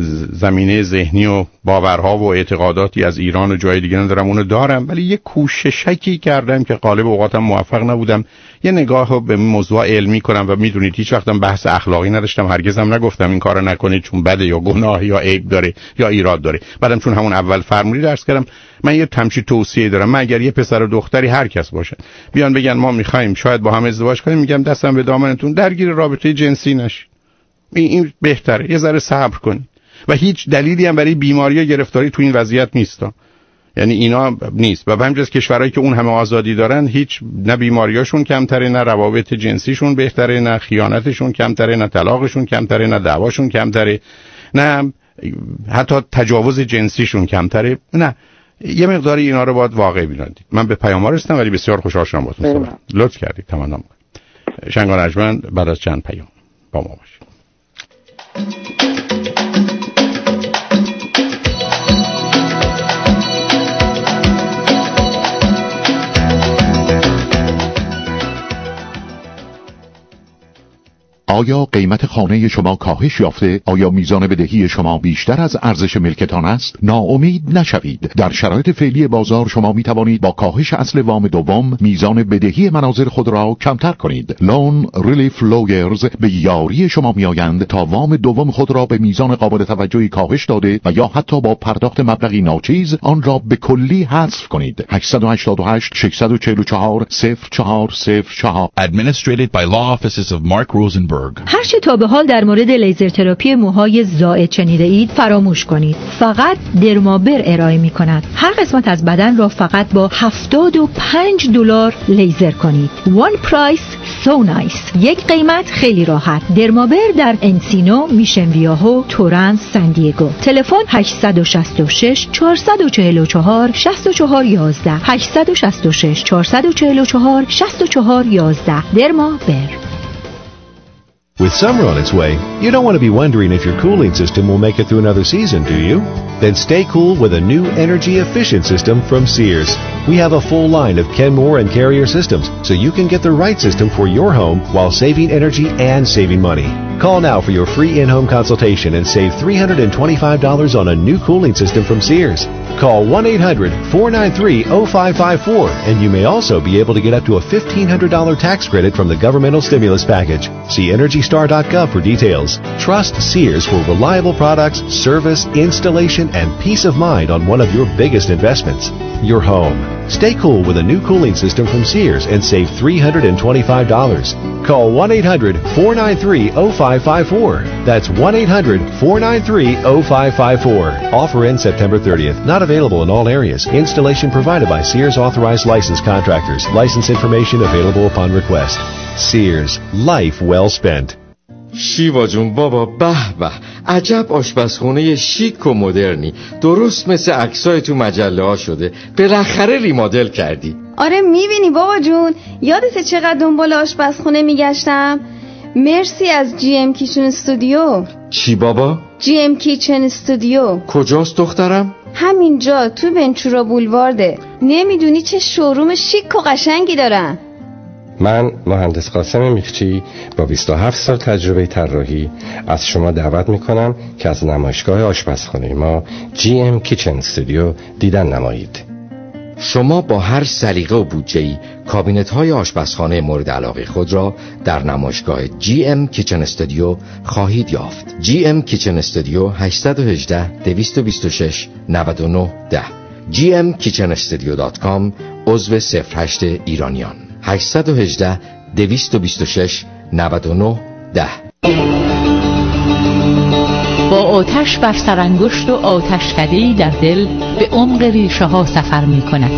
Speaker 4: زمینه ذهنی و باورها و اعتقاداتی از ایران و جای دیگه ندارم، اونو دارم، ولی یه کوششی کردم که غالب اوقاتم موفق نبودم یه نگاه به موضوع علمی کنم و میدونید هیچ وقتم بحث اخلاقی نداشتم، هرگزم نگفتم این کارو نکنید چون بده یا گناه یا عیب داره یا ایراد داره. بعدم چون همون اول فرمولی درس کردم، من یه تمشی توصیه دارم. من اگر یه پسر و دختری هر کس باشه بیان بگن ما میخوایم شاید با هم ازدواج کنیم، میگم دستم به دامنتون، درگیر رابطه جنسی نشید. این بهتره، یه ذره صبر کنید. و هیچ دلیلی هم برای بیماری یا گرفتاری تو این وضعیت نیست. یعنی اینا نیست. و به همین کشورهایی که اون همه آزادی دارن، هیچ نه بیماریاشون کمتره، نه روابط جنسیشون بهتره، نه خیانتشون کمتره، نه طلاقشون کمتره، نه دعواشون کمتره، نه حتی تجاوز جنسیشون کمتره. نه، یه مقداری اینا رو باید واقعی بینید. من به پیام‌ها رسیدم ولی بسیار خوشحال شدم باهاتون صحبت. لطف کردید. تمام. شنگان ارجمند بعد از چند پیام با ما باشید.
Speaker 22: آیا قیمت خانه شما کاهش یافته؟ آیا میزان بدهی شما بیشتر از ارزش ملکتان است؟ ناامید نشوید. در شرایط فعلی بازار شما می توانید با کاهش اصل وام دوم میزان بدهی منازل خود را کمتر کنید. لون ریلیف لویرز به یاری شما می آیند تا وام دوم خود را به میزان قابل توجهی کاهش داده و یا حتی با پرداخت مبلغی ناچیز آن را به کلی حذف کنید. هشت هشت هشت شش چهار چهار صفر چهار صفر چهار
Speaker 10: Administrated by Law Offices of Mark Rosenberg.
Speaker 16: هرچه تا به حال در مورد لیزر تراپی موهای زائد شنیده اید فراموش کنید. فقط درمابر ارائه می کند. هر قسمت از بدن را فقط با هفتاد و پنج دلار لیزر کنید. One price so nice. یک قیمت خیلی راحت. درمابر در انسینو، میشن ویاهو، تورنس، سان دیگو. تلفن هشت شش شش چهار چهار چهار شش چهار یک یک هشت شش شش چهار چهار چهار شش چهار یک یک. درمابر.
Speaker 17: With summer on its way, you don't want to be wondering if your cooling system will make it through another season, do you? Then stay cool with a new energy-efficient system from Sears. We have a full line of Kenmore and Carrier systems, so you can get the right system for your home while saving energy and saving money. Call now for your free in-home consultation and save three hundred twenty-five dollars on a new cooling system from Sears. Call one eight hundred four nine three oh five five four and you may also be able to get up to a fifteen hundred dollars tax credit from the governmental stimulus package. See energy star dot gov for details. Trust Sears for reliable products, service, installation, and peace of mind on one of your biggest investments, your home. Stay cool with a new cooling system from Sears and save three hundred twenty-five dollars. Call one eight hundred four nine three oh five five four. That's one eight hundred four nine three oh five five four. Offer ends September thirtieth. Not available in all areas. Installation provided by Sears authorized licensed contractors. License information available upon request. Sears. Life well spent.
Speaker 12: شیوا جون بابا به به عجب آشپزخونه شیک و مدرنی، درست مثل عکسای تو مجله ها شده. بالاخره ریمادل کردی.
Speaker 13: آره میبینی بابا جون، یادت چقدر دنبال آشپزخونه میگشتم؟ مرسی از جی ام کیچن استودیو.
Speaker 12: چی بابا؟
Speaker 13: جی ام کیچن استودیو.
Speaker 12: کجاست دخترم؟
Speaker 13: همینجا تو ونچورا بولوارده. نمیدونی چه شوروم شیک و قشنگی دارن.
Speaker 12: من مهندس قاسم میخچی با بیست و هفت سال تجربه طراحی از شما دعوت میکنم که از نمایشگاه آشپزخانه ما جی ام کیچن استودیو دیدن نمایید. شما با هر سلیقه و بودجه‌ای کابینت‌های آشپزخانه مورد علاقه خود را در نمایشگاه جی ام کیچن استودیو خواهید یافت. جی ام کیچن استودیو هشت یک هشت دو دو شش نه نه یک صفر جی ام کیچن استودیو دات کام عضو صفر هشت ایرانیان هشت یک هشت دو دو شش نه نه یک صفر.
Speaker 2: با آتش بر سرانگشت و آتشکده‌ای در دل به عمق ریشه ها سفر می کند.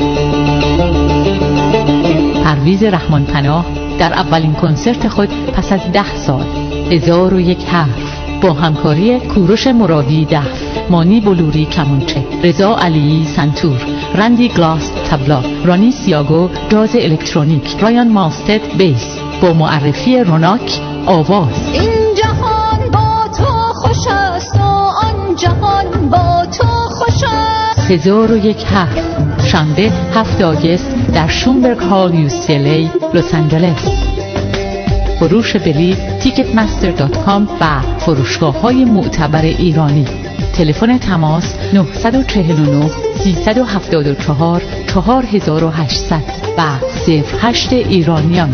Speaker 2: پرویز رحمان پناه در اولین کنسرت خود پس از ده سال، هزار و یک حرف، با همکاری کوروش مرادی دف، مانی بلوری کمانچه، رضا علی سنتور، رندی گلاس تبلا، رانی سیاگو جاز الکترونیک، رایان مالستد بیس، با معرفی روناک آواز.
Speaker 15: این جهان با تو خوش است و آن جهان با تو خوش است.
Speaker 2: هزار و یک حرف، شنبه هفت آگوست در شومبرگ هال یو سی ال ای لس آنجلس. فروش بلیط تیکت مستر دات کام و فروشگاه های معتبر ایرانی. تلفن تماس نه چهار نه سه هفت چهار چهار هشت صفر صفر و صفر هشت ایرانیان.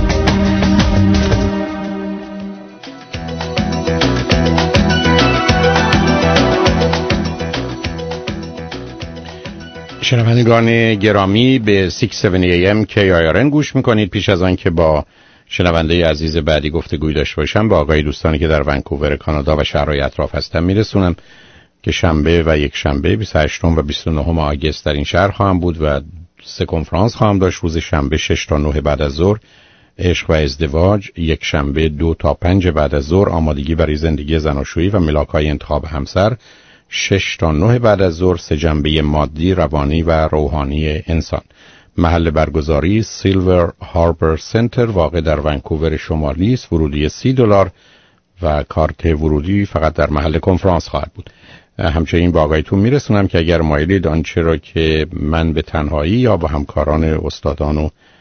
Speaker 4: شنوندگان گرامی به شش هفتاد ای ام کی آی آر ان گوش میکنید. پیش از آن که با شنونده عزیز بعدی گفتگوی داشته باشم، با آقای دوستانی که در ونکوور کانادا و شهرهای اطراف هستم میرسونم که شنبه و یک شنبه بیست و هشتم و بیست و نهم آگوست در این شهر خواهم بود و سه کنفرانس خواهم داشت. روز شنبه شش تا نه بعد از ظهر عشق و ازدواج، یک شنبه دو تا پنج بعد از ظهر آمادگی برای زندگی زناشویی و ملاک‌های انتخاب همسر، شش تا نه بعد از ظهر سه جنبه مادی، روانی و روحانی انسان. محل برگزاری سیلور هاربر سنتر واقع در ونکوور شمالی است. ورودی سی دلار و کارت ورودی فقط در محل کنفرانس خواهد بود. همچنین با آقایتون میرسونم که اگر مایلید آنچه را که من به تنهایی یا با همکاران استادان و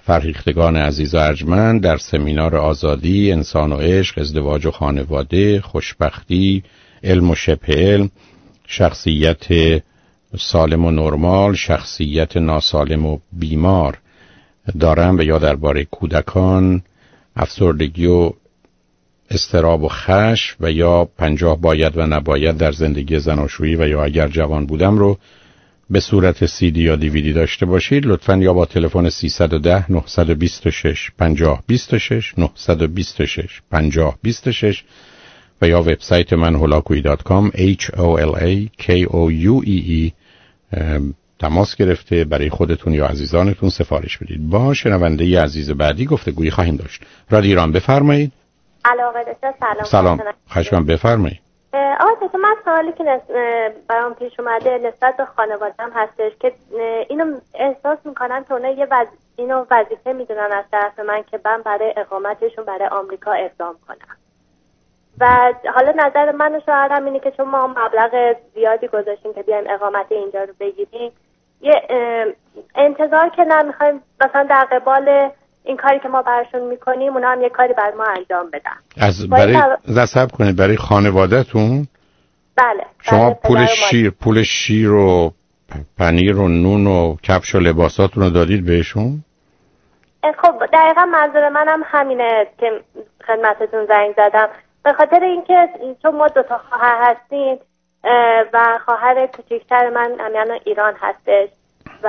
Speaker 4: فرهیختگان عزیز و ارجمند در سمینار آزادی، انسان و عشق، ازدواج و خانواده، خوشبختی، علم و شبه علم، شخصیت سالم و نرمال، شخصیت ناسالم و بیمار دارم و یا درباره کودکان، افسردگی و اضطراب و خشم و یا پنجاه باید و نباید در زندگی زناشویی و یا اگر جوان بودم رو به صورت سی دی یا دیویدی داشته باشید، لطفاً یا با تلفن سیصد و ده نهصد و بیست و شش پنجاه بیست و شش نهصد و بیست و شش پنجاه بیست و شش و یا وبسایت من هولاکویی دات کام H O L A K O U E E تماس گرفته برای خودتون یا عزیزانتون سفارش بدید. با شنونده ی عزیز بعدی گفتگویی خواهیم داشت. رادیو ایران بفرمایید.
Speaker 1: علاقه داشته سلام.
Speaker 4: سلام. خواهشاً بفرمایید.
Speaker 1: آقای دکتر، من سوالی که برام پیش اومده نسبت به خانواده‌ام هستش که اینو احساس میکنن که اونا یه وز... اینو وظیفه میدونن از طرف من که من برای اقامتشون برای آمریکا اقدام کنم. و حالا نظر من و شوهرم اینه که چون ما مبلغ زیادی گذاشتیم که بیایم اقامت اینجا رو بگیریم، یه انتظار که نمیخوایم مثلا در قبال این کاری که ما براشون میکنیم اونا هم یه کاری بر ما انجام بدن.
Speaker 4: از برای نصب کنید برای خانواده‌تون؟
Speaker 1: بله.
Speaker 4: شما پول شیر پول شیر و پنیر و نون و کفش و لباساتون رو دادید بهشون؟
Speaker 1: خب دقیقا منظور منم همینه که خدمتتون زنگ زدم، به خاطر اینکه چون ما دو تا خواهر هستیم و خواهر کوچکتر من همینا ایران هستش و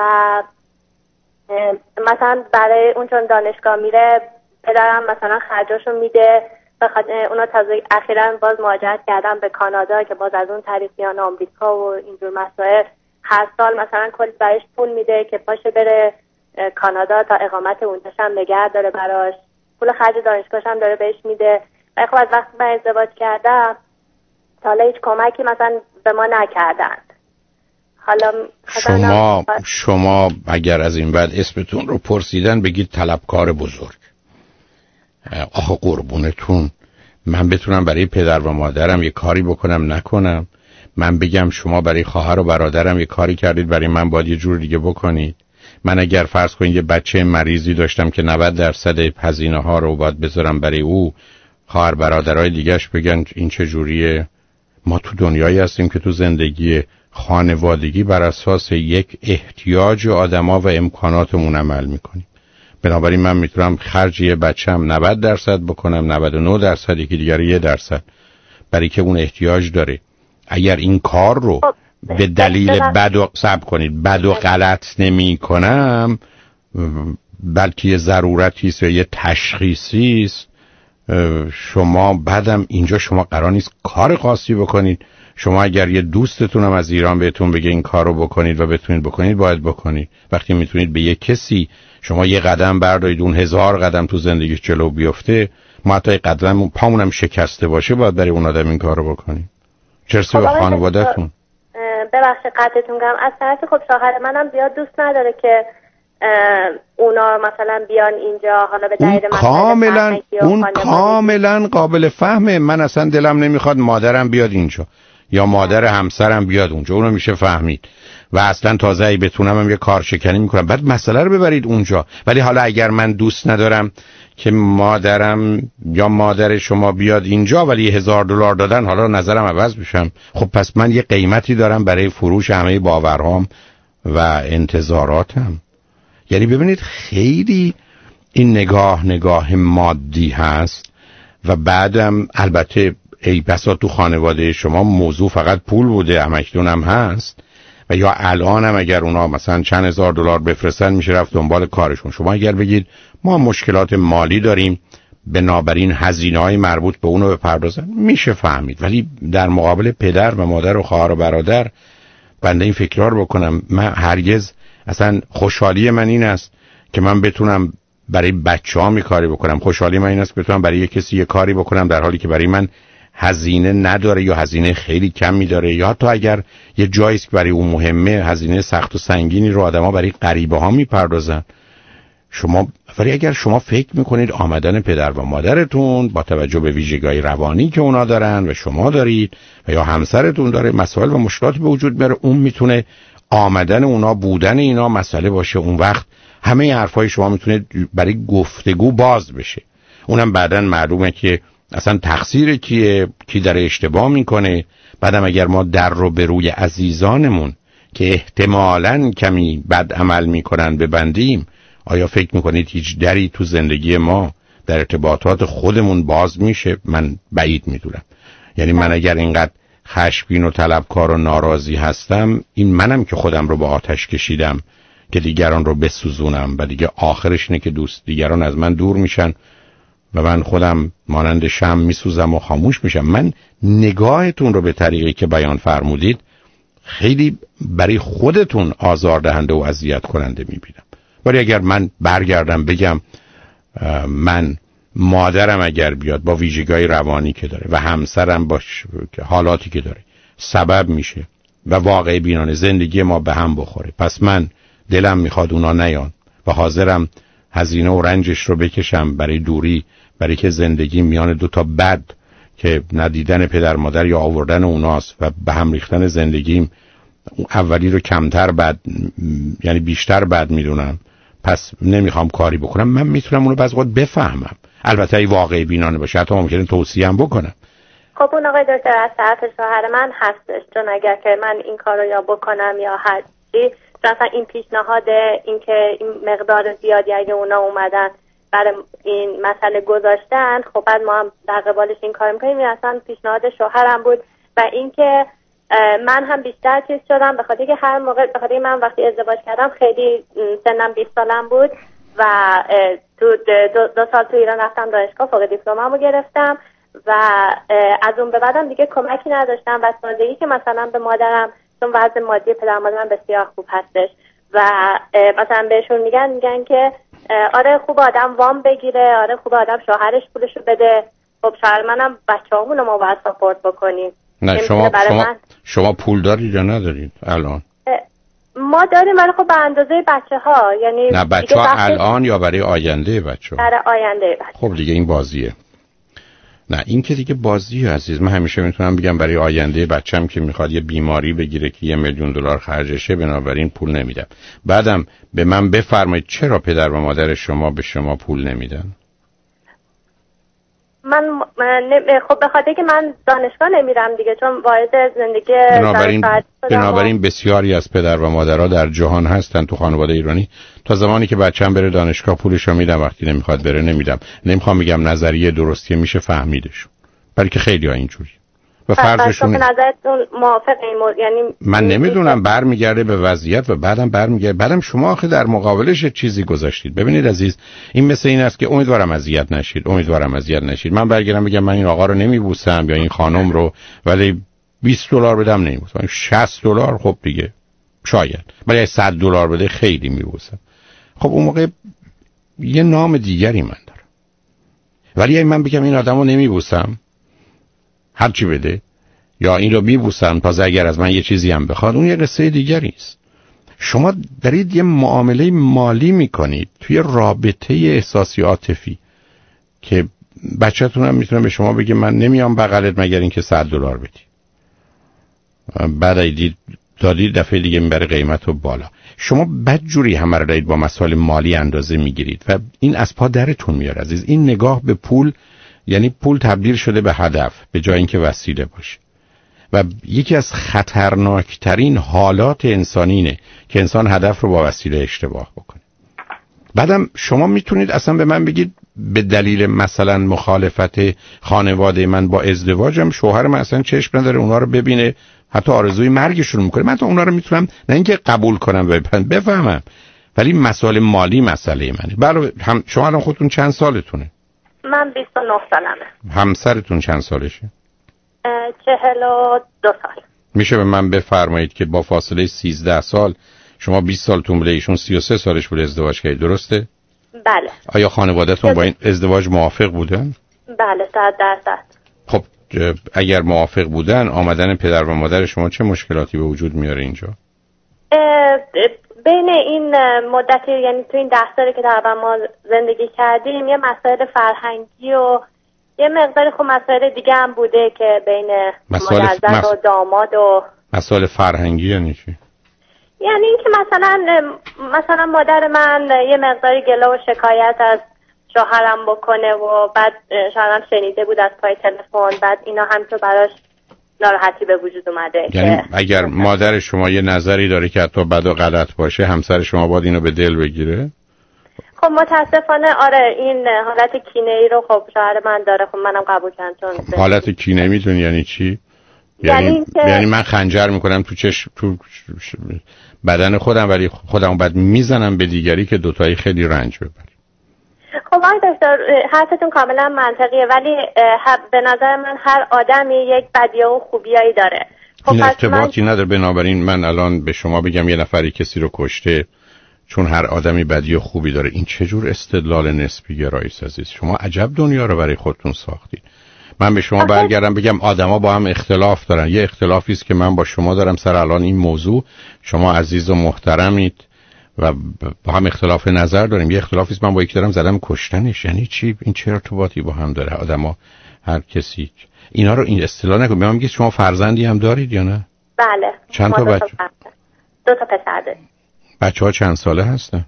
Speaker 1: مثلا برای اون چون دانشگاه میره پدرم مثلا خرجاشو میده، بخاطر اونا تازه اخیراً باز مهاجرت کردن به کانادا که باز از اون طریق میان آمریکا و اینجور مسائل، هر سال مثلا کلی برایش پول میده که پاشه بره کانادا تا اقامت اونجاش هم نگه داره براش، پول خرج دانشگاهش هم داره بهش میده. و خب از وقتی من ازدواج کردم تا حالا هیچ کمکی مثلا به ما نکردن. حالا
Speaker 4: شما شما اگر از این بعد اسمتون رو پرسیدن بگید طلبکار بزرگ. آخه قربونتون، من بتونم برای پدر و مادرم یه کاری بکنم نکنم؟ من بگم شما برای خواهر و برادرم یه کاری کردید برای من باید یه جور دیگه بکنید؟ من اگر فرض کنید یه بچه مریضی داشتم که نود درصد هزینه ها رو باید بذارم برای او، خواهر برادرای دیگه‌اش بگن این چه جوریه؟ ما تو دنیایی هستیم که تو زندگی خانوادگی بر اساس یک احتیاج آدما و امکاناتمون عمل میکنیم. بنابراین من میتونم خرج یه بچه‌م نود درصد بکنم، نود و نه درصد، یکی دیگر یک درصد، برای که اون احتیاج داره. اگر این کار رو به دلیل بد و صبر کنید بد و غلط نمی کنم، بلکه یه ضرورتی است یا یه تشخیصی است، شما بعدم اینجا شما قرار نیست کار خاصی بکنید. شما اگر یه دوستتون هم از ایران بهتون بگه این کارو بکنید و بتونید بکنید، باید بکنید. وقتی میتونید به یه کسی شما یه قدم بردارید اون هزار قدم تو زندگیش جلو بیفته، ما حتی قدم پامونم شکسته باشه باید برای اون آدم این کارو بکنید. چرسی به خانواده‌تون.
Speaker 1: ببخشید قطعتون کنم، از طرف خب شوهر منم زیاد دوست نداره که اونا مثلا بیان اینجا، حالا به دلیل
Speaker 4: کاملا اون کاملا قابل فهمه. من اصلا دلم نمیخواد مادرم بیاد اینجا یا مادر همسرم بیاد اونجا، اونو میشه فهمید و اصلا تازه ای بتونم هم یه کار شکنی میکنم، بعد مسئله رو ببرید اونجا. ولی حالا اگر من دوست ندارم که مادرم یا مادر شما بیاد اینجا ولی هزار دلار دادن، حالا نظرم عوض بشم، خب پس من یه قیمتی دارم برای فروش همه باورهام و انتظاراتم. یعنی ببینید خیلی این نگاه نگاه مادی هست و بعدم البته ای بسا تو خانواده شما موضوع فقط پول بوده، همکنون هم هست و یا الان هم اگر اونا مثلا چند هزار دلار بفرستن میشه رفت دنبال کارشون. شما اگر بگید ما مشکلات مالی داریم بنابراین هزینه‌های مربوط به اونو بپردازن، میشه فهمید. ولی در مقابل پدر و مادر و خواهر و برادر بنده این فکرار بکنم، من هرگز اصلا خوشحالی من این است که من بتونم برای بچه‌هام یه کاری بکنم، خوشحالی من این است که بتونم برای یه کسی یه کاری بکنم در حالی که برای من هزینه نداره یا هزینه خیلی کمی داره، یا حتی اگر یه جایی که برای اون مهمه هزینه سخت و سنگینی رو آدما برای غریبه ها میپردازن. شما ولی اگر شما فکر میکنید آمدن پدر و مادرتون با توجه به ویژگی‌های روانی که اونا دارن و شما دارید و یا همسرتون داره مسائل و مشکلاتی به وجود میاره، اون میتونه آمدن اونا بودن اینا مسئله باشه، اون وقت همه حرفای شما میتونه برای گفتگو باز بشه. اونم بعداً معلومه که اصلا تقصیر کیه، کی داره اشتباه میکنه. بعدم اگر ما در رو به روی عزیزانمون که احتمالاً کمی بد عمل میکنن ببندیم، آیا فکر میکنید هیچ دری تو زندگی ما در ارتباطات خودمون باز میشه؟ من بعید میدونم. یعنی من اگر اینقدر خشمگین و طلبکار و ناراضی هستم، این منم که خودم رو به آتش کشیدم که دیگران رو بسوزونم و دیگه آخرش اینه که دوست دیگران از من دور میشن و من خودم مانند شمع میسوزم و خاموش میشم. من نگاهتون رو به طریقی که بیان فرمودید خیلی برای خودتون آزاردهنده و اذیت کننده میبینم. ولی اگر من برگردم بگم من مادرم اگر بیاد با ویژگی‌های روانی که داره و همسرم با حالاتی که داره سبب میشه و واقعی بینانه زندگی ما به هم بخوره، پس من دلم میخواد اونا نیان و حاضرم هزینه و رنجش رو بکشم برای دوری، برای که زندگی میان دو تا بد که ندیدن پدر مادر یا آوردن اوناست و به هم ریختن زندگیم اولی رو کمتر بد یعنی بیشتر بد میدونم، پس نمیخوام کاری بکنم. من میتونم اونو بعضی وقت بفهمم، البته ای واقعی بینانه باشه، حتی ممکنه توصیه هم بکنم.
Speaker 1: خب اون آقای دکتر از طرف شوهر من هستش، چون اگر که من این کار رو یا بکنم یا هر چی، مثلا این پیشنهاد این که این مقدار زیادی اگه اونا اومدن برای این مسئله گذاشتن، خب بعد ما هم در قبالش این کار میکنیم. این اصلا پیشنهاد شوهرم بود و اینکه من هم بیشتر چیز شدم به خاطر که هر موقع به خاطر من وقتی ازدواج کردم خیلی سنم بیست سالم بود و تو دو, دو سال تو ایران رفتم دانشگاه، فوق دیپلممو گرفتم و از اون به بعدم دیگه کمکی نداشتم و سازگی که مثلا به مادرم، چون وضع مادی پدر مادرم بسیار خوب هستش و مثلا بهشون میگن میگن که آره خوب آدم وام بگیره، آره خوب آدم شوهرش پولشو بده. خب شوهر منم بچه‌هامونو ما باید ساپورت بکنیم.
Speaker 4: نه شما شما, شما پول دارید یا ندارید الان؟
Speaker 1: ما داریم ولی خب به اندازه بچه ها، یعنی
Speaker 4: نه بچه ها الان یا برای آینده بچه ها؟
Speaker 1: برای آینده بچه.
Speaker 4: خب دیگه این بازیه. نه این که دیگه بازیه عزیز. من همیشه میتونم بگم برای آینده بچم که میخواد یه بیماری بگیره که یه میلیون دلار خرجشه، بنابراین پول نمیدم. بعدم به من بفرمایید چرا پدر و مادر شما به شما پول نمیدن؟
Speaker 1: من, من خب به خاطر که من دانشگاه نمیرم دیگه، چون وارد زندگی
Speaker 4: بنابراین بنابراین بسیاری از پدر و مادرها در جهان هستن تو خانواده ایرانی تا زمانی که بچه‌م بره دانشگاه پولشو میدم، وقتی نمیخواد بره نمیدم. نمیخوام بگم نظریه درستیه، میشه فهمیدش، برای که خیلی‌ها اینجوری و فرضشون.
Speaker 1: به نظرتون موافق این مورد؟ یعنی
Speaker 4: من نمیدونم، برمیگرده به وضعیت و بعدم برمیگرده. بعدم شما آخه در مقابلش چیزی گذاشتید. ببینید عزیز، این مثل این است که امیدوارم اذیت نشید، امیدوارم اذیت نشید. من برگردم بگم من این آقا رو نمیبوسم یا این خانم رو، ولی بیست دلار بدم نمیبوسم، شصت دلار خب دیگه شاید، ولی صد دلار بده خیلی میبوسم. خب اون موقع یه نام دیگری من دارم. ولی اگه من بگم این آدمو نمیبوسم هرچی بده، یا این رو میبوسم تازه اگر از من یه چیزی هم بخواد، اون یه قصه دیگری است. شما دارید یه معامله مالی میکنید توی رابطه احساسی عاطفی که بچه‌تون هم میتونه به شما بگه من نمیام بغلت مگر اینکه صد دلار بدی. بعد دید دادید دفعه دیگه میبره قیمت رو بالا. شما بدجوری همه رو دارید با مسائل مالی اندازه میگیرید و این از پا درتون میاره عزیز. این نگاه به پول، یعنی پول تبدیل شده به هدف به جای اینکه وسیله باشه و یکی از خطرناکترین حالات انسانی اینه که انسان هدف رو با وسیله اشتباه بکنه. بعدم شما میتونید اصلا به من بگید به دلیل مثلا مخالفت خانواده من با ازدواجم شوهر من اصلا چشم نداره اونا رو ببینه، حتی آرزوی مرگشون میکنه. من تا اونا رو میتونم نه اینکه قبول کنم و بفهمم، ولی مسائل مالی مسئله منه. بله هم شما الان خودتون چند سالتونه؟
Speaker 1: من بیست و نه سالمه.
Speaker 4: همسرتون چند سالشه؟
Speaker 1: چهل و دو سال.
Speaker 4: میشه به من بفرمایید که با فاصله سیزده سال شما بیست سالتون بوده، ایشون سی و سه سالش بوده ازدواج کردید، درسته؟
Speaker 1: بله.
Speaker 4: آیا خانواده‌تون با این ازدواج موافق بودن؟
Speaker 1: بله صد درصد.
Speaker 4: خب اگر موافق بودن آمدن پدر و مادر شما چه مشکلاتی به وجود میاره اینجا؟
Speaker 1: بین این مدتی، یعنی تو این ده سالی که در ما زندگی کردیم، یه مسائل فرهنگی و یه مقدار خب مسائل دیگه هم بوده که بین مادر و داماد و
Speaker 4: مسائل فرهنگی یعنی چی؟
Speaker 1: یعنی اینکه مثلا مثلا مادر من یه مقداری گله و شکایت از شوهرم بکنه و بعد شوهرم شنیده بود از پای تلفن، بعد اینا هم تو براش ناراحتی به وجود اومده.
Speaker 4: یعنی
Speaker 1: که
Speaker 4: اگر مادر شما یه نظری داره که حتی بد و غلط باشه، همسر شما باید اینو به دل بگیره؟
Speaker 1: خب متاسفانه آره، این حالت کینه ای رو خب شوهر من داره. خب منم قبول کردم. چون
Speaker 4: حالت کینه میدونی یعنی چی؟ یعنی یعنی, که... یعنی من خنجر میکنم تو چش تو بدن خودم، ولی خودم بعد میزنم به دیگری که دوتایی خیلی رنج ببریم.
Speaker 1: خب آقای دکتر حرفتون کاملا منطقیه، ولی به نظر من هر آدمی یک بدیه و خوبیایی داره. خب
Speaker 4: این ارتباطی
Speaker 1: من...
Speaker 4: نداره. بنابراین من الان به شما بگم یه نفری کسی رو کشته چون هر آدمی بدی و خوبی داره، این چه جور استدلال نسبی گرایی عزیز؟ شما عجب دنیا رو برای خودتون ساختید. من به شما برگردم بگم آدما با هم اختلاف دارن. یه اختلافی است که من با شما دارم سر الان این موضوع. شما عزیز و محترمید و با هم اختلاف نظر داریم. یه اختلافی است من با یکی دارم زدم کشتنش. یعنی چی؟ این چه ارتباطی با هم داره؟ آدما هر کسی اینا رو این اصطلاح نکنید. من میگم شما فرزندی هم دارید یا نه؟
Speaker 1: بله.
Speaker 4: چند تا بچه؟
Speaker 1: دو تا پسر داریم.
Speaker 4: بچه‌ها چند ساله هستن؟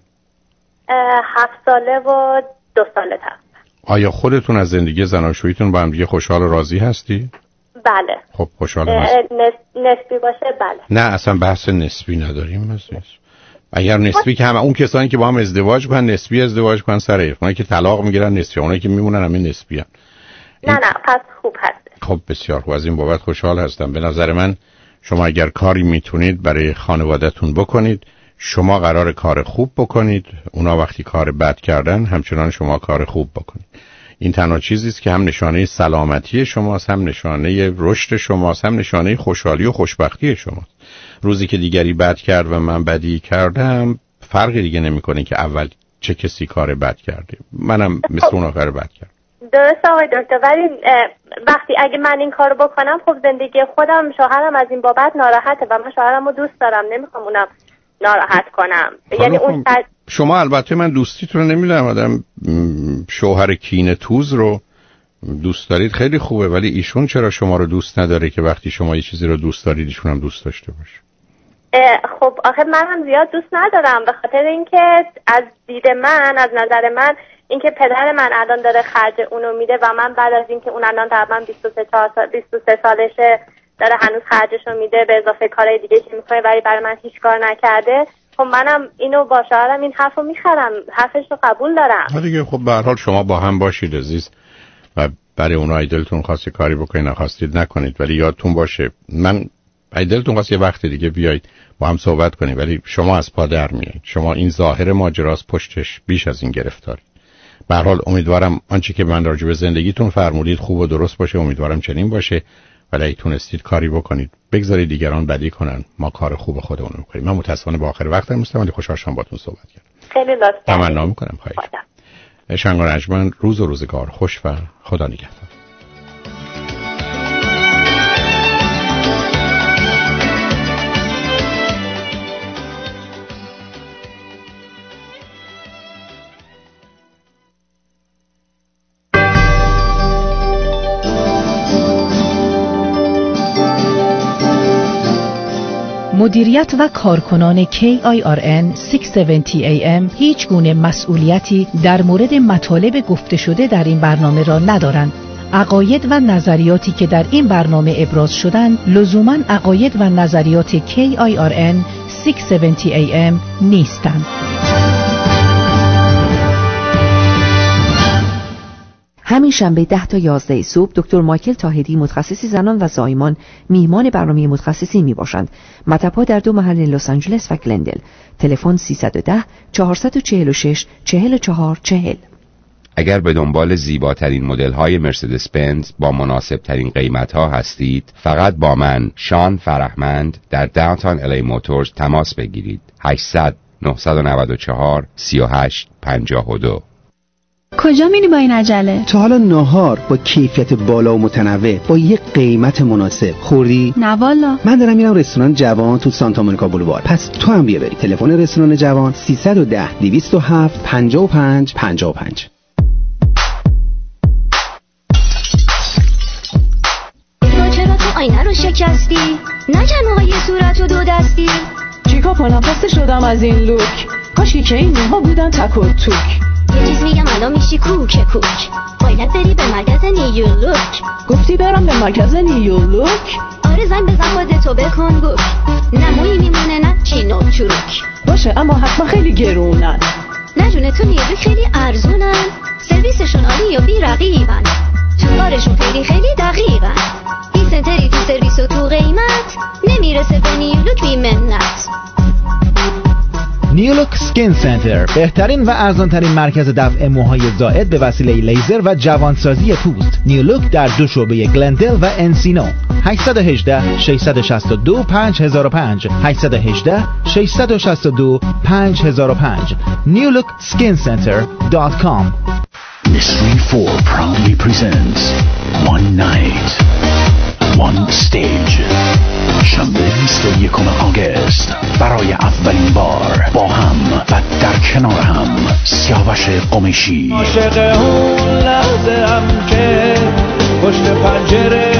Speaker 1: هفت ساله و دو ساله هستن.
Speaker 4: آیا خودتون از زندگی زناشوییتون با هم دیگه خوشحال و راضی هستی؟
Speaker 1: بله.
Speaker 4: خب خوشحال هستی؟
Speaker 1: نسبی باشه بله.
Speaker 4: نه اصلا بحث نسبی نداریم عزیز. اگر نسبی که همه اون کسانی که با هم ازدواج کنن نسبی ازدواج کنن سر ایف، اونایی که طلاق میگیرن نسبی، اونایی که میمونن همه نسبی هن.
Speaker 1: نه نه پس خوب هست.
Speaker 4: خب بسیار خوب، از این بابت خوشحال هستم. به نظر من شما اگر کاری میتونید برای خانواده‌تون بکنید، شما قرار کار خوب بکنید، اونا وقتی کار بد کردن همچنان شما کار خوب بکنید. این تنها چیزی است که هم نشانه سلامتی شماست، هم نشانه رشد شماست، هم نشانه خوشحالی و خوشبختی شماست. روزی که دیگری بد کرد و من بدی کردم فرقی دیگه نمی‌کنه که اول چه کسی کار بد کرده. منم مثل اون آخر بد کردم.
Speaker 1: درست آقای دکتر، ولی وقتی اگه من این کارو بکنم خب زندگی خودم، شوهرم از این بابت ناراحته و من شوهرم رو دوست دارم، نمیخوام اونم ناراحت کنم. یعنی اون تر...
Speaker 4: شما البته من دوستیتون رو نمیدونم، آدم شوهر کینه توز رو دوست دارید خیلی خوبه، ولی ایشون چرا شما رو دوست نداره که وقتی شما یه چیزی رو دوست دارید ایشون هم دوست داشته باشه؟
Speaker 1: خب آخه من هم زیاد دوست ندارم، به خاطر اینکه از دید من، از نظر من، اینکه پدر من الان داره خرج اونو میده و من بعد از اینکه اون الان تقریبا بیست و سه سال بیست و سه سالشه داره هنوز خرجشو میده به اضافه کارهای دیگه که میکنه، ولی برای من هیچ کار نکرده. خب منم اینو با شوهرم این حرفو میخرم، حرفش رو قبول دارم.
Speaker 4: دیگه خب به هر حال شما با هم باشید عزیز و برای اونها دلتون خواسته کاری بکنید، نخواستید نکنید، ولی یادتون باشه من اگه دلتون خواست یه وقت دیگه بیایید با هم صحبت کنیم، ولی شما از پا در میایید. شما این ظاهر ماجراست، پشتش بیش از این گرفتاری. به هر حال امیدوارم آنچه که من راجع به زندگیتون فرمودید خوب و درست باشه، امیدوارم چنین باشه، ولی اگه تونستید کاری بکنید بگذارید دیگران بدی کنن، ما کار خوب خودمون رو می‌کنیم. من متأسفانه با آخر وقت هستم ولی خوشحال شدم باهاتون صحبت کردم.
Speaker 1: خیلی لطفاً.
Speaker 4: تمنا می‌کنم خواهش. شنگ و رجمن، روز و روزگار خوش و خدا نگهدار.
Speaker 2: مدیریت و کارکنان کی آی آر ان ششصد و هفتاد ای ام هیچ گونه مسئولیتی در مورد مطالب گفته شده در این برنامه را ندارند. عقاید و نظریاتی که در این برنامه ابراز شدند لزوماً عقاید و نظریات کی آی آر ان ششصد و هفتاد ای ام نیستند.
Speaker 16: همین شنبه ده تا یازده صبح دکتر مایکل طاهری متخصص زنان و زایمان میهمان برنامه متخصصی می باشند. مطب‌ها در دو محل لس آنجلس و گلندل. تلفن سیصد و ده چهارصد و چهل و شش چهل و چهار چهل.
Speaker 21: اگر به دنبال زیباترین مدل‌های مرسدس بنز با مناسبترین قیمت‌ها هستید، فقط با من شان فرهمند در داونتاون الی موتورز تماس بگیرید. هشتصد نهصد و نود و چهار سی و هشت پنجاه و دو.
Speaker 5: کجا میری با این عجله؟
Speaker 18: تا حالا ناهار با کیفیت بالا و متنوع با یک قیمت مناسب خوردی؟
Speaker 5: نه والا.
Speaker 18: من دارم میرم رستوران جوان تو سانتا مونیکا بولوار. پس تو هم بیا بری. تلفن رستوران جوان سیصد و ده دویست و هفت پنجاه و پنج پنجاه و پنج.
Speaker 15: تو چرا تو آینه رو شکستی؟ نکن موقع صورت و دو دستی.
Speaker 6: چیکار کنم خسته شدم از این لوک. کاش که این موها بودن تک و توک.
Speaker 20: یه چیز میگم الان میشی کوک کوک. باید بری به مرکز نیولوک.
Speaker 6: گفتی برم به مرکز نیولوک؟
Speaker 20: آره زنگ بزن خودتو بکن بوک. نمویی میمونه نه چین و چروک.
Speaker 6: باشه اما حتما خیلی گرونن.
Speaker 20: نه جونه تو نیولوک خیلی ارزونن. سرویسشون عالی و بی رقیبن. تو کارشون خیلی خیلی دقیقن. این سنتری تو سرویس و تو قیمت نمیرسه به نیولوک بی منت.
Speaker 3: نیولوک سکین سنتر بهترین و ارزانترین مرکز دفع موهای زائد به وسیله لیزر و جوانسازی پوست. نیولوک در دو شعبه گلندل و انسینو. هشت یک هشت شش شش دو پنج صفر صفر پنج هشت یک هشت شش شش دو پنج صفر صفر پنج نیولوک سکین سنتر دات کام.
Speaker 22: Mystery four proudly presents One Night One Stage. شنبه بیست و یکم آگوست برای اولین بار با هم و در کنار هم سیاوش قمیشی،
Speaker 23: عاشق اون لحظه هم که پشت پنجره